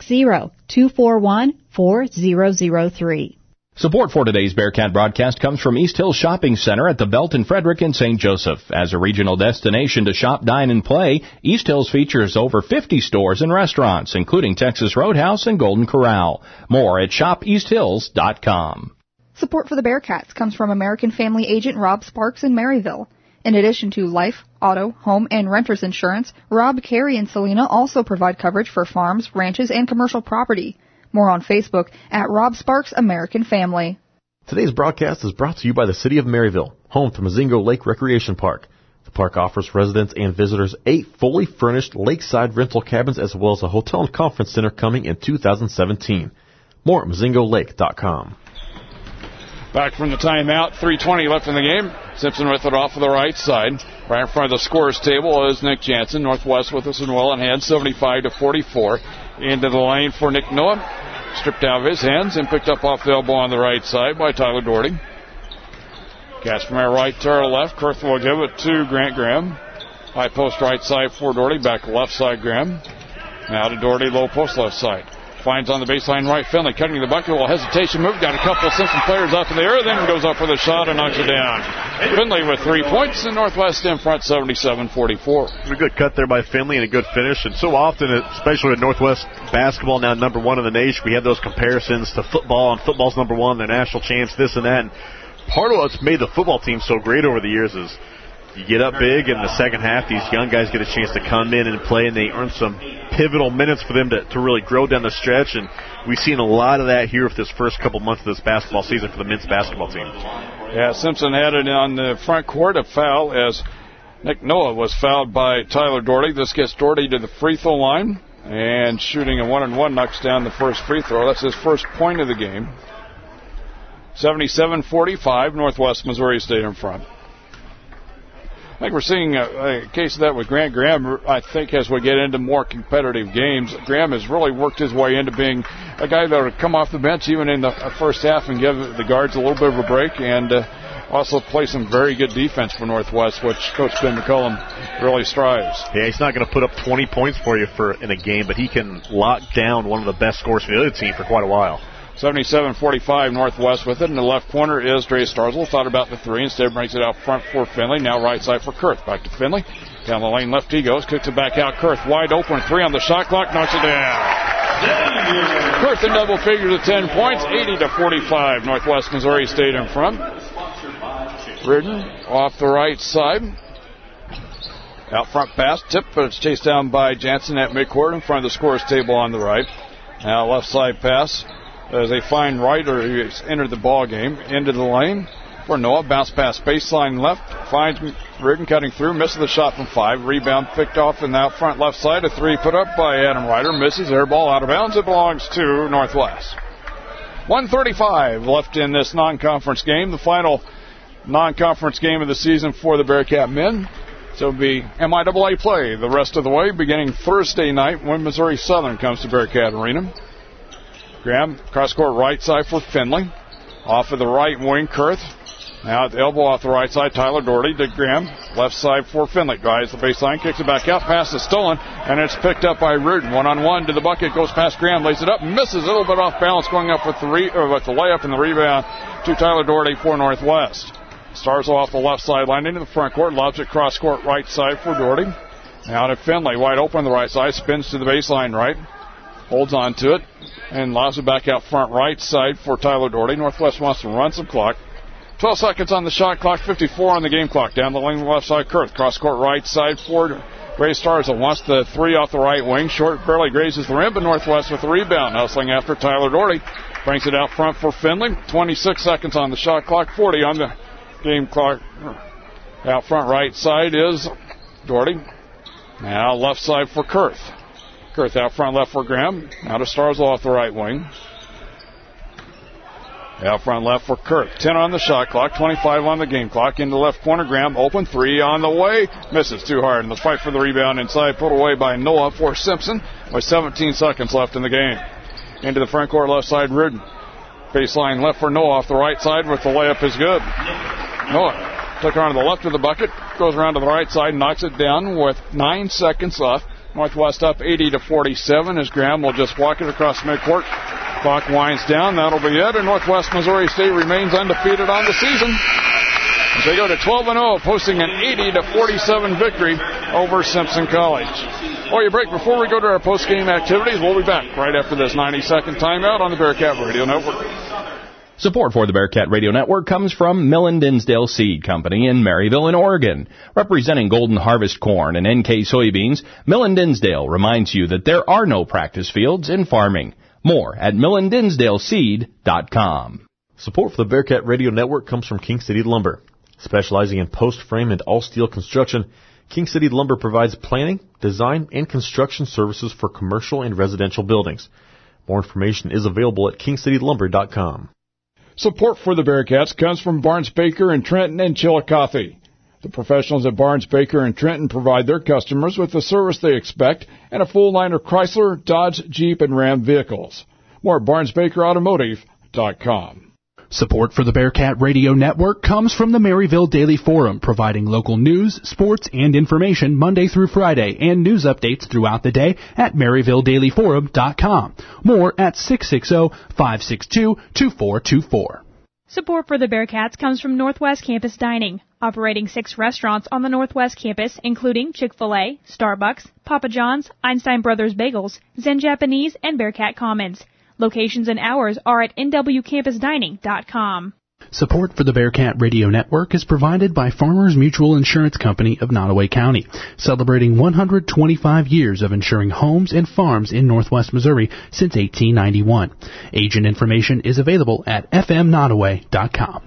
660-241-4003. Support for today's Bearcat broadcast comes from East Hills Shopping Center at the Belton Frederick in St. Joseph. As a regional destination to shop, dine, and play, East Hills features over 50 stores and restaurants, including Texas Roadhouse and Golden Corral. More at shopeasthills.com. Support for the Bearcats comes from American Family Agent Rob Sparks in Maryville. In addition to life, auto, home, and renter's insurance, Rob, Carey, and Selena also provide coverage for farms, ranches, and commercial property. More on Facebook at Rob Sparks American Family. Today's broadcast is brought to you by the City of Maryville, home to Mozingo Lake Recreation Park. The park offers residents and visitors 8 fully furnished lakeside rental cabins as well as a hotel and conference center coming in 2017. More at MozingoLake.com. Back from the timeout, 3:20 left in the game. Simpson with it off of the right side. Right in front of the scorer's table is Nick Jansen. Northwest with us and well in hand, 75-44. Into the lane for Nick Noah. Stripped out of his hands and picked up off the elbow on the right side by Tyler Doherty. Catch from our right to our left. Kurth will give it to Grant Graham. High post right side for Doherty. Back left side Graham. Now to Doherty, low post left side. Finds on the baseline right. Finley cutting the bucket. A little hesitation move. Got a couple of Simpson players up in the air. Then goes up with a shot and knocks it down. Finley with 3 points. And Northwest in front 77-44. A good cut there by Finley and a good finish. And so often, especially with Northwest basketball now number 1 in the nation, we have those comparisons to football. And football's number 1. They're national champs, this and that. And part of what's made the football team so great over the years is you get up big, and in the second half, these young guys get a chance to come in and play, and they earn some pivotal minutes for them to really grow down the stretch. And we've seen a lot of that here with this first couple months of this basketball season for the men's basketball team. Yeah, Simpson had it on the front court, a foul as Nick Noah was fouled by Tyler Doherty. This gets Doherty to the free throw line, and shooting a 1-and-1 knocks down the first free throw. That's his first point of the game. 77-45, Northwest Missouri State in front. I think we're seeing a case of that with Grant Graham. I think as we get into more competitive games, Graham has really worked his way into being a guy that would come off the bench even in the first half and give the guards a little bit of a break, and also play some very good defense for Northwest, which Coach Ben McCullum really strives. Yeah, he's not going to put up 20 points for you in a game, but he can lock down one of the best scorers for the other team for quite a while. 77-45 Northwest with it. In the left corner is Dre Starzl. Thought about the three. Instead brings it out front for Finley. Now right side for Kurth. Back to Finley. Down the lane left he goes. Kicks it back out. Kurth wide open. 3 on the shot clock. Knocks it down. Kurth in double figures at 10 points. 80-45. Northwest Missouri State in front. Reardon off the right side. Out front pass. Tip, but it's chased down by Jansen at midcourt in front of the scorer's table on the right. Now left side pass. As they find Ryder, who's entered the ball game, into the lane for Noah. Bounce pass baseline left. Finds Reardon cutting through. Misses the shot from 5. Rebound picked off in the out front left side. A 3 put up by Adam Ryder. Misses. Air ball out of bounds. It belongs to Northwest. 1:35 left in this non-conference game, the final non-conference game of the season for the Bearcat men. So it'll be MIAA play the rest of the way, beginning Thursday night when Missouri Southern comes to Bearcat Arena. Graham, cross-court right side for Finley. Off of the right wing, Kurth. Now at the elbow off the right side, Tyler Doherty to Graham. Left side for Finley. Drives the baseline, kicks it back out. Pass is stolen, and it's picked up by Rudin. One-on-one to the bucket, goes past Graham, lays it up, misses a little bit off balance, going up with the layup and the rebound to Tyler Doherty for Northwest. Stars off the left sideline into the front court, lobs it cross-court right side for Doherty. Now to Finley, wide open on the right side, spins to the baseline right. Holds on to it and lobs it back out front right side for Tyler Doherty. Northwest wants to run some clock. 12 seconds on the shot clock, 54 on the game clock. Down the lane, left side, Kurth. Cross-court right side for Gray Stars. It wants the three off the right wing. Short barely grazes the rim, but Northwest with the rebound. Hustling after Tyler Doherty. Brings it out front for Finley. 26 seconds on the shot clock, 40 on the game clock. Out front right side is Doherty. Now left side for Kurth. Kurth out front left for Graham. Now to Starzl off the right wing. Out front left for Kurth. 10 on the shot clock, 25 on the game clock. In the left corner, Graham open, 3 on the way. Misses too hard. And the fight for the rebound inside, put away by Noah for Simpson with 17 seconds left in the game. Into the front court left side, Rudin. Baseline left for Noah off the right side with the layup is good. Noah took her on to the left of the bucket, goes around to the right side, knocks it down with 9 seconds left. Northwest up 80-47 as Graham will just walk it across midcourt. Clock winds down. That'll be it. And Northwest Missouri State remains undefeated on the season. They go to 12-0, posting an 80-47 victory over Simpson College. Oh, you break before we go to our post-game activities. We'll be back right after this 90-second timeout on the Bearcat Radio Network. Support for the Bearcat Radio Network comes from Millen Dinsdale Seed Company in Maryville, in Oregon. Representing Golden Harvest corn and NK soybeans, Millen Dinsdale reminds you that there are no practice fields in farming. More at MillenDinsdaleSeed.com. Support for the Bearcat Radio Network comes from King City Lumber. Specializing in post frame and all steel construction, King City Lumber provides planning, design, and construction services for commercial and residential buildings. More information is available at KingCityLumber.com. Support for the Bearcats comes from Barnes Baker in Trenton and Chillicothe. The professionals at Barnes Baker in Trenton provide their customers with the service they expect and a full line of Chrysler, Dodge, Jeep, and Ram vehicles. More at BarnesBakerAutomotive.com. Support for the Bearcat Radio Network comes from the Maryville Daily Forum, providing local news, sports, and information Monday through Friday, and news updates throughout the day at MaryvilleDailyForum.com. More at 660-562-2424. Support for the Bearcats comes from Northwest Campus Dining, operating 6 restaurants on the Northwest Campus, including Chick-fil-A, Starbucks, Papa John's, Einstein Brothers Bagels, Zen Japanese, and Bearcat Commons. Locations and hours are at nwcampusdining.com. Support for the Bearcat Radio Network is provided by Farmers Mutual Insurance Company of Nottoway County, celebrating 125 years of insuring homes and farms in Northwest Missouri since 1891. Agent information is available at fmnottoway.com.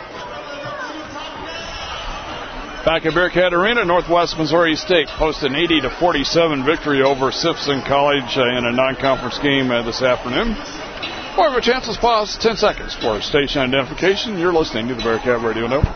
Back at Bearcat Arena, Northwest Missouri State posted an 80-47 victory over Simpson College in a non-conference game this afternoon. We'll have a chance to pause 10 seconds for station identification. You're listening to the Bearcat Radio Network.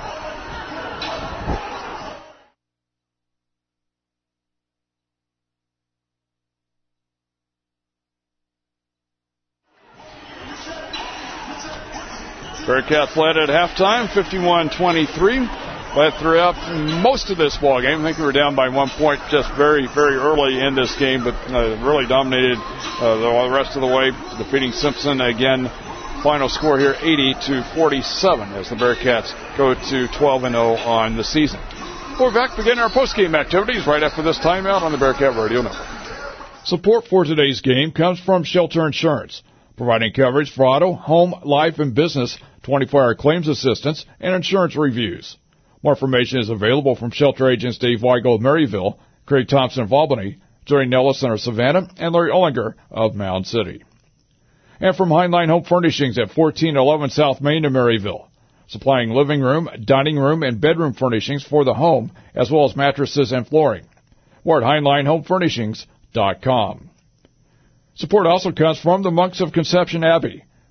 Bearcats led at halftime, 51-23. Led throughout most of this ball game. I think we were down by 1 point just very, very early in this game, but really dominated the rest of the way, defeating Simpson again. Final score here, 80-47, as the Bearcats go to 12-0 on the season. We're back beginning our post-game activities right after this timeout on the Bearcat Radio Network. Support for today's game comes from Shelter Insurance, providing coverage for auto, home, life, and business, 24-hour claims assistance, and insurance reviews. More information is available from Shelter agents Dave Weigel of Maryville, Craig Thompson of Albany, Jerry Nelson of Savannah, and Larry Ollinger of Mound City. And from Heinlein Home Furnishings at 1411 South Main in Maryville, supplying living room, dining room, and bedroom furnishings for the home, as well as mattresses and flooring. More at HeinleinHomeFurnishings.com. Support also comes from the Monks of Conception Abbey,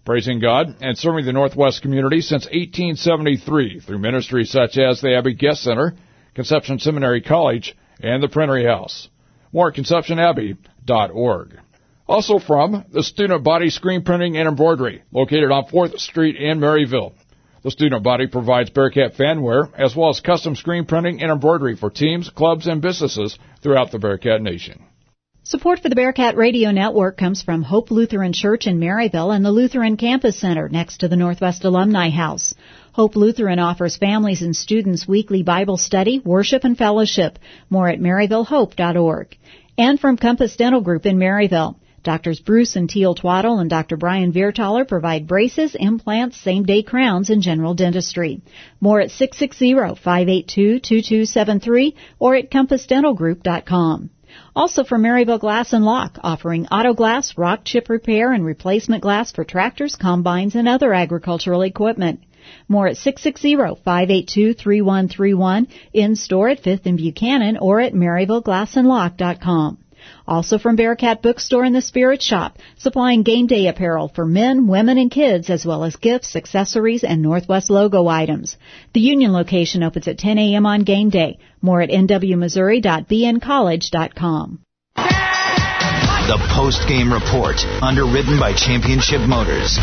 praising God and serving the Northwest community since 1873 through ministries such as the Abbey Guest Center, Conception Seminary College, and the Printery House. More at conceptionabbey.org. Also from the Student Body Screen Printing and Embroidery, located on 4th Street in Maryville. The Student Body provides Bearcat fanware as well as custom screen printing and embroidery for teams, clubs, and businesses throughout the Bearcat Nation. Support for the Bearcat Radio Network comes from Hope Lutheran Church in Maryville and the Lutheran Campus Center next to the Northwest Alumni House. Hope Lutheran offers families and students weekly Bible study, worship, and fellowship. More at maryvillehope.org. And from Compass Dental Group in Maryville. Doctors Bruce and Teal Twaddle and Dr. Brian Viertaler provide braces, implants, same-day crowns, and general dentistry. More at 660-582-2273 or at compassdentalgroup.com. Also from Maryville Glass and Lock, offering auto glass, rock chip repair, and replacement glass for tractors, combines, and other agricultural equipment. More at 660-582-3131, in-store at 5th and Buchanan or at maryvilleglassandlock.com. Also from Bearcat Bookstore and the Spirit Shop, supplying game day apparel for men, women, and kids, as well as gifts, accessories, and Northwest logo items. The Union location opens at 10 a.m. on game day. More at nwmissouri.bncollege.com. The post-game report, underwritten by Championship Motors.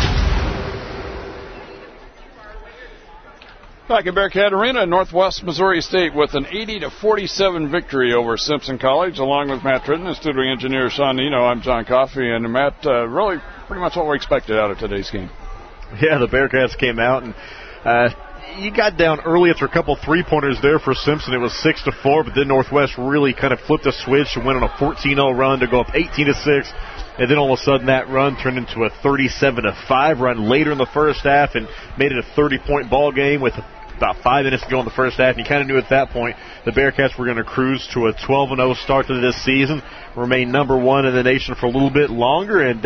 Back in Bearcat Arena, Northwest Missouri State with an 80-47 victory over Simpson College. Along with Matt Tritton and studio engineer Sean Nino, I'm John Coffey. And Matt, really pretty much what we expected out of today's game. Yeah, the Bearcats came out and you got down early after a couple three-pointers there for Simpson. It was 6-4, but then Northwest really kind of flipped a switch and went on a 14-0 run to go up 18-6. And then all of a sudden that run turned into a 37-5 run later in the first half and made it a 30-point ball game with about 5 minutes to go in the first half. And you kind of knew at that point the Bearcats were going to cruise to a 12-0 start to this season, remain number one in the nation for a little bit longer, and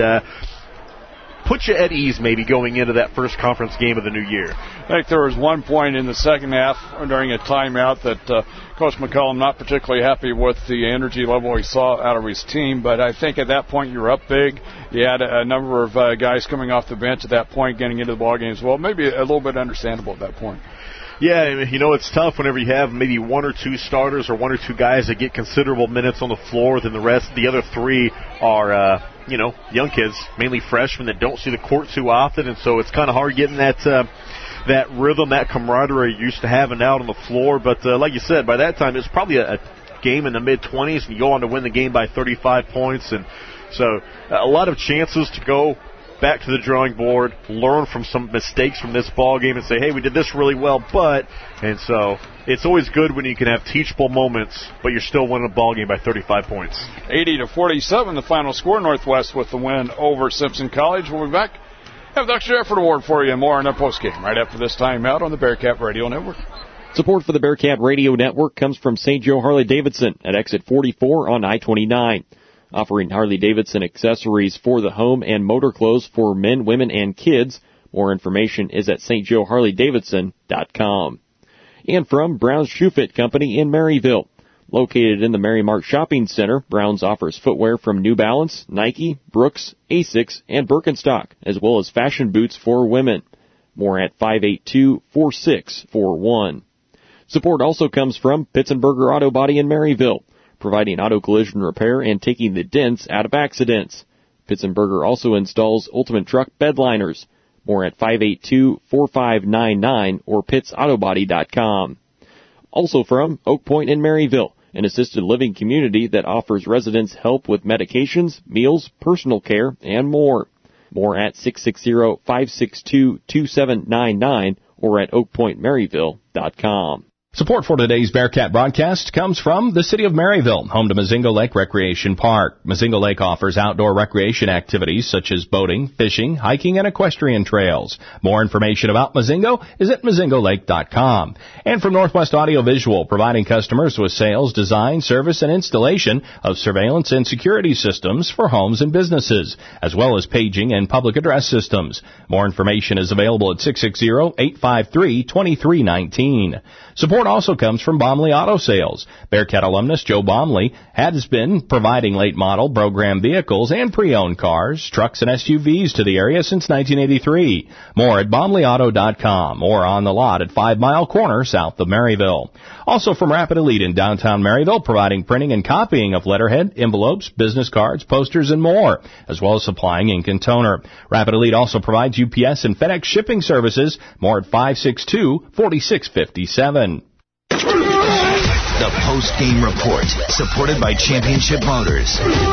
put you at ease maybe going into that first conference game of the new year. I think there was one point in the second half during a timeout that Coach McCollum not particularly happy with the energy level he saw out of his team, but I think at that point you were up big. You had a number of guys coming off the bench at that point getting into the ball game as well. Maybe a little bit understandable at that point. Yeah, you know, it's tough whenever you have maybe one or two starters or one or two guys that get considerable minutes on the floor, then the other three are, young kids, mainly freshmen that don't see the court too often, and so it's kind of hard getting that rhythm, that camaraderie you're used to having out on the floor. But like you said, by that time it's probably a game in the mid-20s, and you go on to win the game by 35 points, and so a lot of chances to go back to the drawing board, learn from some mistakes from this ball game and say, hey, we did this really well, and so it's always good when you can have teachable moments, but you're still winning a ball game by 35 points. 80-47, the final score. Northwest with the win over Simpson College. We'll be back. Have the extra effort award for you and more on our postgame right after this timeout on the Bearcat Radio Network. Support for the Bearcat Radio Network comes from St. Joe Harley-Davidson at exit 44 on I-29. Offering Harley-Davidson accessories for the home and motor clothes for men, women, and kids. More information is at stjoeharleydavidson.com. And from Brown's Shoe Fit Company in Maryville. Located in the Mary Mart Shopping Center, Brown's offers footwear from New Balance, Nike, Brooks, Asics, and Birkenstock, as well as fashion boots for women. More at 582-4641. Support also comes from Pitzenberger Auto Body in Maryville, providing auto collision repair and taking the dents out of accidents. Pitzenberger also installs Ultimate Truck bed liners. More at 582-4599 or pittsautobody.com. Also from Oak Point in Maryville, an assisted living community that offers residents help with medications, meals, personal care, and more. More at 660-562-2799 or at oakpointmaryville.com. Support for today's Bearcat broadcast comes from the City of Maryville, home to Mozingo Lake Recreation Park. Mozingo Lake offers outdoor recreation activities such as boating, fishing, hiking, and equestrian trails. More information about Mozingo is at mozingolake.com. And from Northwest Audio Visual, providing customers with sales, design, service, and installation of surveillance and security systems for homes and businesses, as well as paging and public address systems. More information is available at 660-853-2319. Support also comes from Bomley Auto Sales. Bearcat alumnus Joe Bomley has been providing late model program vehicles and pre-owned cars, trucks, and SUVs to the area since 1983. More at BomleyAuto.com or on the lot at 5 Mile Corner south of Maryville. Also from Rapid Elite in downtown Maryville, providing printing and copying of letterhead, envelopes, business cards, posters, and more, as well as supplying ink and toner. Rapid Elite also provides UPS and FedEx shipping services. More at 562-4657. The post-game report, supported by Championship Motors.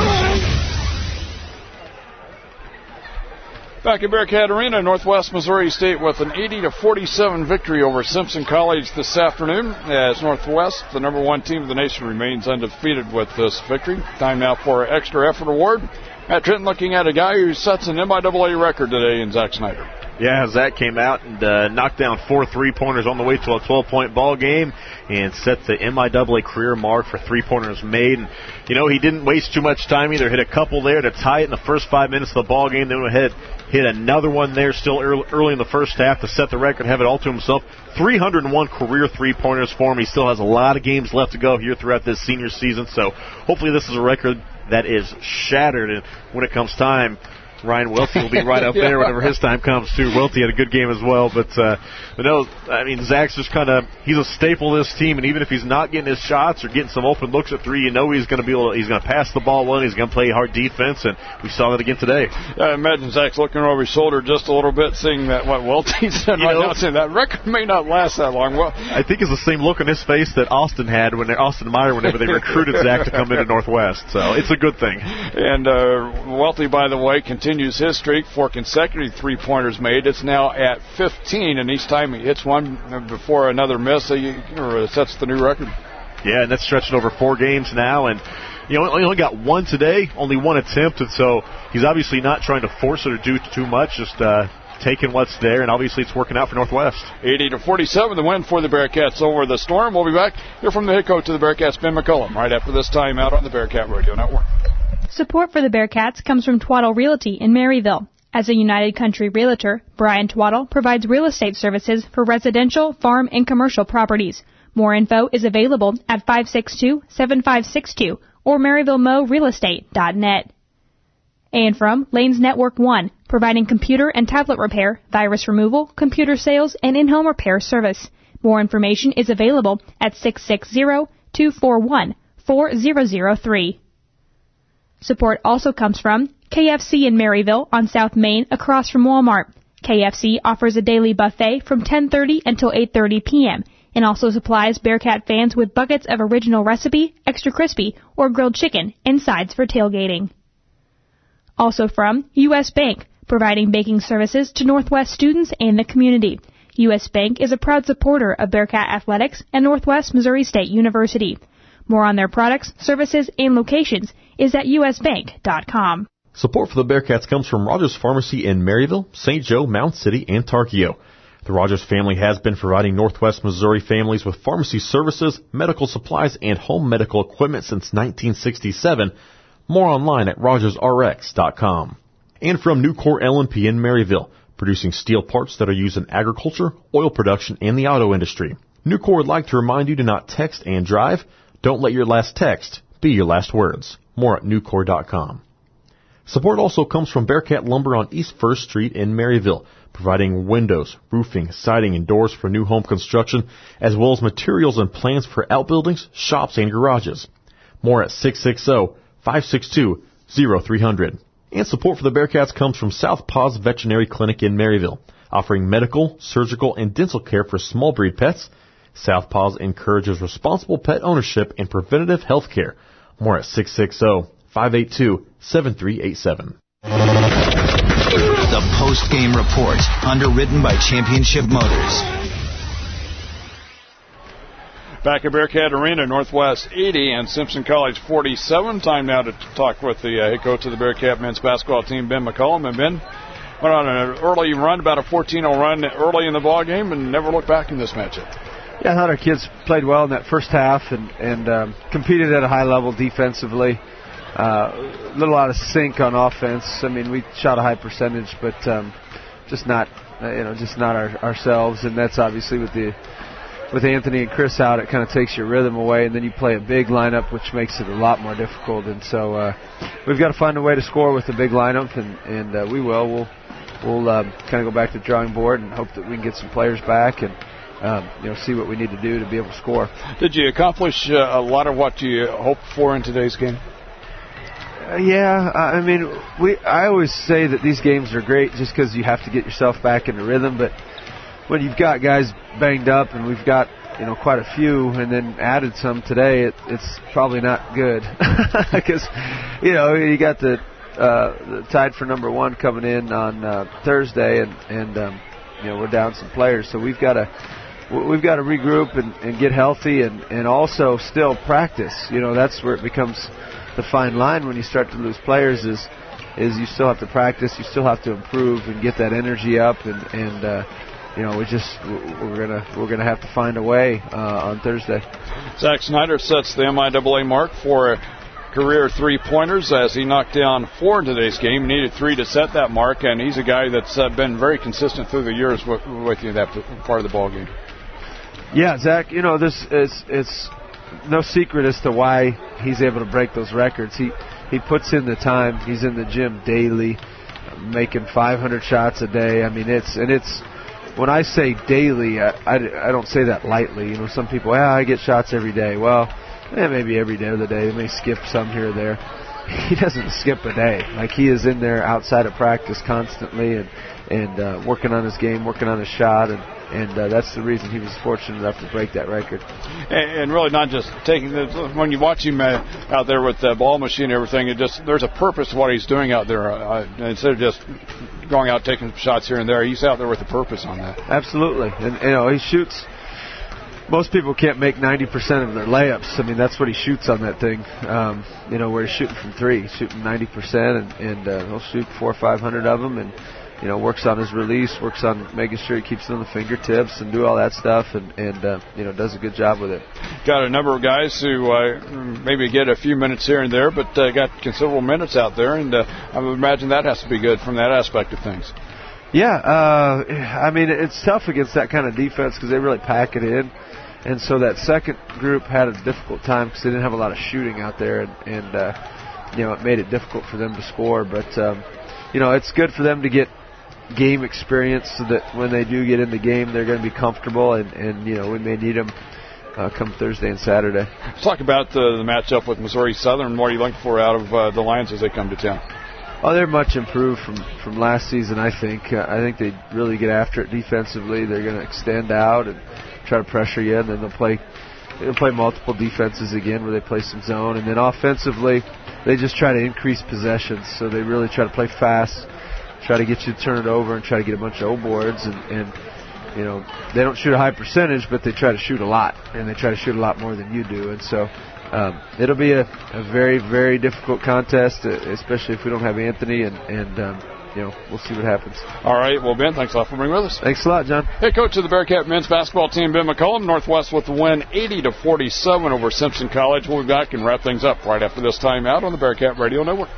Back at Bearcat Arena, Northwest Missouri State with an 80-47 victory over Simpson College this afternoon, as Northwest, the number one team of the nation, remains undefeated with this victory. Time now for an extra effort award. Matt Trenton looking at a guy who sets an MIAA record today in Zach Snyder. Yeah, Zach came out and knocked down 4 3-pointers on the way to a 12-point ball game and set the MIAA career mark for 3-pointers made. And, he didn't waste too much time either. Hit a couple there to tie it in the first 5 minutes of the ball game. Then went ahead, hit another one there still early in the first half to set the record, have it all to himself. 301 career 3-pointers for him. He still has a lot of games left to go here throughout this senior season. So hopefully this is a record that is shattered. And when it comes time, Ryan Welty will be right up there whenever his time comes, too. Welty had a good game as well. But Zach's just he's a staple of this team, and even if he's not getting his shots or getting some open looks at three, he's going to pass the ball well, he's going to play hard defense, and we saw that again today. I imagine Zach's looking over his shoulder just a little bit, seeing that what Welty said now, saying that record may not last that long. Well, I think it's the same look on his face that Austin had Austin Meyer whenever they recruited Zach to come into Northwest. So it's a good thing. And Welty, by the way, continues his streak, 4 consecutive 3-pointers made. It's now at 15, and each time he hits one before another miss, sets the new record. Yeah, and that's stretching over 4 games now, and he only got one today, only one attempt, and so he's obviously not trying to force it or do too much, just taking what's there, and obviously it's working out for Northwest. 80-47, the win for the Bearcats over the Storm. We'll be back here from the head coach of the Bearcats, Ben McCullum, right after this time out on the Bearcat Radio Network. Support for the Bearcats comes from Twaddle Realty in Maryville. As a United Country realtor, Brian Twaddle provides real estate services for residential, farm, and commercial properties. More info is available at 562-7562 or MaryvilleMoRealestate.net. And from Lanes Network One, providing computer and tablet repair, virus removal, computer sales, and in-home repair service. More information is available at 660-241-4003. Support also comes from KFC in Maryville on South Main across from Walmart. KFC offers a daily buffet from 10:30 until 8:30 p.m. and also supplies Bearcat fans with buckets of original recipe, extra crispy, or grilled chicken and sides for tailgating. Also from U.S. Bank, providing banking services to Northwest students and the community. U.S. Bank is a proud supporter of Bearcat Athletics and Northwest Missouri State University. More on their products, services, and locations is at usbank.com. Support for the Bearcats comes from Rogers Pharmacy in Maryville, St. Joe, Mound City, and Tarkio. The Rogers family has been providing Northwest Missouri families with pharmacy services, medical supplies, and home medical equipment since 1967. More online at rogersrx.com. And from Nucor L&P in Maryville, producing steel parts that are used in agriculture, oil production, and the auto industry. Nucor would like to remind you to not text and drive. Don't let your last text be your last words. More at Nucor.com. Support also comes from Bearcat Lumber on East 1st Street in Maryville, providing windows, roofing, siding, and doors for new home construction, as well as materials and plans for outbuildings, shops, and garages. More at 660-562-0300. And support for the Bearcats comes from South Paws Veterinary Clinic in Maryville, offering medical, surgical, and dental care for small breed pets. South Paws encourages responsible pet ownership and preventative health care. More at 660-582-7387. The post-game report, underwritten by Championship Motors. Back at Bearcat Arena, Northwest 80 and Simpson College 47. Time now to talk with the head coach of the Bearcat men's basketball team, Ben McCullum. And Ben went on an early run, about a 14-0 run early in the ball game, and never looked back in this matchup. Yeah, I thought our kids played well in that first half and competed at a high level defensively. A little out of sync on offense. I mean, we shot a high percentage, but just not ourselves. And that's obviously with the with Anthony and Chris out, it kind of takes your rhythm away, and then you play a big lineup, which makes it a lot more difficult. And so we've got to find a way to score with the big lineup, and we will. We'll kind of go back to the drawing board and hope that we can get some players back and see what we need to do to be able to score. Did you accomplish a lot of what you hoped for in today's game? Yeah, I mean, I always say that these games are great just because you have to get yourself back in the rhythm, but when you've got guys banged up, and we've got quite a few, and then added some today, it's probably not good because you got the tied for number one coming in on Thursday, and we're down some players, so we've got to regroup and get healthy, and also still practice. That's where it becomes the fine line when you start to lose players is you still have to practice, you still have to improve and get that energy up, and we're gonna have to find a way on Thursday. Zach Snyder sets the MIAA mark for career three-pointers as he knocked down 4 in today's game. He needed 3 to set that mark, and he's a guy that's been very consistent through the years with you in that part of the ball game. Yeah, Zach, this it's no secret as to why he's able to break those records. He puts in the time. He's in the gym daily, making 500 shots a day. I mean, it's when I say daily, I don't say that lightly. Some people, I get shots every day. Well, maybe every day of the day. They may skip some here or there. He doesn't skip a day. Like, he is in there outside of practice constantly and working on his game, working on his shot, and that's the reason he was fortunate enough to break that record. And really not just taking when you watch him out there with the ball machine and everything, there's a purpose to what he's doing out there. Instead of just going out taking shots here and there, he's out there with a purpose on that. Absolutely. And he shoots. Most people can't make 90% of their layups. I mean, that's what he shoots on that thing. Where he's shooting from 3, he's shooting 90%, and he'll shoot 400 or 500 of them, and works on his release, works on making sure he keeps it on the fingertips and do all that stuff, and does a good job with it. Got a number of guys who maybe get a few minutes here and there, but got considerable minutes out there, and I would imagine that has to be good from that aspect of things. Yeah, I mean, it's tough against that kind of defense because they really pack it in. And so that second group had a difficult time because they didn't have a lot of shooting out there, and it made it difficult for them to score. But, it's good for them to get game experience so that when they do get in the game, they're going to be comfortable, and we may need them come Thursday and Saturday. Let's talk about the matchup with Missouri Southern. What are you looking for out of the Lions as they come to town? Oh, they're much improved from last season, I think. I think they really get after it defensively. They're going to extend out and try to pressure you, and then they'll play multiple defenses again where they play some zone. And then offensively, they just try to increase possessions. So they really try to play fast, try to get you to turn it over and try to get a bunch of O boards. And they don't shoot a high percentage, but they try to shoot a lot, and they try to shoot a lot more than you do. And so it'll be a very, very difficult contest, especially if we don't have Anthony, and we'll see what happens. All right. Well, Ben, thanks a lot for being with us. Thanks a lot, John. Head coach of the Bearcat men's basketball team, Ben McCullum. Northwest with the win 80-47 over Simpson College. We'll be back and wrap things up right after this timeout on the Bearcat Radio Network.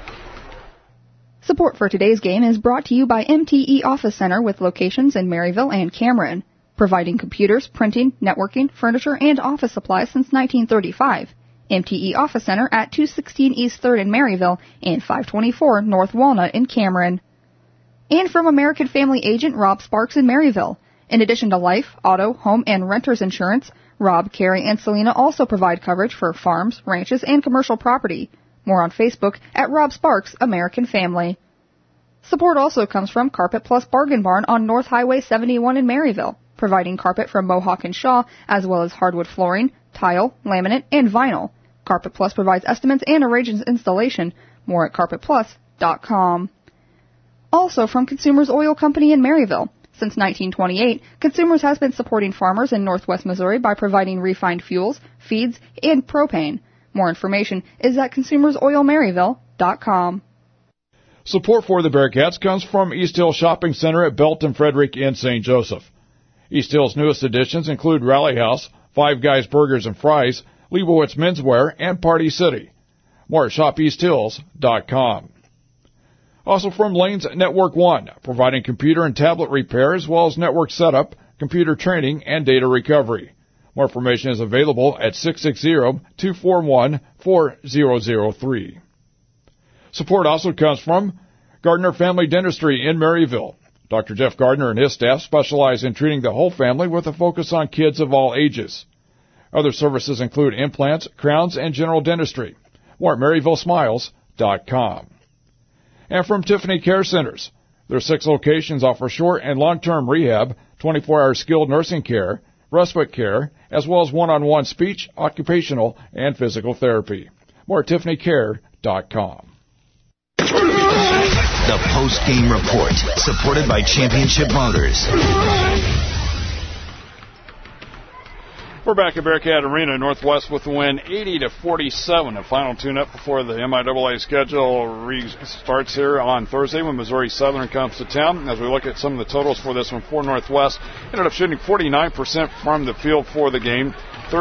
Support for today's game is brought to you by MTE Office Center with locations in Maryville and Cameron, providing computers, printing, networking, furniture, and office supplies since 1935. MTE Office Center at 216 East 3rd in Maryville and 524 North Walnut in Cameron. And from American Family Agent Rob Sparks in Maryville. In addition to life, auto, home, and renter's insurance, Rob, Carrie, and Selena also provide coverage for farms, ranches, and commercial property. More on Facebook at Rob Sparks American Family. Support also comes from Carpet Plus Bargain Barn on North Highway 71 in Maryville, providing carpet from Mohawk and Shaw, as well as hardwood flooring, tile, laminate, and vinyl. Carpet Plus provides estimates and arranges installation. More at carpetplus.com. Also from Consumers Oil Company in Maryville. Since 1928, Consumers has been supporting farmers in northwest Missouri by providing refined fuels, feeds, and propane. More information is at consumersoilmaryville.com. Support for the Bearcats comes from East Hill Shopping Center at Belton, Frederick, and St. Joseph. East Hill's newest additions include Rally House, Five Guys Burgers and Fries, Leibowitz Menswear, and Party City. More at shopeasthills.com. Also from Lanes Network One, providing computer and tablet repair as well as network setup, computer training, and data recovery. More information is available at 660-241-4003. Support also comes from Gardner Family Dentistry in Maryville. Dr. Jeff Gardner and his staff specialize in treating the whole family with a focus on kids of all ages. Other services include implants, crowns, and general dentistry. More at MaryvilleSmiles.com. And from Tiffany Care Centers. Their 6 locations offer short and long-term rehab, 24-hour skilled nursing care, respite care, as well as one-on-one speech, occupational, and physical therapy. More at TiffanyCare.com. The post-game report, supported by Championship Motors. We're back at Bearcat Arena, Northwest with the win, 80-47. A final tune-up before the MIAA schedule restarts here on Thursday when Missouri Southern comes to town. As we look at some of the totals for this one, for Northwest, ended up shooting 49% from the field for the game,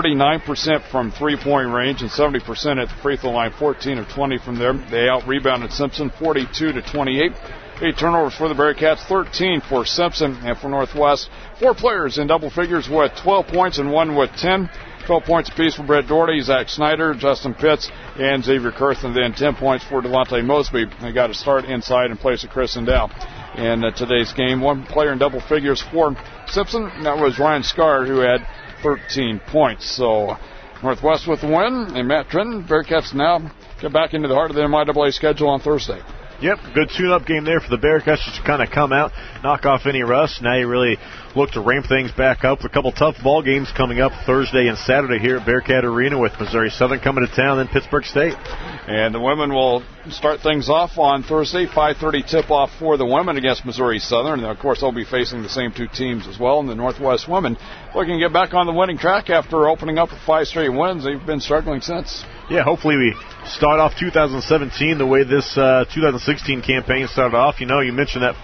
39% from three-point range, and 70% at the free throw line, 14 of 20 from there. They out-rebounded Simpson 42-28. 8 turnovers for the Bearcats, 13 for Simpson, and for Northwest, 4 players in double figures with 12 points and 1 with 10. 12 points apiece for Brett Doherty, Zach Snyder, Justin Pitts, and Xavier Kurth, and then 10 points for Devontae Mosby. They got to start inside in place of Chris Endow. In today's game, 1 player in double figures for Simpson, and that was Ryan Scar, who had 13 points. So Northwest with the win, and Matt Trenton, Bearcats now get back into the heart of the MIAA schedule on Thursday. Yep, good tune-up game there for the Bearcats just to kind of come out, knock off any rust. Now you really look to ramp things back up. A couple tough ball games coming up Thursday and Saturday here at Bearcat Arena with Missouri Southern coming to town, then Pittsburgh State. And the women will start things off on Thursday, 5:30 tip-off for the women against Missouri Southern. And, of course, they'll be facing the same 2 teams as well. And the Northwest women looking to get back on the winning track after opening up with 5 straight wins. They've been struggling since. Yeah, hopefully we start off 2017 the way this 2016 campaign started off. You know, you mentioned that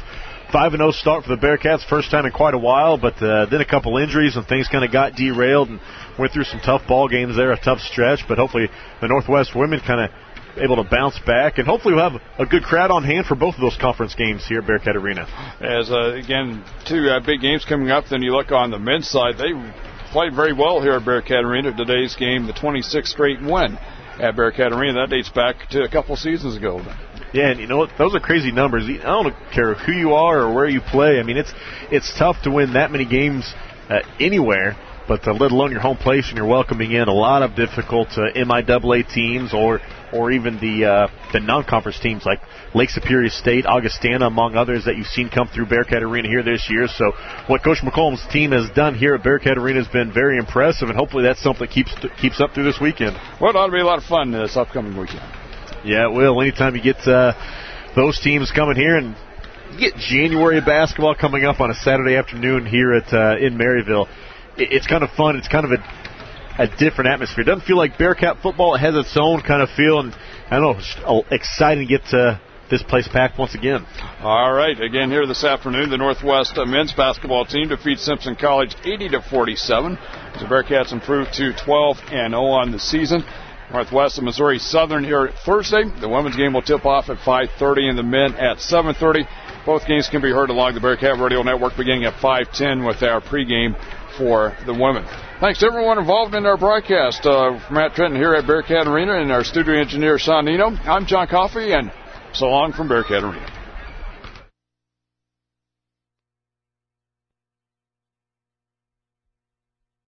5-0 start for the Bearcats, first time in quite a while, but then a couple injuries and things kind of got derailed and went through some tough ball games there, a tough stretch, but hopefully the Northwest women kind of able to bounce back, and hopefully we'll have a good crowd on hand for both of those conference games here at Bearcat Arena. As, again, 2 big games coming up, then you look on the men's side, they played very well here at Bearcat Arena. Today's game, the 26th straight win at Bearcat Arena. That dates back to a couple seasons ago. Yeah, and you know what? Those are crazy numbers. I don't care who you are or where you play. I mean, it's tough to win that many games anywhere, but let alone your home place, and you're welcoming in a lot of difficult MIAA teams or even the non-conference teams like Lake Superior State, Augustana, among others that you've seen come through Bearcat Arena here this year. So what Coach McCollum's team has done here at Bearcat Arena has been very impressive, and hopefully that's something that keeps up through this weekend. Well, it ought to be a lot of fun this upcoming weekend. Yeah, it will. Anytime you get those teams coming here, and you get January basketball coming up on a Saturday afternoon here at in Maryville, it's kind of fun. It's kind of a different atmosphere. It doesn't feel like Bearcat football. It has its own kind of feel, and I don't know, it's exciting to get this place packed once again. All right, again here this afternoon, the Northwest men's basketball team defeats Simpson College 80-47. The Bearcats improved to 12-0 on the season. Northwest and Missouri Southern here Thursday. The women's game will tip off at 5:30 and the men at 7:30. Both games can be heard along the Bearcat Radio Network beginning at 5:10 with our pregame for the women. Thanks to everyone involved in our broadcast. Matt Trenton here at Bearcat Arena and our studio engineer, Sean Nino. I'm John Coffey, and so long from Bearcat Arena.